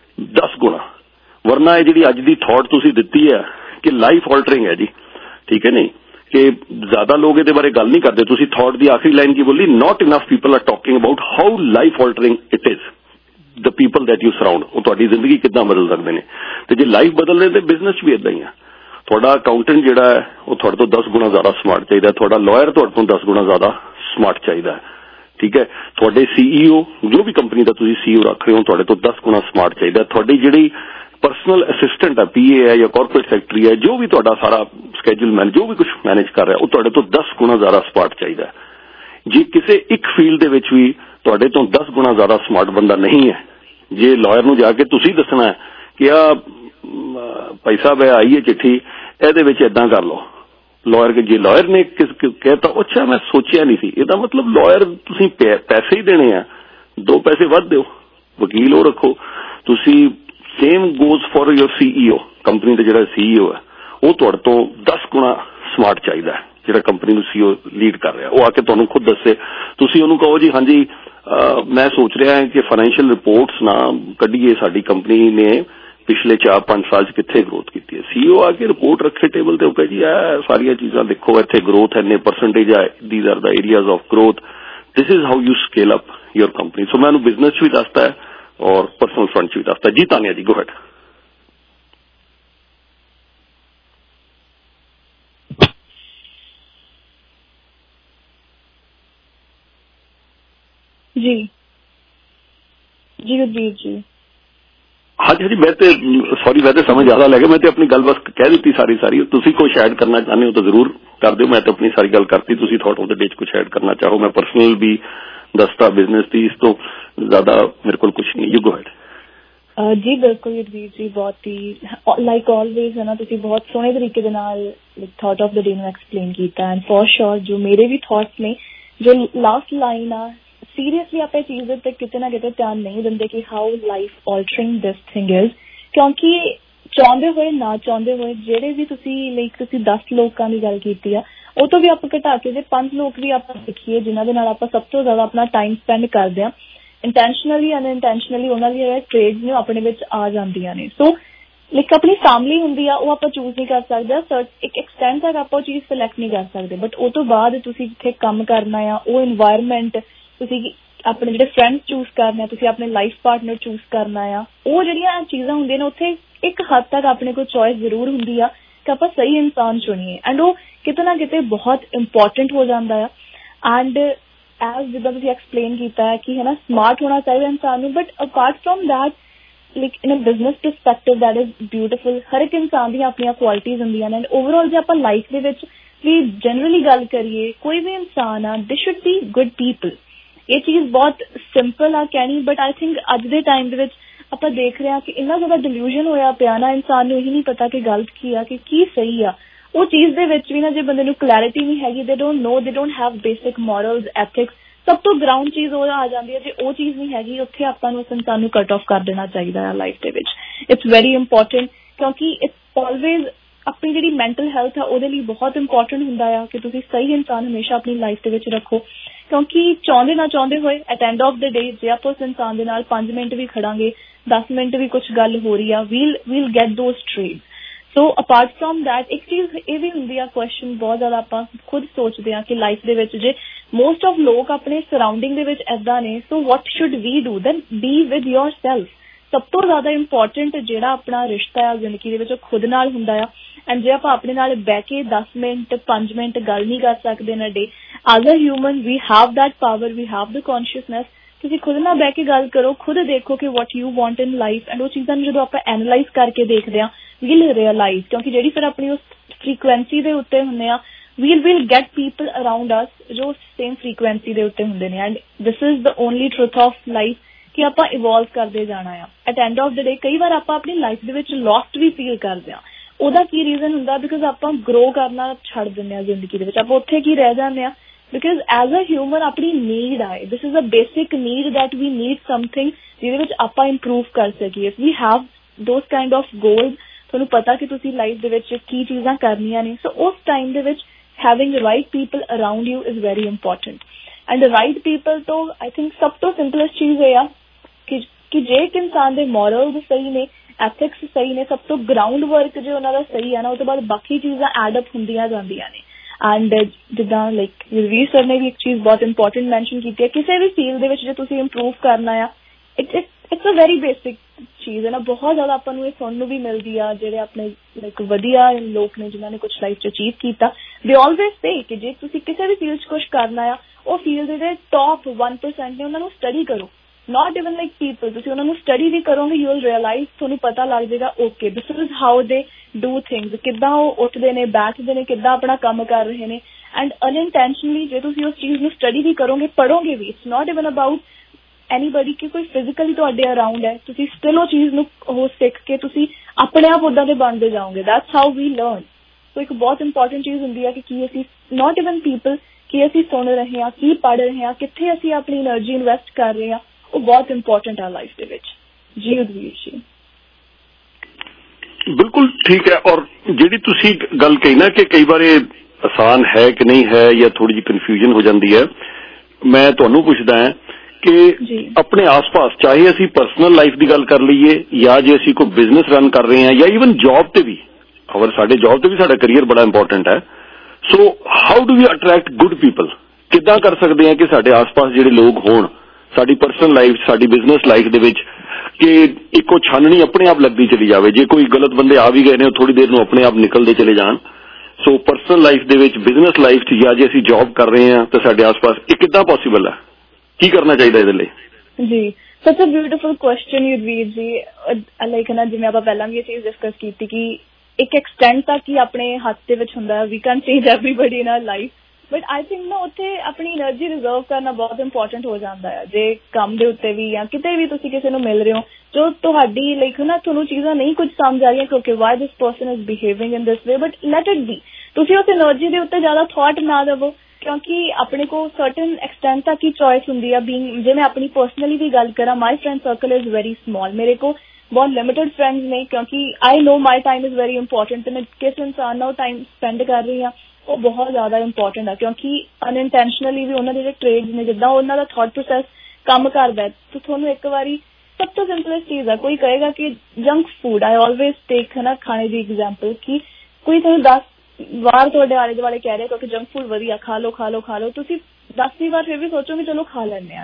10 ਗੁਣਾ। ਵਰਨਾ ਇਹ ਜਿਹੜੀ ਅੱਜ ਦੀ ਥਾਟ ਤੁਸੀਂ ਦਿੱਤੀ ਹੈ ਕਿ ਲਾਈਫ ਆਲਟਰਿੰਗ ਹੈ ਜੀ, ਠੀਕ ਹੈ ਨਹੀਂ, ਕਿ ਜ਼ਿਆਦਾ ਲੋਕ ਇਹਦੇ ਬਾਰੇ ਗੱਲ ਨਹੀਂ ਕਰਦੇ। ਤੁਸੀਂ ਥਾਟ ਦੀ ਆਖਰੀ ਲਾਈਨ ਕੀ ਬੋਲੀ, not enough people are talking about how life altering it is, the people that you surround, ਉਹ ਤੁਹਾਡੀ ਜ਼ਿੰਦਗੀ ਕਿੱਦਾਂ ਬਦਲ ਸਕਦੇ ਨੇ। ਤੇ ਜੇ ਲਾਈਫ ਬਦਲ ਰਹੇ ਤੇ ਬਿਜ਼ਨਸ ਵੀ ਏਦਾਂ ਹੀ ਆ। ਤੁਹਾਡਾ ਅਕਾਊਂਟੈਂਟ ਜਿਹੜਾ ਹੈ ਉਹ ਤੁਹਾਡੇ ਤੋਂ 10 ਗੁਣਾ ਜ਼ਿਆਦਾ ਸਮਾਰਟ ਚਾਹੀਦਾ, ਤੁਹਾਡਾ ਲਾਇਰ ਤੁਹਾਡੇ ਤੋਂ 10 ਗੁਣਾ ਜ਼ਿਆਦਾ ਸਮਾਰਟ ਚਾਹੀਦਾ, ਠੀਕ ਹੈ। ਤੁਹਾਡੇ CEO, ਜੋ ਵੀ ਕੰਪਨੀ ਦਾ ਤੁਸੀਂ CEO ਰੱਖ ਰਹੇ ਹੋ, ਤੁਹਾਡੇ ਤੋਂ 10 ਗੁਣਾ ਸਮਾਰਟ ਚਾਹੀਦਾ। ਤੁਹਾਡੀ ਜਿਹੜੀ ਪਰਸਨਲ ਅਸਿਸਟੈਂਟ ਹੈ, PA ਹੈ ਜਾਂ ਕਾਰਪੋਰੇਟ ਸੈਕਟਰੀ ਹੈ, ਜੋ ਵੀ ਤੁਹਾਡਾ ਸਾਰਾ ਸਕੈਜੂਲ ਮੈਨੇਜ, ਜੋ ਵੀ ਕੁਝ ਮੈਨੇਜ ਕਰ ਰਿਹਾ, ਉਹ ਤੁਹਾਡੇ ਤੋਂ 10 ਗੁਣਾ ਜ਼ਿਆਦਾ ਸਮਾਰਟ ਚਾਹੀਦਾ। ਜੇ ਕਿਸੇ ਇੱਕ ਫੀਲਡ ਦੇ ਵਿੱਚ ਵੀ ਤੁਹਾਡੇ ਤੋਂ 10 ਗੁਣਾ ਜ਼ਿਆਦਾ ਸਮਾਰਟ ਬੰਦਾ ਨਹੀਂ ਹੈ, ਜੇ ਲਾਇਰ ਨੂੰ ਜਾ ਕੇ ਤੁਸੀਂ ਦੱਸਣਾ ਕਿ ਆ ਭਾਈ ਸਾਹਿਬ ਆਈ ਹੈ ਚਿੱਠੀ, ਇਹਦੇ ਵਿੱਚ ਏਦਾਂ ਕਰ ਲਓ, ਲਾਇਰ ਕੇ ਜੇ ਲਾਇਰ ਨੇ ਕਹਿਤਾ ਅੱਛਾ ਮੈਂ ਸੋਚਿਆ ਨਹੀਂ ਸੀ, ਇਹਦਾ ਮਤਲਬ ਲਾਇਰ ਤੁਸੀਂ ਪੈਸੇ ਹੀ ਦੇਣੇ ਆ, 2 ਪੈਸੇ ਵੱਧ ਦਿਓ, ਵਕੀਲ ਉਹ ਰੱਖੋ ਤੁਸੀਂ। Same goes for your CEO, company ਦਾ ਜਿਹੜਾ CEO ਹੈ ਉਹ ਤੁਹਾਡੇ ਤੋਂ 10 ਗੁਣਾ ਸਮਾਰਟ ਚਾਹੀਦਾ ਹੈ, ਜਿਹੜਾ ਕੰਪਨੀ ਨੂੰ CEO ਲੀਡ ਕਰ ਰਿਹਾ, ਉਹ ਆ ਕੇ ਤੁਹਾਨੂੰ ਖੁਦ ਦੱਸੇ। ਤੁਸੀਂ ਉਹਨੂੰ ਕਹੋ ਜੀ ਹਾਂਜੀ ਮੈਂ ਸੋਚ ਰਿਹਾ ਹਾਂ ਕਿ ਫਾਈਨੈਂਸ਼ੀਅਲ ਰਿਪੋਰਟਸ ਨਾ ਕੱਢੀਏ, ਸਾਡੀ ਕੰਪਨੀ ਨੇ ਪਿਛਲੇ 4-5 ਸਾਲ 'ਚ ਕਿੱਥੇ ਗਰੋਥ ਕੀਤੀ ਹੈ। CEO ਆ ਕੇ ਰਿਪੋਰਟ ਰੱਖੇ ਟੇਬਲ ਤੇ, ਉਹ ਕਹੇ ਜੀ ਇਹ ਸਾਰੀਆਂ ਚੀਜ਼ਾਂ ਦੇਖੋ, ਇੱਥੇ ਗਰੋਥ ਇੰਨੇ ਪਰਸੈਂਟੇਜ ਹੈ, these are the areas of growth, this is how you scale up your company. So ਮੈਂ ਉਹਨੂੰ ਬਿਜ਼ਨਸ 'ਚ ਵੀ ਦੱਸਦਾ ਹੈ और पर्सनल फ्रंट भी दसता। जी तानिया जी, गो हेड। जी जी गुरबीर जी। हाँ जी मैं तो सॉरी, मैं तो समझ ज्यादा लगे, मैं तो अपनी गल बस कह दी सारी तुसी कुछ ऐड करना चाहते हो तो जरूर कर दो। मैं तो अपनी सारी गल करती, तुसी थॉट ऑफ द डे कुछ ऐड करना चाहो, मैं पर्सनल भी दसता, बिजनेस की, इस तो ज्यादा मेरे को कुछ नहीं। You go ahead. जी बिल्कुल गुरबीर जी, बहुत ही लाइक ऑलवेज है ना, तुसी बहुत सोहने तरीके दे नाल थॉट ऑफ द डे ਨੂੰ एक्सप्लेन ਕੀਤਾ, एंड फॉर श्योर जो मेरे भी थॉट्स ने, जो लास्ट लाइन आ ਸੀਰੀਅਸਲੀ ਆਪਾਂ ਚੀਜ਼ ਦੇ ਉੱਤੇ ਕਿਤੇ ਨਾ ਕਿਤੇ ਧਿਆਨ ਨਹੀਂ ਦਿੰਦੇ ਕਿ how life altering this thing is, ਕਿਉਂਕਿ ਚਾਹੁੰਦੇ ਹੋਏ ਨਾ ਚਾਹੁੰਦੇ ਹੋਏ ਜਿਹੜੇ ਵੀ ਤੁਸੀਂ 10 ਲੋਕਾਂ ਦੀ ਗੱਲ ਕੀਤੀ ਆ, ਉਹ ਤੋਂ ਵੀ ਆਪਾਂ ਘਟਾ ਕੇ ਜੇ 5 ਲੋਕ ਵੀ ਆਪਾਂ ਦੇਖੀਏ ਜਿਨ੍ਹਾਂ ਦੇ ਨਾਲ ਆਪਾਂ ਸਭ ਤੋਂ ਜ਼ਿਆਦਾ ਆਪਣਾ ਟਾਈਮ ਸਪੈਂਡ ਕਰਦੇ ਹਾਂ, ਇੰਟੈਂਸ਼ਨਲੀ ਅਨਇੰਟੈਂਸ਼ਨਲੀ ਉਹਨਾਂ ਦੀਆਂ ਜਿਹੜੇ ਟ੍ਰੇਡਸ ਨੇ ਆਪਣੇ ਵਿੱਚ ਆ ਜਾਂਦੀਆਂ ਨੇ। ਸੋ ਆਪਣੀ ਫੈਮਿਲੀ ਹੁੰਦੀ ਆ, ਉਹ ਆਪਾਂ ਚੂਜ਼ ਨਹੀਂ ਕਰ ਸਕਦੇ, ਇੱਕ ਐਕਸਟੈਂਟ ਤੱਕ ਆਪਾਂ ਉਹ ਚੀਜ਼ ਸਿਲੈਕਟ ਨਹੀਂ ਕਰ ਸਕਦੇ, ਬਟ ਉਹ ਤੋਂ ਬਾਅਦ ਤੁਸੀਂ ਜਿੱਥੇ ਕੰਮ ਕਰਨਾ ਆ ਉਹ ਇਨਵਾਇਰਮੈਂਟ, ਤੁਸੀਂ ਆਪਣੇ ਜਿਹੜੇ ਫਰੈਂਡਸ ਚੂਜ਼ ਕਰਨੇ ਆ, ਤੁਸੀਂ ਆਪਣੇ ਲਾਈਫ ਪਾਰਟਨਰ ਚੂਜ਼ ਕਰਨਾ ਆ, ਉਹ ਜਿਹੜੀਆਂ ਚੀਜ਼ਾਂ ਹੁੰਦੀਆਂ ਨੇ ਉੱਥੇ ਇੱਕ ਹੱਦ ਤੱਕ ਆਪਣੇ ਕੋਲ ਚੋਇਸ ਜ਼ਰੂਰ ਹੁੰਦੀ ਆ ਕਿ ਆਪਾਂ ਸਹੀ ਇਨਸਾਨ ਚੁਣੀਏ, ਐਂਡ ਉਹ ਕਿਤੇ ਨਾ ਕਿਤੇ ਬਹੁਤ ਇੰਪੋਰਟੈਂਟ ਹੋ ਜਾਂਦਾ ਆ। ਐਂਡ ਐਜ਼ ਜਿੱਦਾਂ ਤੁਸੀਂ ਐਕਸਪਲੇਨ ਕੀਤਾ ਹੈ ਕਿ ਹੈ ਨਾ ਸਮਾਰਟ ਹੋਣਾ ਚਾਹੀਦਾ ਇਨਸਾਨ ਨੂੰ, but apart from that in a business perspective that is beautiful. ਹਰ ਇੱਕ ਇਨਸਾਨ ਦੀਆਂ ਆਪਣੀਆਂ ਕੁਆਲਿਟੀਜ਼ ਹੁੰਦੀਆਂ ਨੇ, ਐਂਡ ਓਵਰਆਲ ਜੇ ਆਪਾਂ ਲਾਈਫ ਦੇ ਵਿੱਚ ਵੀ ਜਨਰਲੀ ਗੱਲ ਕਰੀਏ, ਕੋਈ ਵੀ ਇਨਸਾਨ ਆ, ਦੇ ਸ਼ੁੱਡ ਬੀ ਗੁੱਡ ਪੀਪਲ। ਇਹ ਚੀਜ਼ ਬਹੁਤ ਸਿੰਪਲ ਆ ਕਹਿਣੀ, ਬਟ ਆਈ ਥਿੰਕ ਅੱਜ ਦੇ ਟਾਈਮ ਦੇ ਵਿੱਚ ਆਪਾਂ ਦੇਖ ਰਹੇ ਹਾਂ ਕਿ ਇੰਨਾ ਜ਼ਿਆਦਾ ਡਿਲੂਜ਼ਨ ਹੋਇਆ ਪਿਆ ਨਾ, ਇਨਸਾਨ ਨੂੰ ਇਹੀ ਨਹੀਂ ਪਤਾ ਕਿ ਗਲਤ ਕੀ ਆ ਕਿ ਕੀ ਸਹੀ ਆ। ਉਹ ਚੀਜ਼ ਦੇ ਵਿੱਚ ਵੀ ਨਾ ਜੇ ਬੰਦੇ ਨੂੰ ਕਲੈਰਿਟੀ ਨਹੀਂ ਹੈਗੀ, ਦੇ don't know, they don't have basic morals, ethics, ਸਭ ਤੋਂ ਗਰਾਊਂਡ ਚੀਜ਼ ਉਹ ਆ ਜਾਂਦੀ ਹੈ। ਜੇ ਉਹ ਚੀਜ਼ ਨਹੀਂ ਹੈਗੀ, ਉੱਥੇ ਆਪਾਂ ਨੂੰ ਉਸ ਇਨਸਾਨ ਨੂੰ ਕੱਟ ਆਫ ਕਰ ਦੇਣਾ ਚਾਹੀਦਾ ਆ ਲਾਈਫ ਦੇ ਵਿੱਚ। ਇਟਸ ਵੈਰੀ ਇੰਪੋਰਟੈਂਟ, ਕਿਉਂਕਿ ਇਟਸ ਆਲਵੇਜ਼ ਆਪਣੀ ਜਿਹੜੀ ਮੈਂਟਲ ਹੈਲਥ ਆ ਉਹਦੇ ਲਈ ਬਹੁਤ ਇੰਪੋਰਟੈਂਟ ਹੁੰਦਾ ਆ ਕਿ ਤੁਸੀਂ ਸਹੀ ਇਨਸਾਨ ਹਮੇਸ਼ਾ ਆਪਣੀ ਲਾਈਫ ਦੇ ਵਿੱਚ ਰੱਖੋ, ਕਿਉਂਕਿ ਚਾਹੁੰਦੇ ਨਾ ਚਾਹੁੰਦੇ ਹੋਏ at end of the day ਜੇ ਆਪਾਂ ਉਸ ਇਨਸਾਨ ਦੇ ਨਾਲ 5 ਮਿੰਟ ਵੀ ਖੜਾਂਗੇ, 10 ਮਿੰਟ ਵੀ ਕੁਛ ਗੱਲ ਹੋ ਰਹੀ ਆ, we'll get those trades. So apart from that ਇੱਕ ਚੀਜ਼ ਇਹ ਵੀ ਹੁੰਦੀ ਆ, ਕੁਐਸਚਨ ਬਹੁਤ ਜ਼ਿਆਦਾ ਆਪਾਂ ਖੁਦ ਸੋਚਦੇ ਹਾਂ ਕਿ ਲਾਈਫ ਦੇ ਵਿੱਚ ਜੇ ਮੋਸਟ ਆਫ ਲੋਕ ਆਪਣੇ ਸਰਾਊਂਡਿੰਗ ਦੇ ਵਿੱਚ ਏਦਾਂ ਨੇ, so what should we do then? Be with yourself. ਸਭ ਤੋਂ ਜ਼ਿਆਦਾ ਇੰਪੋਰਟੈਂਟ ਜਿਹੜਾ ਆਪਣਾ ਰਿਸ਼ਤਾ ਆ ਜ਼ਿੰਦਗੀ ਦੇ ਵਿੱਚ ਉਹ ਖੁਦ ਨਾਲ ਹੁੰਦਾ ਆ। ਐਂਡ ਜੇ ਆਪਾਂ ਆਪਣੇ ਨਾਲ ਬਹਿ ਕੇ 10 ਮਿੰਟ 5 ਮਿੰਟ ਗੱਲ ਨਹੀਂ ਕਰ ਸਕਦੇ ਨਾ ਡੇ, as a human we have that power, we have the consciousness. ਤੁਸੀਂ ਖੁਦ ਨਾਲ ਬਹਿ ਕੇ ਗੱਲ ਕਰੋ, ਖੁਦ ਦੇਖੋ ਕਿ what you want in life, and ਉਹ ਚੀਜ਼ਾਂ ਨੂੰ ਜਦੋਂ ਆਪਾਂ ਐਨਾਲਾਈਜ਼ ਕਰਕੇ ਦੇਖਦੇ ਹਾਂ ਵੀਲ ਰਿਅਲਾਈਜ਼, ਕਿਉਂਕਿ ਜਿਹੜੀ ਫਿਰ ਆਪਣੀ ਉਸ ਫ੍ਰੀਕੁਐਂਸੀ ਦੇ ਉੱਤੇ ਹੁੰਦੇ ਆ, we'll get people around us ਜੋ same frequency ਦੇ ਉੱਤੇ ਹੁੰਦੇ ਨੇ। And this is the only truth of life ਕਿ ਆਪਾਂ ਇਵੋਲਵ ਕਰਦੇ ਜਾਣਾ ਆ। At end of the day ਕਈ ਵਾਰ ਆਪਾਂ ਆਪਣੀ ਲਾਈਫ ਦੇ ਵਿੱਚ ਲੋਸਟ ਵੀ ਫੀਲ ਕਰਦੇ ਹਾਂ। ਉਹਦਾ ਕੀ ਰੀਜ਼ਨ ਹੁੰਦਾ? ਬਿਕੋਜ਼ ਆਪਾਂ ਗਰੋ ਕਰਨਾ ਛੱਡ ਦਿੰਦੇ ਹਾਂ ਜ਼ਿੰਦਗੀ ਦੇ ਵਿੱਚ, ਆਪਾਂ ਉੱਥੇ ਕੀ ਰਹਿ ਜਾਂਦੇ ਹਾਂ। ਬਿਕੋਜ਼ ਐਜ਼ ਅ ਹਿਊਮਨ ਆਪਣੀ ਨੀਡ ਆ, this is a basic need that we need something ਜਿਹਦੇ ਵਿੱਚ ਆਪਾਂ ਇੰਪਰੂਵ ਕਰ ਸਕੀਏ। We have those kind of goals, ਤੁਹਾਨੂੰ ਪਤਾ ਕਿ ਤੁਸੀਂ ਲਾਈਫ ਦੇ ਵਿੱਚ ਕੀ ਚੀਜ਼ਾਂ ਕਰਨੀਆਂ ਨੇ, ਸੋ ਉਸ ਟਾਈਮ ਦੇ ਵਿੱਚ having the right people around you is very important. And the right people ਤੋਂ I think ਸਭ ਤੋਂ simplest ਚੀਜ਼ ਇਹ ਆ ਕਿ ਜੇ ਇੱਕ ਇਨਸਾਨ ਦੇ ਮੋਰਲਸ ਸਹੀ ਨੇ, ਐਥਿਕਸ ਸਹੀ ਨੇ, ਸਭ ਤੋਂ ਗਰਾਊਂਡ ਵਰਕ ਜੇ ਉਹਨਾਂ ਦਾ ਸਹੀ ਆ ਨਾ, ਉਹ ਤੋਂ ਬਾਅਦ ਬਾਕੀ ਚੀਜ਼ਾਂ ਐਡ ਅਪ ਹੁੰਦੀਆਂ ਜਾਂਦੀਆਂ ਨੇ। ਐਂਡ ਜਿੱਦਾਂ ਰਵੀਰ ਸਰ ਨੇ ਵੀ ਇੱਕ ਚੀਜ਼ ਬਹੁਤ ਇੰਪੋਰਟੈਂਟ ਮੈਂਸ਼ਨ ਕੀਤੀ ਹੈ, ਕਿਸੇ ਵੀ ਫੀਲਡ ਦੇ ਵਿੱਚ ਜੇ ਤੁਸੀਂ ਇੰਪਰੂਵ ਕਰਨਾ ਆ, ਇਟਸ ਅ ਵੈਰੀ ਬੇਸਿਕ ਚੀਜ਼ ਹੈ ਨਾ। ਬਹੁਤ ਜ਼ਿਆਦਾ ਆਪਾਂ ਨੂੰ ਇਹ ਸੁਣਨ ਨੂੰ ਵੀ ਮਿਲਦੀ ਆ, ਜਿਹੜੇ ਆਪਣੇ ਵਧੀਆ ਲੋਕ ਨੇ ਜਿਨ੍ਹਾਂ ਨੇ ਕੁਛ ਲਾਈਫ 'ਚ ਅਚੀਵ ਕੀਤਾ, ਦੇ ਆਲਵੇਜ਼ ਸੇ ਕਿ ਜੇ ਤੁਸੀਂ ਕਿਸੇ ਵੀ ਫੀਲਡ 'ਚ ਕੁਛ ਕਰਨਾ ਆ, ਉਹ ਫੀਲਡ ਦੇ ਟੌਪ 1% ਨੇ, ਉਹਨਾਂ ਨੂੰ ਸਟੱਡੀ ਕਰੋ। ਨਾਟ ਇਵਨ ਲਾਈਕ ਪੀਪਲ, ਤੁਸੀਂ ਉਹਨਾਂ ਨੂੰ ਸਟੱਡੀ ਵੀ ਕਰੋਗੇ, ਯੂ ਵਿਲ ਰਿਅਲਾਈਜ਼, ਤੁਹਾਨੂੰ ਪਤਾ ਲੱਗ ਜਾਏਗਾ okay this is how they do things, ਕਿੱਦਾਂ ਉਹ ਉੱਠਦੇ ਨੇ, ਬੈਠਦੇ ਨੇ, ਕਿੱਦਾਂ ਆਪਣਾ ਕੰਮ ਕਰ ਰਹੇ ਨੇ। ਐਂਡ ਅਨਇੰਟੈਂਸ਼ਨਲੀ ਜੇ ਤੁਸੀਂ ਉਸ ਚੀਜ਼ ਨੂੰ ਸਟੱਡੀ ਵੀ ਕਰੋਗੇ, ਪੜ੍ਹੋਗੇ ਵੀ, it's not even about anybody ਕਿ ਕੋਈ ਫਿਜ਼ੀਕਲੀ ਤੁਹਾਡੇ ਅਰਾਊਂਡ ਹੈ, ਤੁਸੀਂ ਸਟਿਲ ਉਹ ਚੀਜ਼ ਨੂੰ ਉਹ ਸਿੱਖ ਕੇ ਤੁਸੀਂ ਆਪਣੇ ਆਪ ਉੱਦਾਂ ਦੇ ਬਣਦੇ ਜਾਓਗੇ। That's how we learn. So ਇੱਕ ਬਹੁਤ ਇੰਪੋਰਟੈਂਟ ਚੀਜ਼ ਹੁੰਦੀ ਹੈ ਕਿ ਕੀ ਅਸੀਂ ਨਾਟ ਇਵਨ ਪੀਪਲ, ਕੀ ਅਸੀਂ ਸੁਣ ਰਹੇ ਹਾਂ, ਕੀ ਪੜ੍ਹ ਰਹੇ ਹਾਂ, ਕਿੱਥੇ ਅਸੀਂ ਆਪਣੀ એનર્ਜੀ ਇਨਵੈਸਟ ਕਰ ਰਹੇ ਹਾਂ, ਉਹ ਬਹੁਤ ਇੰਪੋਰਟੈਂਟ ਆ ਲਾਈਫ ਦੇ ਵਿੱਚ। ਜੀ ਉਦਵੀਰ ਜੀ ਬਿਲਕੁਲ ਠੀਕ ਹੈ। ਔਰ ਜਿਹੜੀ ਤੁਸੀਂ ਗੱਲ ਕਹੀ ਨਾ ਕਿ ਕਈ ਵਾਰ ਇਹ ਆਸਾਨ ਹੈ ਕਿ ਨਹੀਂ ਹੈ ਜਾਂ ਥੋੜੀ ਜਿਹੀ ਕਨਫਿਊਜ਼ਨ ਹੋ ਜਾਂਦੀ ਹੈ, ਮੈਂ ਤੁਹਾਨੂੰ ਪੁੱਛਦਾ ਹਾਂ ਕਿ ਆਪਣੇ ਆਸ-ਪਾਸ ਚਾਹੇ ਅਸੀਂ ਪਰਸਨਲ ਲਾਈਫ ਦੀ ਗੱਲ ਕਰ ਲਈਏ ਜਾਂ ਜੇ ਅਸੀਂ ਕੋਈ ਬਿਜ਼ਨਸ ਰਨ ਕਰ ਰਹੇ ਹਾਂ ਜਾਂ ਈਵਨ ਜੌਬ ਤੇ ਵੀ, ਅਗਰ ਸਾਡੇ ਜੌਬ ਤੇ ਵੀ ਸਾਡਾ ਕਰੀਅਰ ਬੜਾ ਇੰਪੋਰਟੈਂਟ ਹੈ। So how do we attract good people? ਕਿੱਦਾਂ ਕਰ ਸਕਦੇ ਹਾਂ ਕਿ ਸਾਡੇ ਆਸ-ਪਾਸ ਜਿਹੜੇ ਲੋਕ ਹੋਣ ਸਾਡੀ ਪਰਸਨਲ ਲਾਈਫ, ਸਾਡੀ ਬਿਜ਼ਨਸ ਲਾਈਫ ਦੇ ਵਿੱਚ, ਕਿ ਇੱਕੋ ਛਾਨਣੀ ਆਪਣੇ ਆਪ ਲੱਗਦੀ ਚਲੀ ਜਾਵੇ। ਜੇ ਕੋਈ ਗਲਤ ਬੰਦੇ ਆ ਵੀ ਗਏ ਨੇ, ਉਹ ਥੋੜੀ ਦੇਰ ਨੂੰ ਆਪਣੇ ਆਪ ਨਿਕਲਦੇ ਚਲੇ ਜਾਣ। ਸੋ ਪਰਸਨਲ ਲਾਈਫ ਦੇ ਵਿੱਚ, ਬਿਜ਼ਨਸ ਲਾਈਫ 'ਚ ਜਾਂ ਜੇ ਅਸੀਂ ਜੌਬ ਕਰ ਰਹੇ ਹਾਂ ਤਾਂ ਸਾਡੇ ਆਸ-ਪਾਸ ਇਹ ਕਿੱਦਾਂ ਪੋਸੀਬਲ ਹੈ? ਕੀ ਕਰਨਾ ਚਾਹੀਦਾ ਇਹਦੇ ਲਈ? ਜੀ ਸੱਚ ਅ ਬਿਊਟੀਫੁਲ ਕੁਐਸਚਨ ਯੁਦਵੀਰ ਜੀ। ਲਾਈਕ ਨਾ ਜਿਵੇਂ ਆਪਾਂ ਪਹਿਲਾਂ ਵੀ ਇਹ ਚੀਜ਼ ਡਿਸਕਸ ਕੀਤੀ ਕਿ ਇੱਕ ਐਕਸਟੈਂਟ ਤੱਕ ਹੀ ਆਪਣੇ ਹੱਥ ਦੇ ਵਿੱਚ ਹੁੰਦਾ, we can change everybody in our life, but I think ਨਾ ਉੱਥੇ ਆਪਣੀ એનર્ਜੀ ਰਿਜ਼ਰਵ ਕਰਨਾ ਬਹੁਤ ਇੰਪੋਰਟੈਂਟ ਹੋ ਜਾਂਦਾ ਹੈ। ਜੇ ਕੰਮ ਦੇ ਉੱਤੇ ਵੀ ਜਾਂ ਕਿਤੇ ਵੀ ਤੁਸੀਂ ਕਿਸੇ ਨੂੰ ਮਿਲ ਰਹੇ ਹੋ, ਜੋ ਤੁਹਾਡੀ ਲਾਈਕ ਨਾ ਤੁਹਾਨੂੰ ਚੀਜ਼ਾਂ ਨਹੀਂ ਕੁਝ ਸਮਝ ਆ ਰਹੀਆਂ ਕਿਉਂਕਿ why this person is behaving in this way, but let it be. ਤੁਸੀਂ ਉਸ એનર્ਜੀ ਦੇ ਉੱਤੇ ਜ਼ਿਆਦਾ ਥਾਟ ਨਾ ਦੇਵੋ क्योंकि अपने को सर्टन एक्सटेंट तक ही चॉइस होंगी है बीइंग जे मैं अपनी पर्सनली भी गल करा my friend circle is very small मेरे को बहुत लिमिटेड फ्रेंड्स ने क्योंकि I know my time is very important मैं किस इंसान नाल टाइम स्पेंड कर रही हाँ वो बहुत ज्यादा इंपॉर्टेंट है क्योंकि अनइंटेंशनली भी उन्होंने जो ट्रेड्स ने जिदा उन्होंने थॉट प्रोसैस काम करता है तो थोनू एक बारी सब तो सिंपलेस्ट चीज है कोई कहेगा कि junk food I always take है ना खाने की एग्जाम्पल कि कोई तुम 10 वार तुहाडे आले दुआले कह रहे क्योंकि जंक फूड वधिया खा लो तुसी 10ਵੀਂ ਵਾਰ फिर भी सोचो कि चलो खा लेने